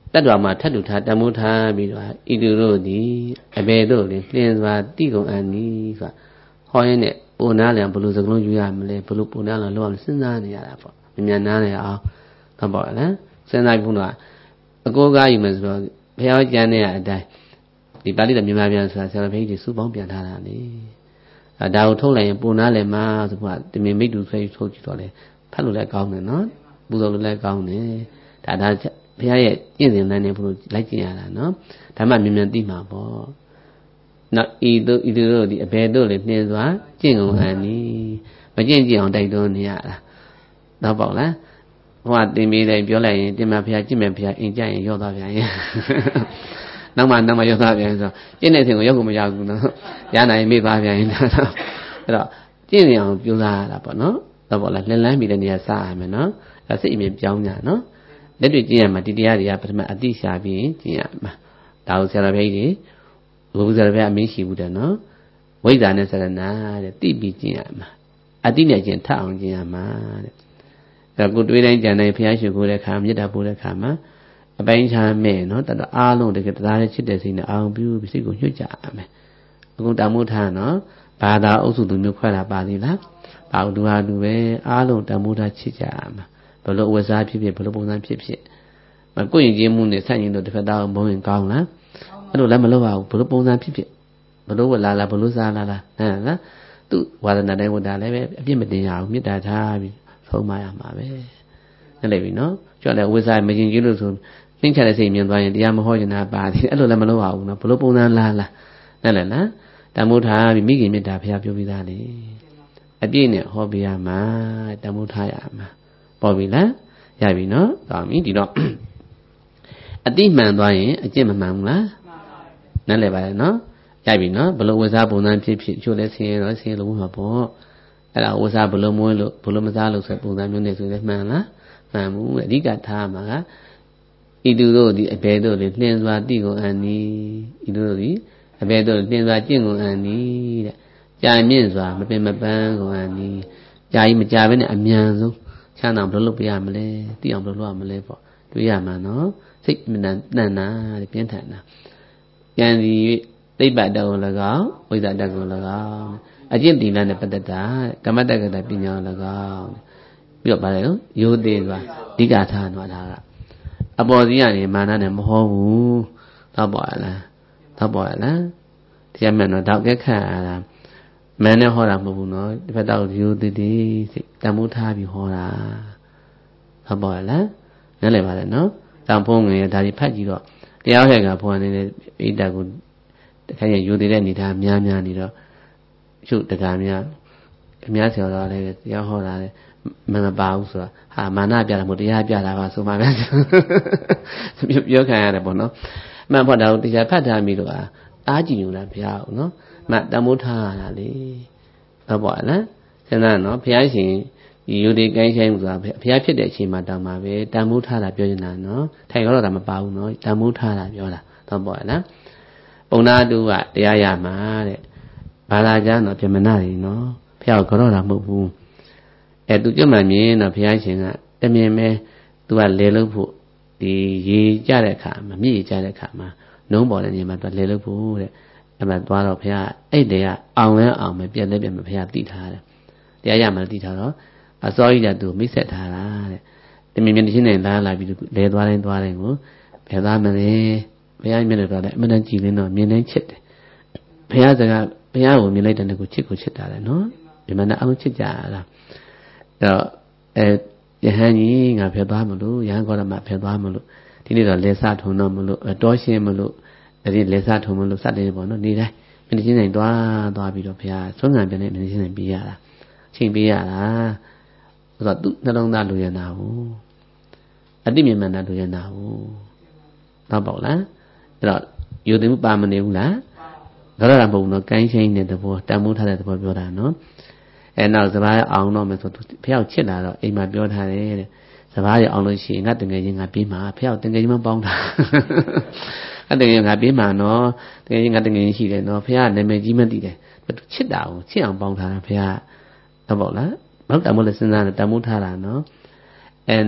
တတ်တော်မှာထတ်တူထားတမှုထားပြီးတော့ဤသူတို့သည်အဘယ်တို့လဲလင်းစွာတိကုန်အန်နီးဆိုတာဟောရင်းနဲ့ပုံနာလည်းဘယ်လိုစကလုံးယူရမလဲဘယ်လိုပုံနာလည်းလောက်အောင်စဉ်းစားနေရတာပေါ့မြင်နားနေအောင်တော့ပေါ့လားစဉ်းစားပြီးတော့အကိုကားယူမယ်ဆိုတော့ဘုရားကျမ်းနဲ့အတိုင်းဒီပါဠိတော်မြန်မာပြန်ဆိုတာဆရာတော်ဘုရားကြီးစုပေါင်းပြန်ထားတာလေအဲဒါကိုထုတ်လိုက်ရင်ပုံနာလည်းမှာဆိုတော့တမင်မိတ်တူဆွဲထုတ်ကြည့်တော့လေဖတ်လို့လည်းကောင်းတယ်နော်ပူဇော်လို့လည်းကောင်းတယ်ဒါဒါဘုရားရဲ့ကျင့်စဉ်လမ်းနဲ့ဘုလို့လိုက်ကျင့်ရတာနော်ဒါမှမြန်မြန်သိမှာပေါ့နောက်ဤတို့ဤတို့ဒီအဘယ်တို့လေနှင်းစွာကျင့်ကုန်အန်နီမကျင့်ကြည့်အောင်တိုက်တွန်းနေရတာတော့ပေါ့လားဟိုကတင်ပေးတယ်ပြောလိုက်ရင်တင်မဘုရားကျင့်မယ်ဘုရားအင်ကြရင်ရော့သွားပြန်ရင်နောက်မှနောက်မှရော့သွားပြန်ဆိုကျင့်တဲ့ဆင်ကိုရောက်ကိုမရဘူးနော်ရနိုင်မေ့သွားပြန်ရင်အဲ့တော့ကျင့်နေအောင်ကြိုးစားရတာပေါ့နော်တော့ပေါ့လားလှန်လန်းပြီးတဲ့နေရာစရမယ်နော်အဲစိတ်အမြင်ပြောင်းကြနော်လက်တွေ့ကျင့်ရမှာဒီတရားတွေကပထမအတိရှာပြီးကျင့်ရမှာဒါကိုဆရာတော်ဘုရားကြီးဘုရားဆရာတော်ဘုရားအမင်းရှိဘူးတဲ့နော်ဝိဇ္ဇာနဲ့စရဏတဲ့တိပြီးကျင့်ရမှာအတိနဲ့ကျင့်ထအောင်ကျင့်ရမှာတဲ့အဲကိုတွေးတိုင်းကြံတိုင်းဘုရားရှိခိုးတဲ့ခါမေတ္တာပို့တဲ့ခါမှာအပိုင်းခြားမဲ့နော်တတအားလုံးတကယ်တရားနဲ့ချစ်တဲ့စိတ်နဲ့အောင်ပြုပြီးစိတ်ကိုညှို့ကြရမယ်အခုတမိုးထားနော်ဘာသာအုပ်စုသူမျိုးခွဲတာပါသေးလားဘာလို့လူဟာလူပဲအားလုံးတမိုးထားချစ်ကြရမှာဘလို့အဝစားဖြစ်ဖြစ်ဘလို့ပုံစံဖြစ်ဖြစ်မကိုရင်ကြီးမှုနဲ့ဆန့်ရင်တော့တစ်ဖက်သားမုန်းရင်ကောင်းလားအဲ့လိုလည်းမလုပ်ပါဘူးဘလို့ပုံစံဖြစ်ဖြစ်ဘလို့ဝလာလားဘလို့စားလားလားဟမ်လားသူ့ဝါဒနာတိုင်းဝတ်တာလည်းပဲအပြစ်မတင်ရအောင်မေတ္တာထားပြီးဆုံးမရမှာပဲအဲ့လေပြီနော်ကြွလည်းဝစားမရင်ကြီးလို့ဆိုနှင်းချတဲ့စိတ်မြင်သွားရင်တရားမဟောကျင်တာပါသေးအဲ့လိုလည်းမလုပ်ပါဘူးနော်ဘလို့ပုံစံလားလားนั่นแหละလားတမိုးထားပြီးမိခင်မေတ္တာဘုရားပြောပြီးသားလေအပြည့်နဲ့ဟောပြရမှာတမိုးထားရမှာပေါ်ပြီလားရပြီနော်ကောင်းပြီဒီတော့အတိမှန်သွားရင်အကျင့်မမှန်ဘူးလားနားလည်ပါရဲ့နော်ရပြီနော်ဘလို့ဝစားပုံစံဖြစ်ဖြစ်ချို့လဲဆင်းရဲတော့ဆင်းရဲလို့မှာပေါ့အဲ့ဒါဝစားဘလို့မွေးလို့ဘလို့မစားလို့ဆိုပုံစံမျိုးနဲ့ဆိုရင်မှန်လားမှန်ဘူးအဓိကထားမှာကဤသူတို့ဒီအဘယ်တို့လေနှင်းစွာတိကုန်အန်နီဤသူတို့ဒီအဘယ်တို့နှင်းစွာကျင့်ကုန်အန်နီတဲ့ကြာမြင့်စွာမပင်မပန်းကုန်အန်နီကြာကြီးမကြာဘဲနဲ့အမြန်ဆုံးချမ်းသာဘယ်လိုလုပ်ပြရမလဲသိအောင်ဘယ်လိုလုပ်ရမလဲပေါ့တွေးရမှာနော်စိတ်မနတန်တာပြင်းထန်တာဉာဏ်ဒီသိပ္ပတ္တကို၎င်းဝိဇ္ဇာတ္တကို၎င်းအကျင့်တိလနဲ့ပတ္တတာကမ္မတ္တကတပညာကို၎င်းပြီးတော့ဗါလဲရိုးသေးစွာအဓိကထားတော့တာကအပေါ်စီကနေမာနနဲ့မဟောဘူးတော့ပေါ်လားတော့ပေါ်လားတရားမှန်တော့တော့ကက်ခတ်ရတာမန်းနဲ့ဟောတာမဟုတ်ဘူးနော်ဒီဘက်တော့ရိုးသေးသေးစိတ်တမိုးထားပြီးဟောတာဟုတ်ပါလားနားလည်ပါလေနော်တောင်ဖုံးငယ်ဒါဒီဖတ်ကြည့်တော့တရားဟဲ့ကဘုရားနေတဲ့ဣဒ္ဓကိုတခါရရိုးသေးတဲ့အနေထားများများနေတော့ချုပ်တကားများအများဆရာတော်လည်းတရားဟောတာလည်းမမပါဘူးဆိုတာဟာမာနပြတာမဟုတ်တရားပြတာပါဆိုမှပဲပြောခံရတယ်ပေါ့နော်မှန်ဖို့တော့တရားဖတ်ထားမိတော့အားကြည့်ယူလားဘုရားဟုတ်နော်မတမိုးထားရတာလေဟုတ်ပါလားစဉ်းစားနော်ဘုရားရှင်ဒီယုတ်ဒီကိုင်းဆိုင်ဆိုတာဘုရားဖြစ်တဲ့အချိန်မှာတောင်းပါပဲတမိုးထားတာပြောနေတာနော်ထိုင်တော့တာမပါဘူးနော်တမိုးထားတာပြောတာဟုတ်ပါလားပုံနာတူကတရားရမှာတဲ့ဘာသာကျမ်းတော့ပြမနာတွေနော်ဘုရားကတော့တာမဟုတ်ဘူးအဲသူကြွမှန်မြင်တော့ဘုရားရှင်ကတမြင်ပဲသူကလေလို့ဖို့ဒီရေကြတဲ့အခါမှာမြည်ကြတဲ့အခါမှာနှုံးပေါ်တဲ့နေရာမှာသူလေလို့ဖို့တဲ့အဲ့မှာသွားတော့ဘုရားအဲ့တည်းကအောင်လဲအောင်မယ်ပြက်လဲပြက်မယ်ဘုရားသိထားတယ်တရားရမှသိထားတော့အစောကြီးကသူမိတ်ဆက်ထားတာတဲ့တမြင်မြင်ချင်းနဲ့လာလာပြီးလဲသွားတိုင်းသွားတိုင်းကိုဘယ်သားမလဲဘုရားမြင်လို့တော့လည်းအမှန်တန်ကြည်လင်းတော့မြင်တိုင်းချစ်တယ်ဘုရားစကားဘုရားကိုမြင်လိုက်တဲ့ကိုချစ်ကိုချစ်တာလေနော်ဒီမှာအအောင်ချစ်ကြတာတော့အဲယဟန်ကြီးငါဖယ်သွားမလို့ယဟန်ကောရမဖယ်သွားမလို့ဒီနေ့တော့လေစထုံတော့မလို့တောရှင်းမလို့အဲဒီလေစထုံမလို့စတဲ့ပေါ့နော်နေတိုင်းမြင်ချင်းတိုင်းသွားသွားပြီးတော့ဘုရားဆုံးခံပြန်နေမြင်ချင်းတိုင်းပြီးရတာချိန်ပေးရတာဆိုတော့သူနှလုံးသားလူရနာဘူးအတိမြင်မှန်တာလူရနာဘူးတော့ပေါ့လားအဲ့တော့ယူသိမှုပါမနေဘူးလားဒါတော့မဟုတ်ဘူးနော်ကိုင်းချင်းတဲ့သဘောတန်မိုးထားတဲ့သဘောပြောတာနော်အဲနောက်စပားရအောင်တော့မယ်ဆိုဖះချစ်လာတော့အိမ်မှာပြောထားတယ်တဲ့စပားရအောင်လို့ရှိရင်ငါတငယ်ချင်းငါပြေးမှာဖះတငယ်ချင်းမပေါင်းတာငါတငယ်ချင်းငါပြေးမှာနော်တငယ်ချင်းငါတငယ်ချင်းရှိတယ်နော်ဖះနာမည်ကြီးမသိတယ်ချစ်တာကိုချစ်အောင်ပေါင်းထားတာဖះတော့ပေါ့လားမဟုတ်တမိုးလည်းစဉ်းစားတယ်တမိုးထားတာနော်အဲနောက်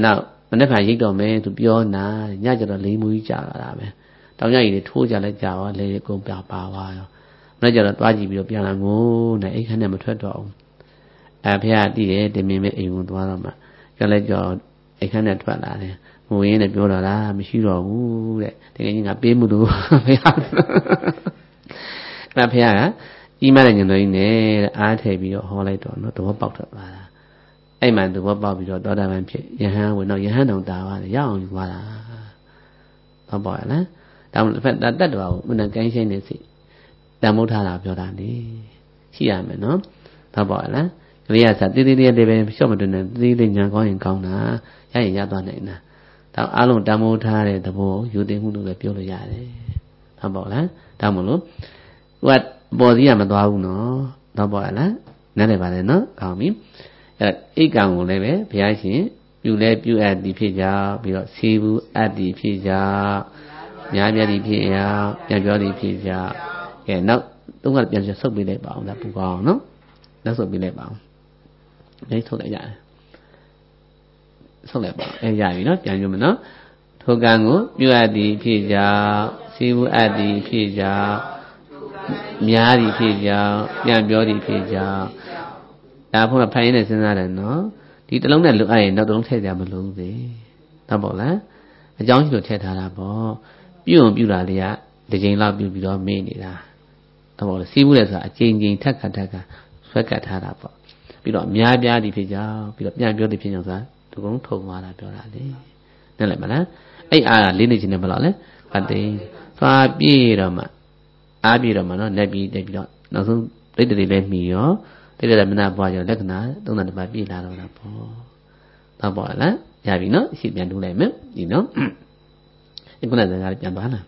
မနေ့ကရိတ်တော်မယ်သူပြောနာညကျတော့လေးမူကြီးကြာလာတာပဲတောင်ညကြီးတွေထိုးကြလဲကြာသွားလေကုန်ပြပါသွားရောမနေ့ကျတော့တွားကြည့်ပြီးတော့ပြန်လာငိုးနေအိတ်ခမ်းနဲ့မထွက်တော့ဘူးအဲဖះတည်တယ်တင်မင်းပဲအိမ်ဝင်သွားတော့မှကျလဲကြောအိတ်ခမ်းနဲ့ထွက်လာတယ်ငိုရင်းနဲ့ပြောတော့လားမရှိတော့ဘူးတဲ့တကယ်ကြီးငါပေးမှုလို့ဖះအဲဖះကကြီးမတဲ့ညွန်တော်ကြီးနဲ့အားထည့်ပြီးတော့ဟောလိုက်တော့နော်သဘောပေါက်ထွက်သွားတာအဲ့မှသဘောပေါက်ပြီးတော့သောတာပန်ဖြစ်ယဟန်ဝင်တော့ယဟန်တော်တာပါတယ်ရအောင်ယူသွားတာသဘောပေါက်ရလားဒါမှတစ်ဖက်တတ်တော်ကိုမနကိုင်းရှိနေစိတန်မိုးထားတာပြောတာနေရှိရမယ်နော်သဘောပေါက်ရလားကလေးကစားတေးသေးလေးလေးပဲရှော့မတွင်နဲ့တေးသေးညာကောင်းရင်ကောင်းတာရရင်ရသွားနိုင်တာဒါအားလုံးတန်မိုးထားတဲ့သဘောယူသိမှုလို့ပဲပြောလို့ရတယ်သဘောပေါက်လားဒါမှမလို့ဟိုကပေါ်စီးရမသွားဘူးနော်သဘောပေါက်ရလားနားလည်ပါတယ်နော်ကောင်းပြီအဲ့အိတ်ကံကိုလည်းပဲဘုရားရှင်ပြုလဲပြုအပ်သည်ဖြစ်ကြပြီးတော့စီဘူးအပ်သည်ဖြစ်ကြညာပြသည်ဖြစ်ရပြန်ပြောသည်ဖြစ်ကြကဲနောက်သုံးကပြန်ဆုပ်ပေးလိုက်ပါအောင်ဒါပူကောင်းနော်နောက်ဆုပ်ပေးလိုက်ပါအောင်လေးထုတ်လိုက်ရတယ်ဆုပ်လိုက်ပါအဲရပြီနော်ပြန်ပြောမယ်နော်ထိုကံကိုပြုအပ်သည်ဖြစ်ကြစီဘူးအပ်သည်ဖြစ်ကြများသည်ဖြစ်ကြပြန်ပြောသည်ဖြစ်ကြဒါဘုရားဖိုင်နေစဉ်းစားတယ်နော်ဒီတစ်လုံးနဲ့လွတ်အရင်နောက်တစ်လုံးထည့်ကြမလို့သေးဟုတ်ပေါ့လားအကြောင်းရှိလို့ထည့်ထားတာပေါ့ပြုံပြုတာလေးကတစ်ချိန်လောက်ပြုပြီးတော့မေ့နေတာဟုတ်ပေါ့လားစီးဘူးလဲဆိုတာအချိန်ချင်းထက်ခါထက်ခါဆွဲကတ်ထားတာပေါ့ပြီးတော့အများပြားသည်ဖြစ်ကြပြီးတော့ပြန်ပြောသည်ဖြစ်ကြဆိုတာဒီကုန်းထုံသွားတာပြောတာလေနားလည်မလားအဲ့အားကလေးနေချင်းနဲ့ဘယ်လောက်လဲဖတ်တယ်သွားပြေးတော့မှအားပြေးတော့မှနော်လက်ပြီးတက်ပြီးတော့နောက်ဆုံးတိတ်တည်းလေးမှီရောတိတိမနာပွားကြလက္ခဏာသုံးသတ္တပါးပြည့်လာတော့တာပေါ့တော့ပေါ့လားရပြီနော်အရှိပြန်တူးလိုက်မယ်ဒီနော်ဒီခုနကစကားပြန်ပါလား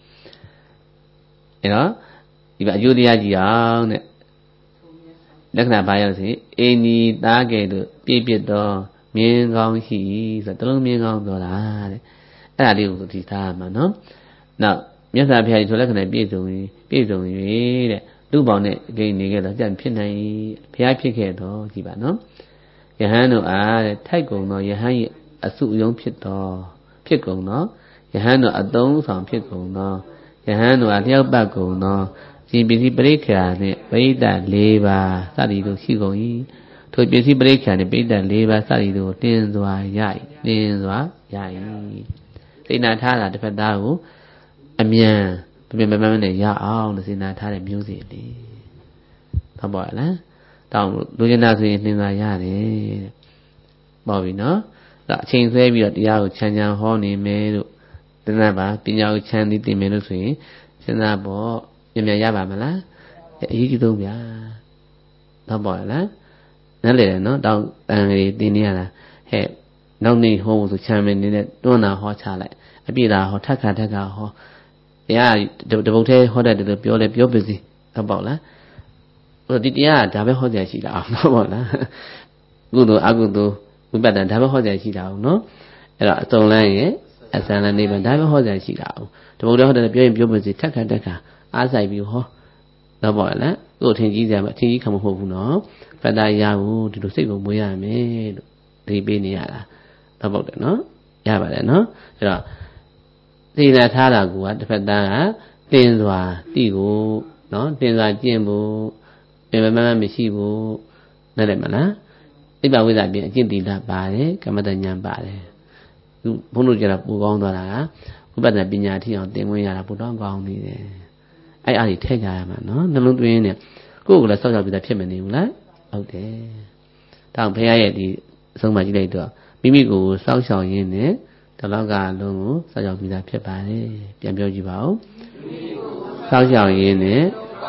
အဲ့တော့ဒီကအကျိုးတရားကြီးအောင်တဲ့လက္ခဏာဘာရောက်စီအင်းဒီသားကဲ့သို့ပြည့်ပြည့်တော့မြင်းကောင်းရှိဆိုတလုံးမြင်းကောင်းပြောတာတဲ့အဲ့ဒါလေးကိုဒီသားမှာနော်နောက်မြတ်စွာဘုရားကြီးဆိုလက္ခဏာပြည့်စုံရင်ပြည့်စုံ၍တဲ့လူပေါင်းနဲ့အကိန်းနေခဲ့တော့ကြံဖြစ်နိုင်ဘုရားဖြစ်ခဲ့တော့ကြည်ပါနော်ယဟန်တို့အားတဲ့ထိုက်ကုံတော့ယဟန်ရဲ့အစုအယုံဖြစ်တော့ဖြစ်ကုံတော့ယဟန်တို့အသုံးဆောင်ဖြစ်ကုံတော့ယဟန်တို့အားလျှောက်ပတ်ကုံတော့ရှင်ပစ္စည်းပရိက္ခာနဲ့ပရိသတ်၄ပါးစသည်တို့ရှိကုန်၏ထိုပစ္စည်းပရိက္ခာနဲ့ပရိသတ်၄ပါးစသည်တို့တင်းစွာရ၏တင်းစွာရ၏စိတ်နာထားတာတစ်ဖက်သားကိုအမြန်ပြပြမမနဲ့ရအောင်လို့စဉ်းစားထားတဲ့မျိုးစေ့လေးဟုတ်ပါလားတောင်းလူကျင်တာဆိုရင်နှင်သာရတယ်ပေါ့ပြီနော်အချိန်ဆွဲပြီးတော့တရားကိုချမ်းချမ်းဟောနေမယ်လို့တဏှာပါပညာကိုချမ်းသိသိမယ်လို့ဆိုရင်စဉ်းစားပေါ့ပြန်ပြန်ရပါမလားအရေးကြီးဆုံးဗျာဟုတ်ပါလားနားလည်တယ်နော်တောင်းတန်ကြီးတင်းနေရတာဟဲ့နောက်နေ့ဟောဖို့ဆိုချမ်းမင်းနေတဲ့တွန်းတာဟောချလိုက်အပြည့်တာဟောထက်ခါထက်ခါဟောတရားတပုတ်သေးဟောတတ်တယ်လို့ပြောလဲပြောပါစေဟုတ်ပါလားဟိုဒီတရားကဒါပဲဟောကြရှိတာအောင်ဟုတ်ပါလားကုသိုလ်အကုသိုလ်ဝိပဿနာဒါပဲဟောကြရှိတာအောင်နော်အဲ့တော့အစုံလန်းရဲ့အစံလန်းနေပါဒါပဲဟောကြရှိတာအောင်တပုတ်သေးဟောတယ်ပြောရင်ပြောပါစေထက်ခါထက်ခါအားဆိုင်ပြီးဟောတော့ပါလားကိုယ်ထင်ကြီးကြမှာထင်ကြီးခံမဟုတ်ဘူးနော်ဖတ်တာရဘူးဒီလိုစိတ်ကိုမွေးရမယ်လို့ဒီပေးနေရတာတော့ပေါ့တယ်နော်ရပါတယ်နော်အဲ့တော့သိနာထားတာကတစ်ဖက်သားကတင်းစွာတိကိုနော်တင်းစွာကျင့်ဖို့ပြန်မမမရှိဘူးနားလည်မလားသိပ္ပဝိဇ္ဇာပြင်အကျင့်တိလာပါတယ်ကမ္မတဉာဏ်ပါတယ်သူဘုန်းတို့ကျတော့ပူကောင်းသွားတာကဝိပဿနာပညာထိအောင်သင်ဝင်ရတာပူတော့ကောင်းနေတယ်အဲ့အားကြီးထည့်ကြရမှာနော်နှလုံးသွင်းနေကိုယ့်ကိုယ်လည်းစောက်ကြောက်ပြီးသားဖြစ်မနေဘူးလားဟုတ်တယ်တောင်ဖခင်ရဲ့ဒီအဆုံးမှကြည့်လိုက်တော့မိမိကိုယ်စောက်ရှောက်ရင်းနဲ့တလောကလုံးကိုစောက်ရှောက်ပြီးသားဖြစ်ပါတယ်ပြန်ပြောကြည့်ပါဦးစောက်ရှောက်ရင်းနဲ့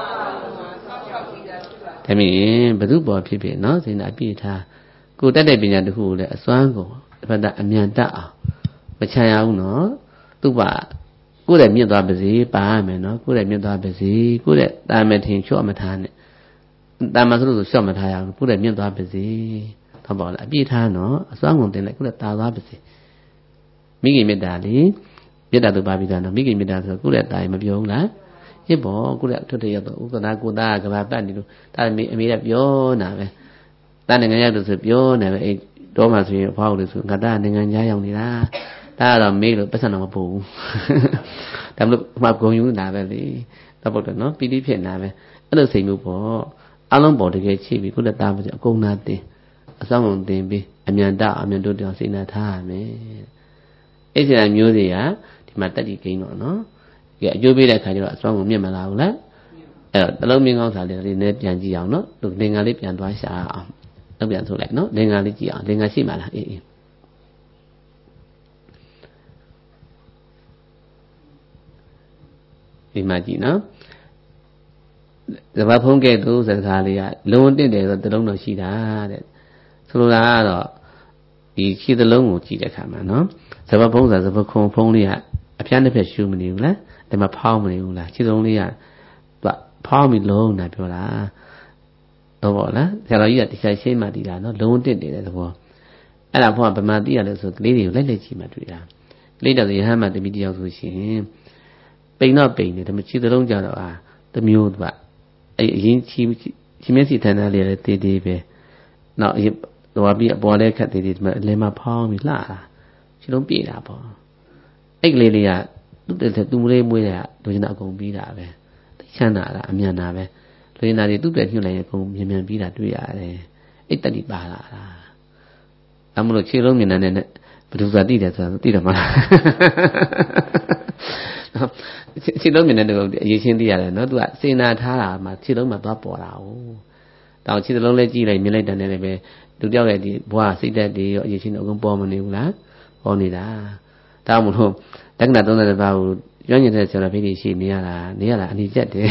ဒါမြင်ဘသူပေါ်ဖြစ်ဖြစ်နော်စိတ်နာအပြည့်ထားကိုတက်တဲ့ပညာတစ်ခုကိုလည်းအစွမ်းကိုတစ်ဖက်သားအမြန်တတ်အောင်မချမ်းရဘူးနော်သူ့ပါကိုယ်လည်းမြင့်သွားပါစေပါရမယ်နော်ကိုယ်လည်းမြင့်သွားပါစေကိုယ်လည်းတာမထင်ချော့မထားနဲ့တာမဆိုလို့ချော့မထားရဘူးကိုယ်လည်းမြင့်သွားပါစေဟုတ်ပါလားအပြည့်ထားနော်အစွမ်းကုန်တင်လိုက်ကိုယ်လည်းတာသွားပါစေမိခင်မေတ္တာလေမေတ္တာသူပါပြီးသားနော်မိခင်မေတ္တာဆိုကိုယ်လည်းတာရင်မပြောဘူးလားဟစ်ပေါ်ကိုယ်လည်းထွတ်ထရတော့ဥက္ကနာကိုသားကဘာပတ်နေလို့ဒါအမေအမေကပြောနာပဲတာနိုင်ငံရလို့ဆိုပြောနေပဲအဲတော့မှဆိုရင်အဖွားကိုဆိုငါသားနိုင်ငံသားရောက်နေတာဒါကတော့မေးလို့ပတ်စံတော့မပူဘူးဒါမလို့မှဂုံယူနေတာပဲလေတော့ပေါ့တယ်နော်ပီတိဖြစ်နေတာပဲအဲ့လိုစိတ်မျိုးပေါ့အလုံးပေါ်တကယ်ချိပြီးကိုယ့်သားမစအကုန်နာတင်အဆောင်အောင်တင်ပြီးအမြန်တအမြန်တို့တောင်စိတ်နာထားရမယ်အဲ့ဒီမျိုးတွေကဒီမှာတက်တိကိန်းတော့နော်ကဲအကျိုးပေးတဲ့ခါကျတော့အဆောင်ကိုမြင့်မလာဘူးလားအဲ့တော့တလုံးမြင့်ကောင်းစားလေးလေးနဲ့ပြန်ကြည့်အောင်နော်သူလင်္ကာလေးပြန်သွားရှာအောင်တော့ပြန်ထုတ်လိုက်နော်လင်္ကာလေးကြည့်အောင်လင်္ကာရှိမှလားအေးအေးဒီမှာကြည့်နော်သဘာဖုံးကဲ့သို့စကားလေးကလုံးတင့်တယ်ဆိုတလုံးတော့ရှိတာတဲ့ဆိုလိုတာကတော့ဒီခြေသလုံးကိုကြည့်တဲ့အခါမှာနော်သဘာဖုံးဆိုသဘာခုံဖုံးလေးကအဖျားတစ်ဖက်ရှူမနေဘူးလားဒီမှာဖောင်းမနေဘူးလားခြေသလုံးလေးကသူကဖောင်းပြီးလုံးတာပြောတာတော့ပေါ့လားဆရာတော်ကြီးကတရားရှင်းမှတည်တာနော်လုံးတင့်တယ်တဲ့သဘောအဲ့ဒါဘုရားဗမာတိရလဲဆိုကလေးတွေကိုလိုက်လိုက်ကြည့်မှတွေ့တာကလေးတော်ရဟန်းမှတမိတယောက်ဆိုရှင်ပိန်တော့ပိန်တယ်ဒါမှခြေသလုံးကြတော့အာတမျိုးသူကအဲ့အရင်ချီချီမျက်စိထန်သားလေးလည်းတေးသေးပဲနောက်တော့ပြီးအပေါ်လဲခက်သေးသေးဒီမှာအလင်းမဖောင်းပြီးလှတာခြေလုံးပြေးတာပေါ့အဲ့ကလေးလေးကသူ့တဲ့သူ့မလေးမွေးတဲ့ကလူကျင်အကုန်ပြီးတာပဲသိချမ်းတာလားအမြန်တာပဲလူကျင်သားတွေသူ့တဲ့ညှို့လိုက်ရင်အကုန်မြန်မြန်ပြီးတာတွေ့ရတယ်အဲ့တက်တိပါလာတာဒါမှမဟုတ်ခြေလုံးမြင်တဲ့နဲ့ဘယ်သူသာသိတယ်ဆိုတာသိတယ်မလားခြေလုံးမြင်တဲ့တူအရေးချင်းသိရတယ်နော်သူကစေနာထားတာမှခြေလုံးမှာသွားပေါ်တာ哦တောင်ခြေလုံးလေးကြည့်လိုက်မြင်လိုက်တယ်လည်းပဲလူတယောက်ရဲ့ဒီဘွားစိတ်သက်တွေရောအရေးချင်းအကုန်ပေါ်မနေဘူးလားပေါ်နေတာဒါမှမဟုတ်တက္ကနာသုံးတဲ့ဘာကိုရွညင်တဲ့ဆရာဖိတိရှိနေရတာနေရတာအနိကျက်တယ်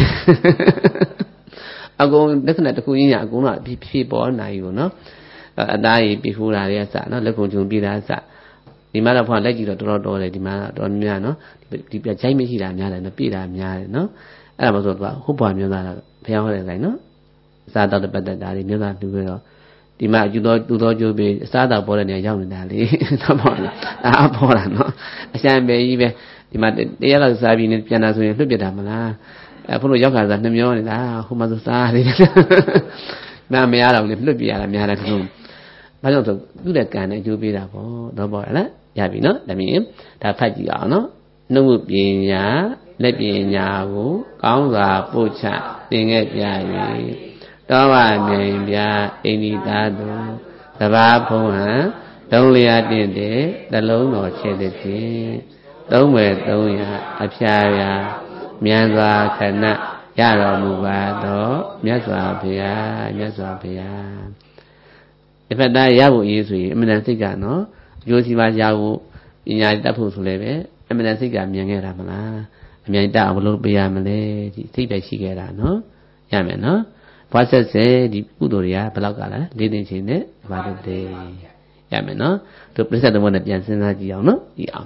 အကုန်တက္ကနာတစ်ခုရင်းရအကုန်တော့ဖြည့်ပေါ်နိုင်ဘူးနော်အသားကြီးပြဖူးတာတွေကစနော်လက်ကုံချုံပြတာစဒီမှာတော့ဘုရားလက်ကြည့်တော့တော်တော်တော်တယ်ဒီမှာတော့များနော်ဒီပြချိုင်းမရှိတာများတယ်နော်ပြတာများတယ်နော်အဲ့ဒါမှဆိုတော့ဟုတ်ပါမျိုးသားတော့ဘုရားဟောတဲ့တိုင်းနော်အစားတော့ပတ်သက်တာတွေမျိုးသားတူပြီးတော့ဒီမှာယူတော်တူတော်ကျိုးပြီးအစားတော့ပေါ်တဲ့နေရာရောက်နေတာလေတော့ပေါ့လားဒါအပေါ်တာနော်အရှမ်းပဲကြီးပဲဒီမှာတရားလောက်စားပြီးနေပြန်လာဆိုရင်လွတ်ပြတာမလားအဲဘုလို့ရောက်ခါစားနှမျောနေတာဟိုမှာဆိုစားရတယ်မမရတော့လေလွတ်ပြရတာများတယ်သူဘာကြောင့်ဆိုသူ့တဲ့ကံနဲ့အကျိုးပေးတာပေါ့တော့ပေါ့လားရပြီနော်ဒါမြင်ဒါဖတ်ကြည့်အောင်နော်နှုတ်ပညာလက်ပညာကိုကောင်းစွာပို့ချသင်ခဲ့ပြ၍တောဝမြင်ပြအိန္ဒိသားတို့သဘာဖုံးဟံလုံးလျာတင့်တဲ့တလုံးတော်ချဲ့တဲ့ဖြင့်သုံးဝယ်သုံးရာအဖျားရာမြန်စွာခဏရတော်မူပါတော့မြတ်စွာဘုရားမြတ်စွာဘုရားအဖက်သားရဖို့ရေးဆိုရင်အမှန်တန်စိတ်ကနော်အကျိုးစီးပွားရဖို့ပညာတတ်ဖို့ဆိုလည်းပဲအမှန်တန်စိတ်ကမြင်ခဲ့တာမလားအမြန်တအောင်ဘလို့ပေးရမလဲဒီစိတ်ပဲရှိခဲ့တာနော်ရမယ်နော်ဘွားဆက်ဆက်ဒီကုသိုလ်တွေကဘယ်လောက်ကလဲလေးသိချင်းနဲ့ဘာလို့တည်းရမယ်နော်သူပြစ္ဆက်တော်နဲ့ပြန်စဉ်းစားကြည့်အောင်နော်ကြည့်အောင်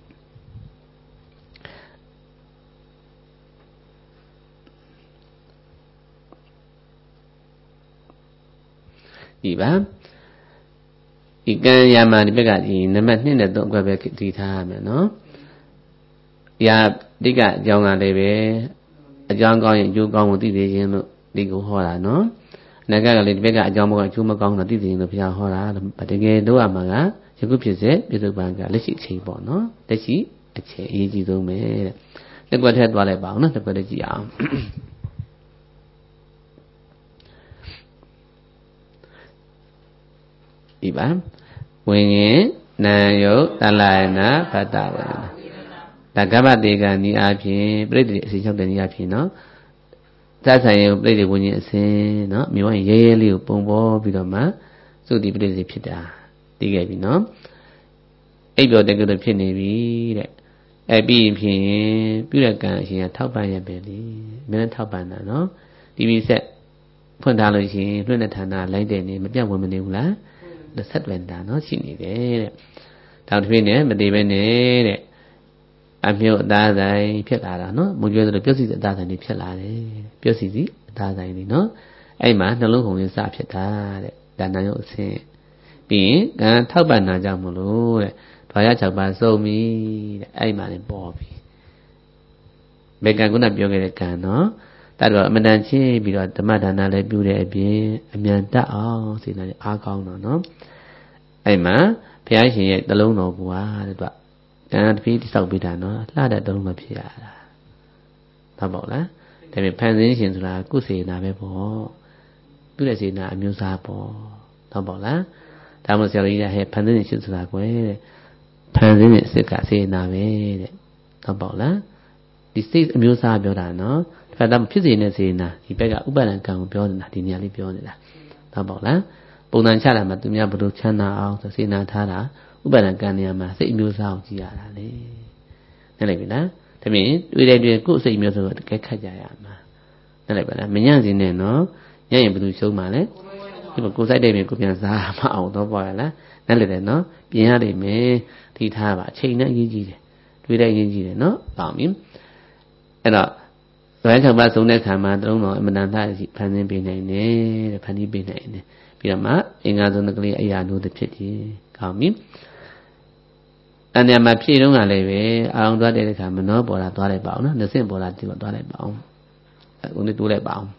ဒီပါဒီကံရမှာဒီဘက်ကဒီနံပါတ်နှစ်နဲ့သုံးအကွက်ပဲတည်ထားရမယ်နော်။ရာတိကအကြောင်းကလည်းပဲအကြောင်းကောင်းရင်အကျိုးကောင်းကိုသိသိခြင်းလို့ဒီကိုဟောတာနော်။နာကကလည်းဒီဘက်ကအကြောင်းမကောင်းအကျိုးမကောင်းတော့သိသိခြင်းလို့ဘုရားဟောတာတကယ်တော့အမှန်ကယခုဖြစ်စေပြစ္ဆုတ်ပံကလက်ရှိအချိန်ပေါ့နော်။လက်ရှိအချိန်အရေးကြီးဆုံးပဲတဲ့။လက်ကွက်ထက်သွားလိုက်ပါအောင်နော်လက်ကွက်ထက်ကြည့်အောင်။ဒီပါဝိညာဉ်နာယုတ်တလယနာဖတ်တာဝေဒနာဒါကမ္မတေကံဤအဖြစ်ပြိတ္တိအစီ၆တဲ့ဤအဖြစ်နော်သတ်ဆိုင်ရုပ်ပြိတ္တိဝိညာဉ်အစဉ်နော်မြေဝိုင်းရဲရဲလေးကိုပုံပေါ်ပြီးတော့မှသုတိပြိတ္တိဖြစ်တာသိခဲ့ပြီနော်အိပ်ပျော်တဲ့ကလေးဖြစ်နေပြီတဲ့အဲပြီးရင်ဖြင့်ပြုတဲ့ကံအရှင်ကထောက်ပံ့ရပဲလေမင်းထောက်ပံ့တာနော်ဒီပြီးဆက်ဖွင့်ထားလို့ရှိရင်လွှင့်တဲ့ဌာနလိုင်းတယ်နေမပြတ်ဝင်မနေဘူးလားဆက်တွင်တာနော်ရှိနေတယ်တဲ့တောင်တစ်ပြည့်နဲ့မသေးပဲနဲ့တဲ့အမြုပ်အသားဆိုင်ဖြစ်လာတာနော်မွေးကြွဆိုတော့ပြုတ်စီအသားဆိုင်တွေဖြစ်လာတယ်ပြုတ်စီစီအသားဆိုင်တွေနော်အဲ့မှာနှလုံးခုန်ရင်းစဖြစ်တာတဲ့ဒါနာရုပ်အဆင့်ပြီးရင်ကံထောက်ပံ့တာကြောင့်မလို့တဲ့ဓဝါရ၆ပါးစုံပြီတဲ့အဲ့မှာလည်းပေါ်ပြီဘေကံကုဏပြောခဲ့တဲ့ကံနော်တတ်တော့အမတန်ချင်းပြီးတော့ဓမ္မဒါနလည်းပြုတဲ့အပြင်အမြန်တတ်အောင်စေတနာအားကောင်းတော့နော်အဲ့မှာဘုရားရှင်ရဲ့တလုံးတော်ဘုရားတဲ့သူကတန်တပည့်တိဆောက်ပေးတာနော်လှတဲ့တလုံးမဖြစ်ရတာဟုတ်ပါ့လားဒါပေမဲ့ဖန်ဆင်းရှင်ဆိုတာကုစေနာပဲပေါ့သူ့ရဲ့စေနာအမျိုးသားပေါ့ဟုတ်ပါ့လားဒါမှမဟုတ်ဆရာကြီးကဟဲ့ဖန်ဆင်းရှင်ဆိုတာကွယ်တဲ့ဖန်ဆင်းရဲ့စစ်ကစေနာပဲတဲ့ဟုတ်ပါ့လားဒီစိတ်အမျိုးသားပြောတာနော်ဒါပေမဲ့ဖြစ်စေတဲ့စေနာဒီဘက်ကဥပါဒံကံကိုပြောနေတာဒီနေရာလေးပြောနေတာဟုတ်ပါ့လားပုံစံချတာမှာသူများဘယ်လိုချမ်းသာအောင်ဆိုစေနာထားတာဥပါဒံကံနေရာမှာစိတ်အမျိုးသားအောင်ကြည့်ရတာလေနားလည်ပြီလားဒါပြင်တွေ့တဲ့တွေ့ကိုယ်စိတ်မျိုးဆိုတော့တကယ်ခတ်ကြရမှာနားလည်ပါလားမညံ့စင်းနဲ့နော်ညံ့ရင်ဘယ်သူရှုံးမှာလဲဒီမှာကိုယ်စိုက်တဲ့ပြင်ကိုပြန်စားမအောင်တော့ပါလားနားလည်တယ်နော်ပြင်ရလိမ့်မယ်ထိထားပါအချိန်နဲ့အရေးကြီးတယ်တွေ့တဲ့အရေးကြီးတယ်နော်ပေါ့ပြီအဲ့တော့ဘယ်ခံပါဆုံးတဲ့ခံမှာတုံးတော့အမှန်တန်သားဖန်ဆင်းပေးနိုင်တယ်တဲ့ဖန်တီးပေးနိုင်တယ်ပြီးတော့မှအင်္ဂါဆုံးကလေးအရာတို့တစ်ဖြစ်တည်ကောင်းပြီအန္တရာယ်မှာဖြည့်တော့ကလည်းပဲအောင်သွားတဲ့အခါမနှောပေါ်လာသွားလိုက်ပါအောင်နော်နှစ်ဆင့်ပေါ်လာဒီမှာသွားလိုက်ပါအောင်အခုနေတိုးလိုက်ပါအောင်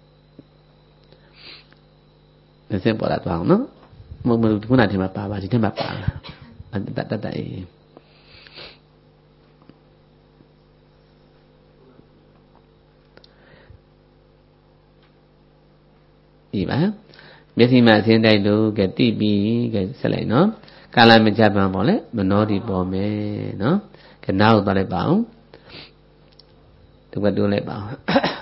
နှစ်ဆင့်ပေါ်လာသွားအောင်နော်မဟုတ်ဘူးခုနကဒီမှာပါပါဒီထဲမှာပါလာတတ်တတ်တတ်အေးဒီပါမျက်စိမှာအစင်းတိုက်လို့ကတိပြီးကဆက်လိုက်နော်ကာလမကြပန်းပေါ့လေမနောဒီပေါ်မယ်နော်ကနောက်သွားလိုက်ပါအောင်ဒီကတိုးလိုက်ပါအောင်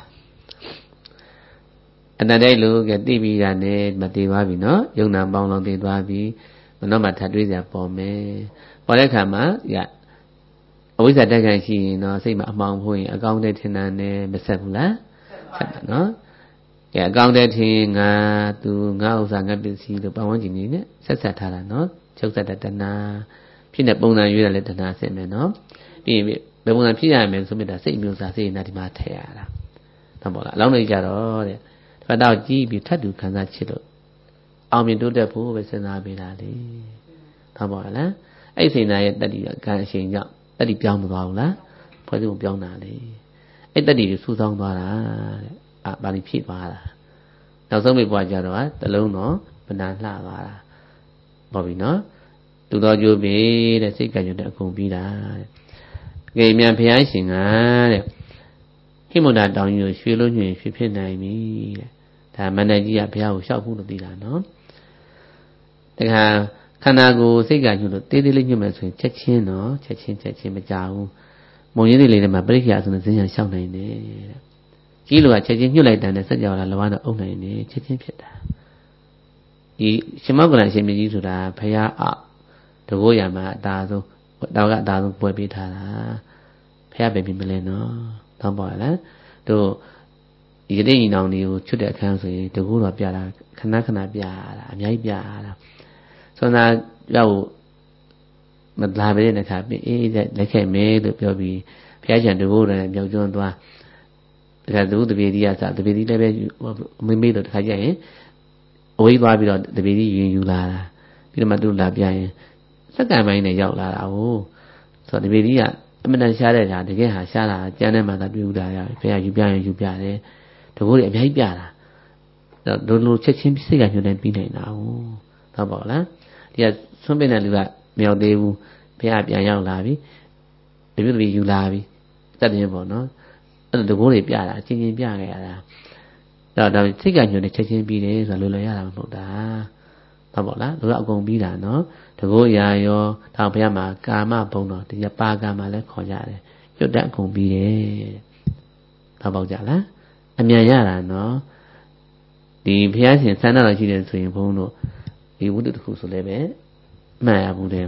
အတန်တိုက်လို့ကတိပြီးတာနဲ့မတည်သွားပြီနော်ယုံနာပေါင်းလုံးတည်သွားပြီမနောမှာထပ်တွေးစရာပေါ်မယ်ပေါ်တဲ့ခါမှာရအဝိဇ္ဇာတက်ခံရှိရင်တော့စိတ်မှာအမှောင်ဖို့ရင်အကောင်းတဲ့ထင်တာနဲ့မဆက်ဘူးလားဆက်ပါနော်ကဲအကောင်းတဲ့ထင်ငါသူငါဥစ္စာငါပစ္စည်းလို့ပတ်ဝန်းကျင်နေနဲ့ဆက်ဆက်ထားတာနော်ချုပ်ဆက်တဲ့တဏှာဖြစ်တဲ့ပုံစံရွေးရလဲတဏှာဆင်မယ်နော်ပြီးရင်ဘယ်ပုံစံဖြစ်ရမယ်ဆိုမြတ်တာစိတ်မျိုးစားစိတ်နာဒီမှာထည့်ရတာဟုတ်ပါလားအလောင်းလေးကြတော့တဲ့ဖတ်တော့ကြည့်ပြီးထပ်တူခံစားချစ်လို့အောင်မြင်တိုးတက်ဖို့ပဲစဉ်းစားပေးတာလေဟုတ်ပါလားအဲ့စိတ်နာရဲ့တတိယကံအရှင်ကြောင့်တတိပြောင်းမသွားဘူးလားဖွဲ့စုံပြောင်းတာလေအဲ့တတိကိုစူးစောင်းသွားတာတဲ့အာဘာလို့ဖြစ်သွားတာနောက်ဆုံးမိဘွားကြတော့တလုံးတော့ပဏ္ဏလှသွားတာပေါ့ပြီနော်သူတော်ကျိုးပြီတဲ့စိတ်ကံကြတဲ့အကုန်ပြီးတာတဲ့ငယ်မြန်ဘုရားရှင်ကတဲ့ဟိမုန္ဒတောင်ကြီးကိုရွှေလို့ညွှင်ရွှေဖြစ်နိုင်ပြီတဲ့ဒါမန္တကြီးကဘုရားကိုလျှောက်ဖို့လို့သိတာနော်တခါခန္ဓာကိုယ်စိတ်ကညွှန်လို့တေးသေးလေးညွှန်မယ်ဆိုရင်ချက်ချင်းနော်ချက်ချင်းချက်ချင်းမကြဘူးမုံရင်းလေးလေးထဲမှာပရိက္ခာဆိုတဲ့ဇင်းရလျှောက်နိုင်တယ်တဲ့ကြီးလိုကချက်ချင်းညှို့လိုက်တယ်နဲ့စัจ java လာလဝါတော့အုပ်နိုင်တယ်ချက်ချင်းဖြစ်တာဒီရှင်မောကလန်ရှင်မြကြီးဆိုတာဘုရားအတကောရမှာအသာဆုံးတောက်ကအသာဆုံးပွဲပေးထားတာဘုရားပဲပြင်မလဲနော်တောင်းပါလားတို့ဒီတိညီနောင်တွေကိုချွတ်တဲ့အခန်းဆိုရင်တကောတော့ပြတာခဏခဏပြတာအများကြီးပြတာဆွမ်းသာရောက်မလာပဲတဲ့ခါပြအေးလက်ခဲ့မဲလို့ပြောပြီးဘုရားရှင်တကောလည်းမြောက်ကျွန်းသွားဒါကသူတပေကြီးကစတပေကြီးလည်းပဲမမေ့တော့တခါကျရင်အဝေးသွားပြီးတော့တပေကြီးရင်ယူလာတာပြီးတော့မှသူလာပြရင်စက္ကန့်ပိုင်းနဲ့ရောက်လာတာဟုတ်ဆိုတော့တပေကြီးကအမှန်တန်ရှားတဲ့ဟာတကယ်ဟာရှားတာကျန်းတဲ့မှာသာပြုတာရဘယ်ဟာယူပြရင်ယူပြတယ်တကူတွေအများကြီးပြတာတော့လိုလိုချက်ချင်းစိတ်ကညှို့နေပြီးနိုင်တာဟုတ်ဟုတ်ပါလားဒီကဆွန့်ပစ်တဲ့လူကမရောက်သေးဘူးဘုရားပြန်ရောက်လာပြီတပည့်တပည့်ယူလာပြီစက်တင်ပေါ့နော်အဲ့လိုတကိုးတွေပြတာချင်းချင်းပြခဲ့ရတာတော့ဒါစိတ်ကညှို့နေချက်ချင်းပြီးတယ်ဆိုတော့လွယ်လွယ်ရတာမဟုတ်တာဟုတ်ပါလားတို့ကအကုန်ပြီးတာနော်တကိုးရာရောဒါဘုရားမှာကာမဘုံတော်ဒီပါကာမလည်းခေါ်ကြတယ်ကျွတ်တဲ့အကုန်ပြီးတယ်ဟုတ်ပါကြလားအမြန်ရတာနော်ဒီဘုရားရှင်ဆန္ဒတော်ရှိတယ်ဆိုရင်ဘုန်းတို့ဒီဝိတ္တတစ်ခုဆိုလည်းပဲမှတ်ရဘူးတဲ့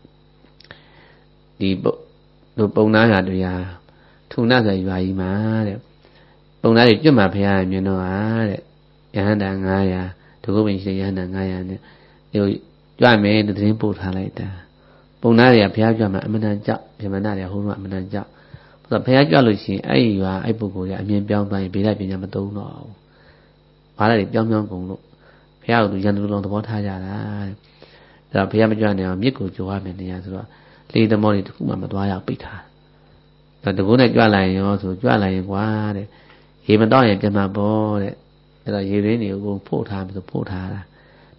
ဒီတို့ပုံနာကတရားထုံနာဆိုရွာကြီးမှာတဲ့ပုံနာတွေကျွတ်မှာဘုရားမြင်တော့ဟာတဲ့ယဟန္တာငါးရာဒုက္ခပင်ရှိတဲ့ယဟန္တာငါးရာနဲ့ဒီကြွမယ်တဲ့သတင်းပို့ထားလိုက်တာပုံနာတွေကဘုရားကြွမှာအမှန်တန်ကြောက်ဗြဟ္မဏတွေကဟိုကအမှန်တန်ကြောက်ဆိုတော့ဘုရားကြွလို့ရှိရင်အဲ့ဒီရွာအဲ့ပုဂ္ဂိုလ်ကအမြင်ပြောင်းသွားရင်ဗေဒပညာမသုံးတော့ဘူးဘာလဲပြောင်းပြောင်းကုန်လို့ဘုရားကသူရန်သူလုံးသဘောထားကြတာတဲ့ဒါဘုရားမကြွနိုင်အောင်မြစ်ကိုကြွားမယ်နေရဆိုတော့လေသမောတွေတခုမှမသွားရပိတ်ထားဒါတကုန်းနဲ့ကြွလာရင်ရောဆိုကြွလာရင်ကွာတဲ့ရေမတော့ရင်ပြန်မှာပေါ့တဲ့အဲ့တော့ရေရင်းတွေကိုဖို့ထားပြီးဆိုဖို့ထားတာ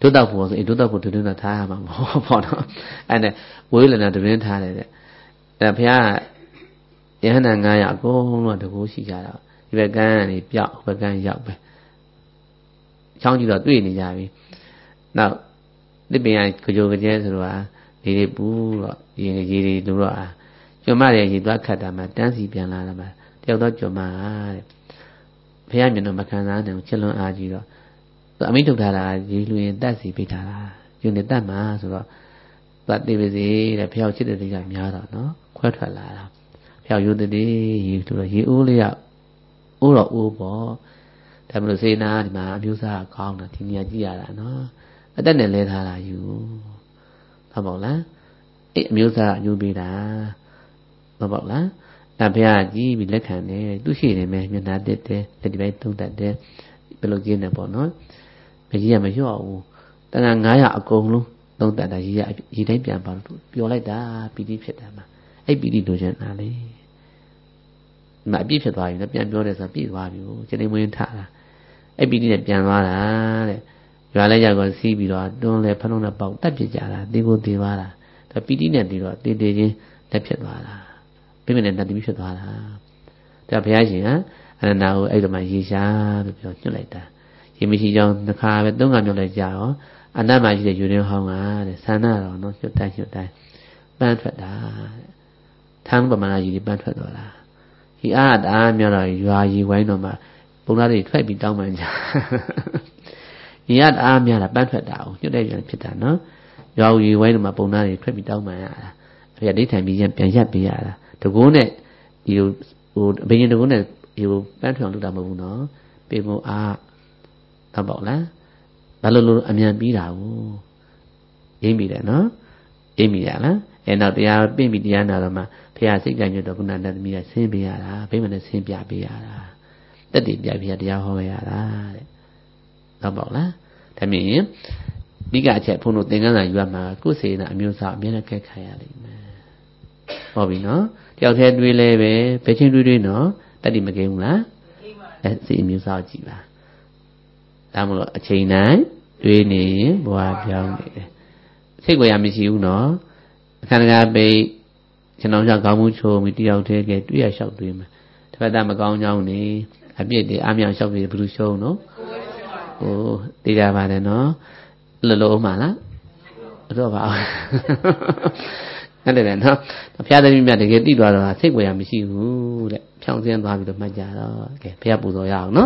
ဒုတ်တော့ဖို့ဆိုဒုတ်တော့ဖို့တွင်တော့ထားရမှာပေါ့နော်အဲ့နဲ့ဝေးလနာတွင်ထားတယ်တဲ့အဲ့ဘုရားယဟန္တာငါးရာအကုန်လုံးတကူရှိကြတာဒီဘက်ကန်းကနေပြောက်ဘက်ကန်းရောက်ပဲချောင်းကြည့်တော့တွေ့နေကြပြီနောက်ဒီပင်ကကြိုကြဲဆိုတော့ဒီတွေပူတော့ရေရေတွေတို့တော့ကျွမ်းမရဲ့ရေသွားခတ်တာမှတန်းစီပြန်လာတာမှတယောက်တော့ကျွမ်းမတဲ့ဘုရားမျက်နှာမခံစားနိုင်ချစ်လွန်အားကြီးတော့အမိန့်ထုတ်ထားတာရေလူရင်တတ်စီပိတ်ထားတာယူနေတတ်မှာဆိုတော့သူကတေပါစေတဲ့ဘုရားချစ်တဲ့တွေကများတော့နော်ခွဲထွက်လာတာဘုရားယူတဲ့ရေဆိုတော့ရေအိုးလေးကအိုးတော့အိုးပေါ့ဒါမလို့စေနာဒီမှာအမျိုးသားကောင်းတာဒီနေရာကြည့်ရတာနော်အသက်နဲ့လဲထားတာယူဟုတ်ပါ့လားအဲ့အမျိုးသားယူပေးတာဟုတ်ပါ့လားဒါဘုရားကြည့်ပြီးလက်ခံတယ်သူရှိနေမယ်မျက်နှာတက်တယ်လက်ဒီပိုင်းသုံးတတ်တယ်ဘယ်လိုကျင်းနေပေါ့နော်မကြီးရမလျှော့ဘူးတန်ခါငါးရာအကုန်လုံးသုံးတတ်တာကြီးရကြီးတိုင်းပြန်ပါလို့ပျော်လိုက်တာပီတိဖြစ်တာမှာအဲ့ပီတိလိုချင်တာလေမအပြည့်ဖြစ်သွားပြီနော်ပြန်ပြောတယ်ဆိုပြည့်သွားပြီကိုကျနေမွေးထားတာအဲ့ပီတိနဲ့ပြန်သွားတာတဲ့ရွာလဲရောက်တော့စီးပြီးတော့တွန်းလဲဖလုံးနဲ့ပေါက်တက်ပြစ်ကြတာတေကိုတေသွားတာဒါပီတိနဲ့ပြီးတော့တေတေချင်းလက်ဖြစ်သွားတာပြိမနဲ့တတိဖြစ်သွားတာဒါဘုရားရှင်ကအနန္ဒာကိုအဲ့ဒီမှာရေရှားလို့ပြောညွှတ်လိုက်တာရေမရှိကြောင်းတစ်ခါပဲသုံးခါမြောက်လိုက်ကြရောအနတ်မှာရှိတဲ့ယူရင်းဟောင်းကတဲ့ဆန္ဒတော်နော်ညွှတ်တိုင်းညွှတ်တိုင်းပန်းထွက်တာတဲ့ထမ်းပမာဏကြီးပန်းထွက်တော့လားဒီအားတအားများတော့ရွာကြီးဝိုင်းတော့မှပုံသားတွေထွက်ပြီးတောင်းပန်ကြဒီအားတအားများတာပန်းထွက်တာကိုညွှတ်တဲ့ပြန်ဖြစ်တာနော်ရွာကြီးဝိုင်းတော့မှပုံသားတွေထွက်ပြီးတောင်းပန်ရတာအဖေကဒိဋ္ဌံပြီးပြန်ရက်ပေးရတာတကုန်းနဲ့ဒီလိုဟိုဘယင်တကုန်းနဲ့ဒီလိုပန်းထွန်လုပ်တာမဟုတ်ဘူးနော်ပေမို့အားတော့ပေါ့လားဘာလို့လို့အမြန်ပြီးတာကိုရင်းမိတယ်နော်ရင်းမိရလားအဲနောက်တရားပြင့်ပြီးတရားနာတော့မှဖះစိတ်ကြညွတ်တော့ခုနတသမီးကဆင်းပေးရတာဘိမနဲ့ဆင်းပြပေးရတာတက်တည်ပြပြတရားဟောရတာတဲ့တော့ပေါ့လားဒါမြင်ရင်ဒီကအချက်ဘုန်းတို့သင်္ကန်းစာယူရမှာကိုယ်စေနာအမျိုးသားအမြဲတမ်းကဲခါရလိမ့်မယ်ဟုတ်ပြီနော်တယောက်တည်းတွေးလဲပဲဘယ်ချင်းတွေးတွေးနော်တက်တည်မကိန်းဘူးလားအဲစီအမျိုးသားကြည့်ပါဒါမလို့အချိန်တိုင်းတွေးနေရင်ဘဝပြောင်းနေတယ်စိတ်ကိုရမရှိဘူးနော်အခန္ဓာပိတ်ကျွန်တော်ကြောင့်ကောင်းမှုချိုးပြီးတယောက်တည်းကတွေ့ရလျှောက်တွေးမှာတစ်ဖက်သားမကောင်းကြောင်းနေအပြစ်တွေအမြောင်လျှောက်ပြီးဘယ်လိုရှုံးနော်ဟိုသိကြပါတယ်နော်လောလောမှလားတော့ပါအဲ့ဒါလည်းနော်ဘုရားသမီးမြတ်တကယ်သိသွားတော့စိတ်ကိုရမရှိဘူးတဲ့ဖြောင်းစင်းသွားပြီးတော့မှတ်ကြတော့ကဲဘုရားပူဇော်ရအောင်နော်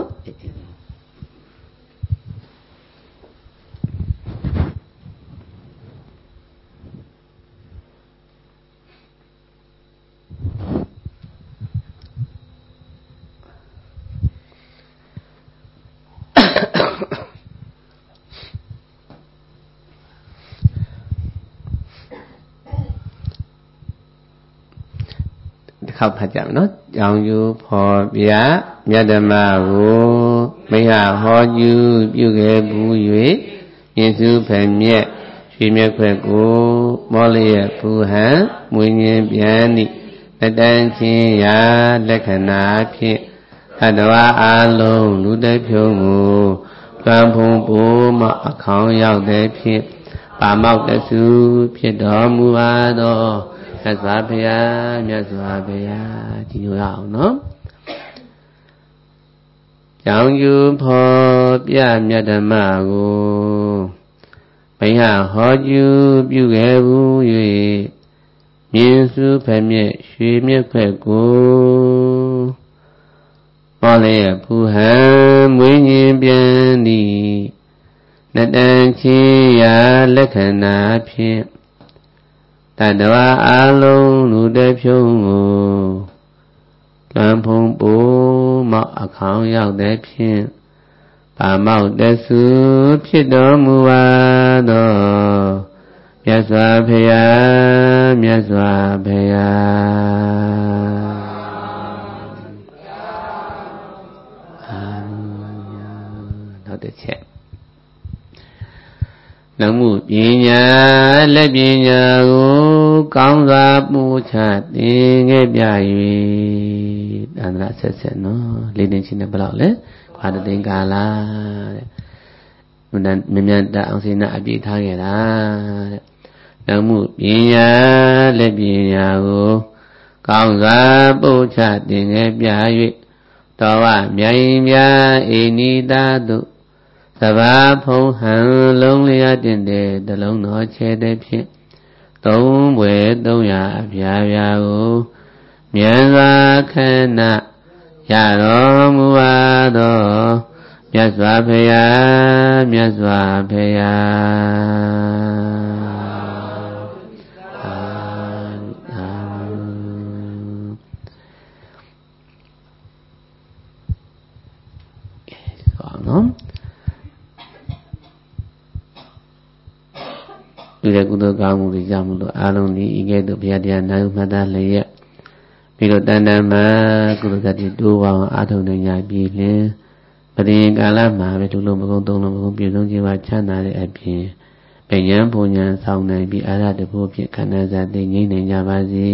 ခောက်ဖတ်ကြမယ်နော်ကြောင်ယူဖော်ပြမြတ်ဓမ္မကိုမိဟဟောယူပြုခဲ့ဘူး၍မြင်စုဖယ်မြက်ရွှေမြက်ခွက်ကိုမောလျက်ဘူဟံမွေငင်းပြန်သည့်လက်တန်းချင်းရာလက္ခဏာဖြင့်အတ္တဝါအလုံးလူတဖြုံကိုလွမ်းဖုံးပိုးမအခေါင်းရောက်တဲ့ဖြင့်ပါမောက်တဆူဖြစ်တော်မူပါသောမြတ်စွာဘုရားမြတ်စွာဘုရားကြည်ညိုရအောင်နော်ကြောင်ယူဖော်ပြမြတ်ဓမ္မကိုဘိဟဟောကျူပြုခဲ့ဘူး၍မြင်စုဖက်မြက်ရွှေမြက်ခွက်ကိုမောလျက်ဖူဟံမွေးညင်ပြန်သည်နတန်ချင်းရာလက္ခဏာဖြင့်တတ္တဝါအလုံးလူတဖြုံကိုလမ်းဖုံးပိုးမောက်အခေါင်းရောက်တဲ့ဖြင့်ပါမောက်တဆူဖြစ်တော်မူပါသောမြတ်စွာဘုရားမြတ်စွာဘုရားအာနောက်တစ်ချက်နမှုပညာလက်ပညာကိုကောင်းစွာပူချသင်ခဲ့ပြ၍တန္တရာဆက်ဆက်နော်လေးတင်ချင်းနဲ့ဘယ်လောက်လဲခွာတဲ့ကာလာတဲ့မြန်မြန်တအောင်စိနာအပြည့်ထားခဲ့တာတဲ့နမှုပညာလက်ပညာကိုကောင်းစွာပို့ချတင်ခဲ့ပြ၍တော်ဝမြိုင်ပြအိနိတာတို့သဘာဖုံဟံလုံးလျာတင်တဲ့တလုံးတော်ချဲတဲ့ဖြင့်သုံးဘွယ်သုံးရာအပြာပြာကိုမြန်စွာခဏရတော်မူပါသောမြတ်စွာဘုရားမြတ်စွာဘုရားအာအာဆောနော်ဒီကုသိုလ်ကောင်းမှုတွေကြောင့်မလို့အားလုံးဒီဤကဲ့သို့ဘုရားတရားနာယူမှတ်သားလျက်ပြီးတော့တန်တန်မှာကုသိုလ်ကတိတိုးပါအောင်အားထုတ်နိုင်ကြပြီလေပရိယကာလမှာပဲဒုလုံးမကုန်းသုံးလုံးမကုန်းပြည့်စုံခြင်းပါချမ်းသာတဲ့အပြင်ပညာပူညာဆောင်နိုင်ပြီးအာရတဖို့ဖြင့်ခန္ဓာစာသိငြိမ့်နိုင်ကြပါစေ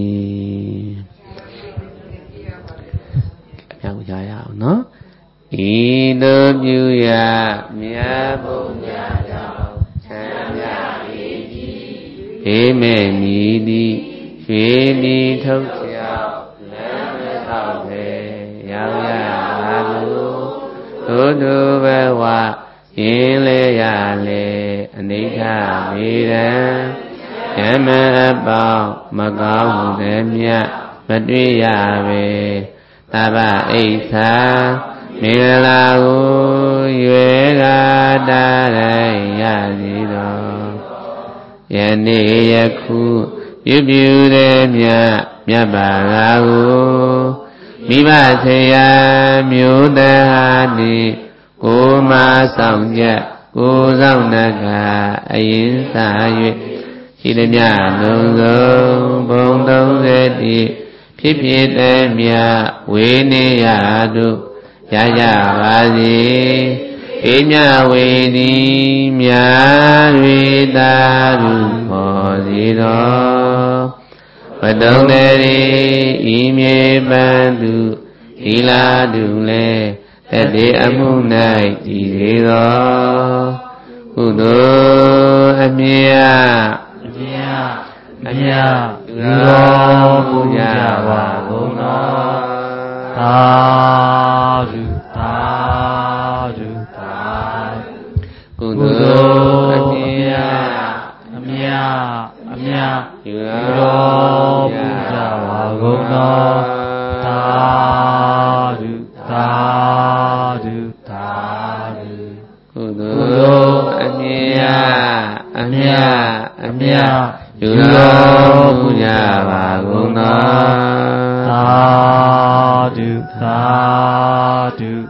အပြောင်းကြရအောင်နော်ဤသို့ပြုရမြတ်ဘုရားကြောင့်ချမ်းသာ၏ဘေးမဲ့မီသည်ရွှေမီထုတ်ချောက်လမ်းမဆောက်ပဲရောက်ရပါလို့သို့သူဘဝရင်လေရလေအနိဋ္ဌမေရန်ယမအပေါင်းမကောင်းမှုသည်မြတ်မတွေ့ရပေသဗ္ဗအိဋ္ဌာမင်္ဂလာကိုရွယ်ကားတာရသည်တော်ယနေ့ယခုပြုပြုတဲ့မြတ်မြတ်ပါလာကိုမိဘဆရာမျိုးတဟာတိကိုမဆောင်ချက်ကိုဆောင်နကအရင်စာ၍ရှိသည်မြတ်လုံးစုံဘုံသုံးဆယ်တိဖြစ်ဖြစ်တဲ့မြတ်ဝေနေရတို့ရကြပါစေအိညာဝေဒီမြတ်တွေသာလူပေါ်စီတော်ဘတုံးတေဤမြေပန်းသူဤလာသူလဲတတိအမှု၌တည်စေတော်ကုသိုလ်အမြတ်အမြတ်အမြတ်ပြုတော်မူကြပါကုန်တော်သာဓုသာဓုသာကုသိုလ်အမြတ်အမြတ်အမြတ်ပြုတော်မူကြပါကုန်တော်သာဓုသာဓုသာဓုကုသိုလ်အမြတ်အမြတ်အမြတ်ပြုတော်မူကြပါကုန်တော်သာဓုသာဓု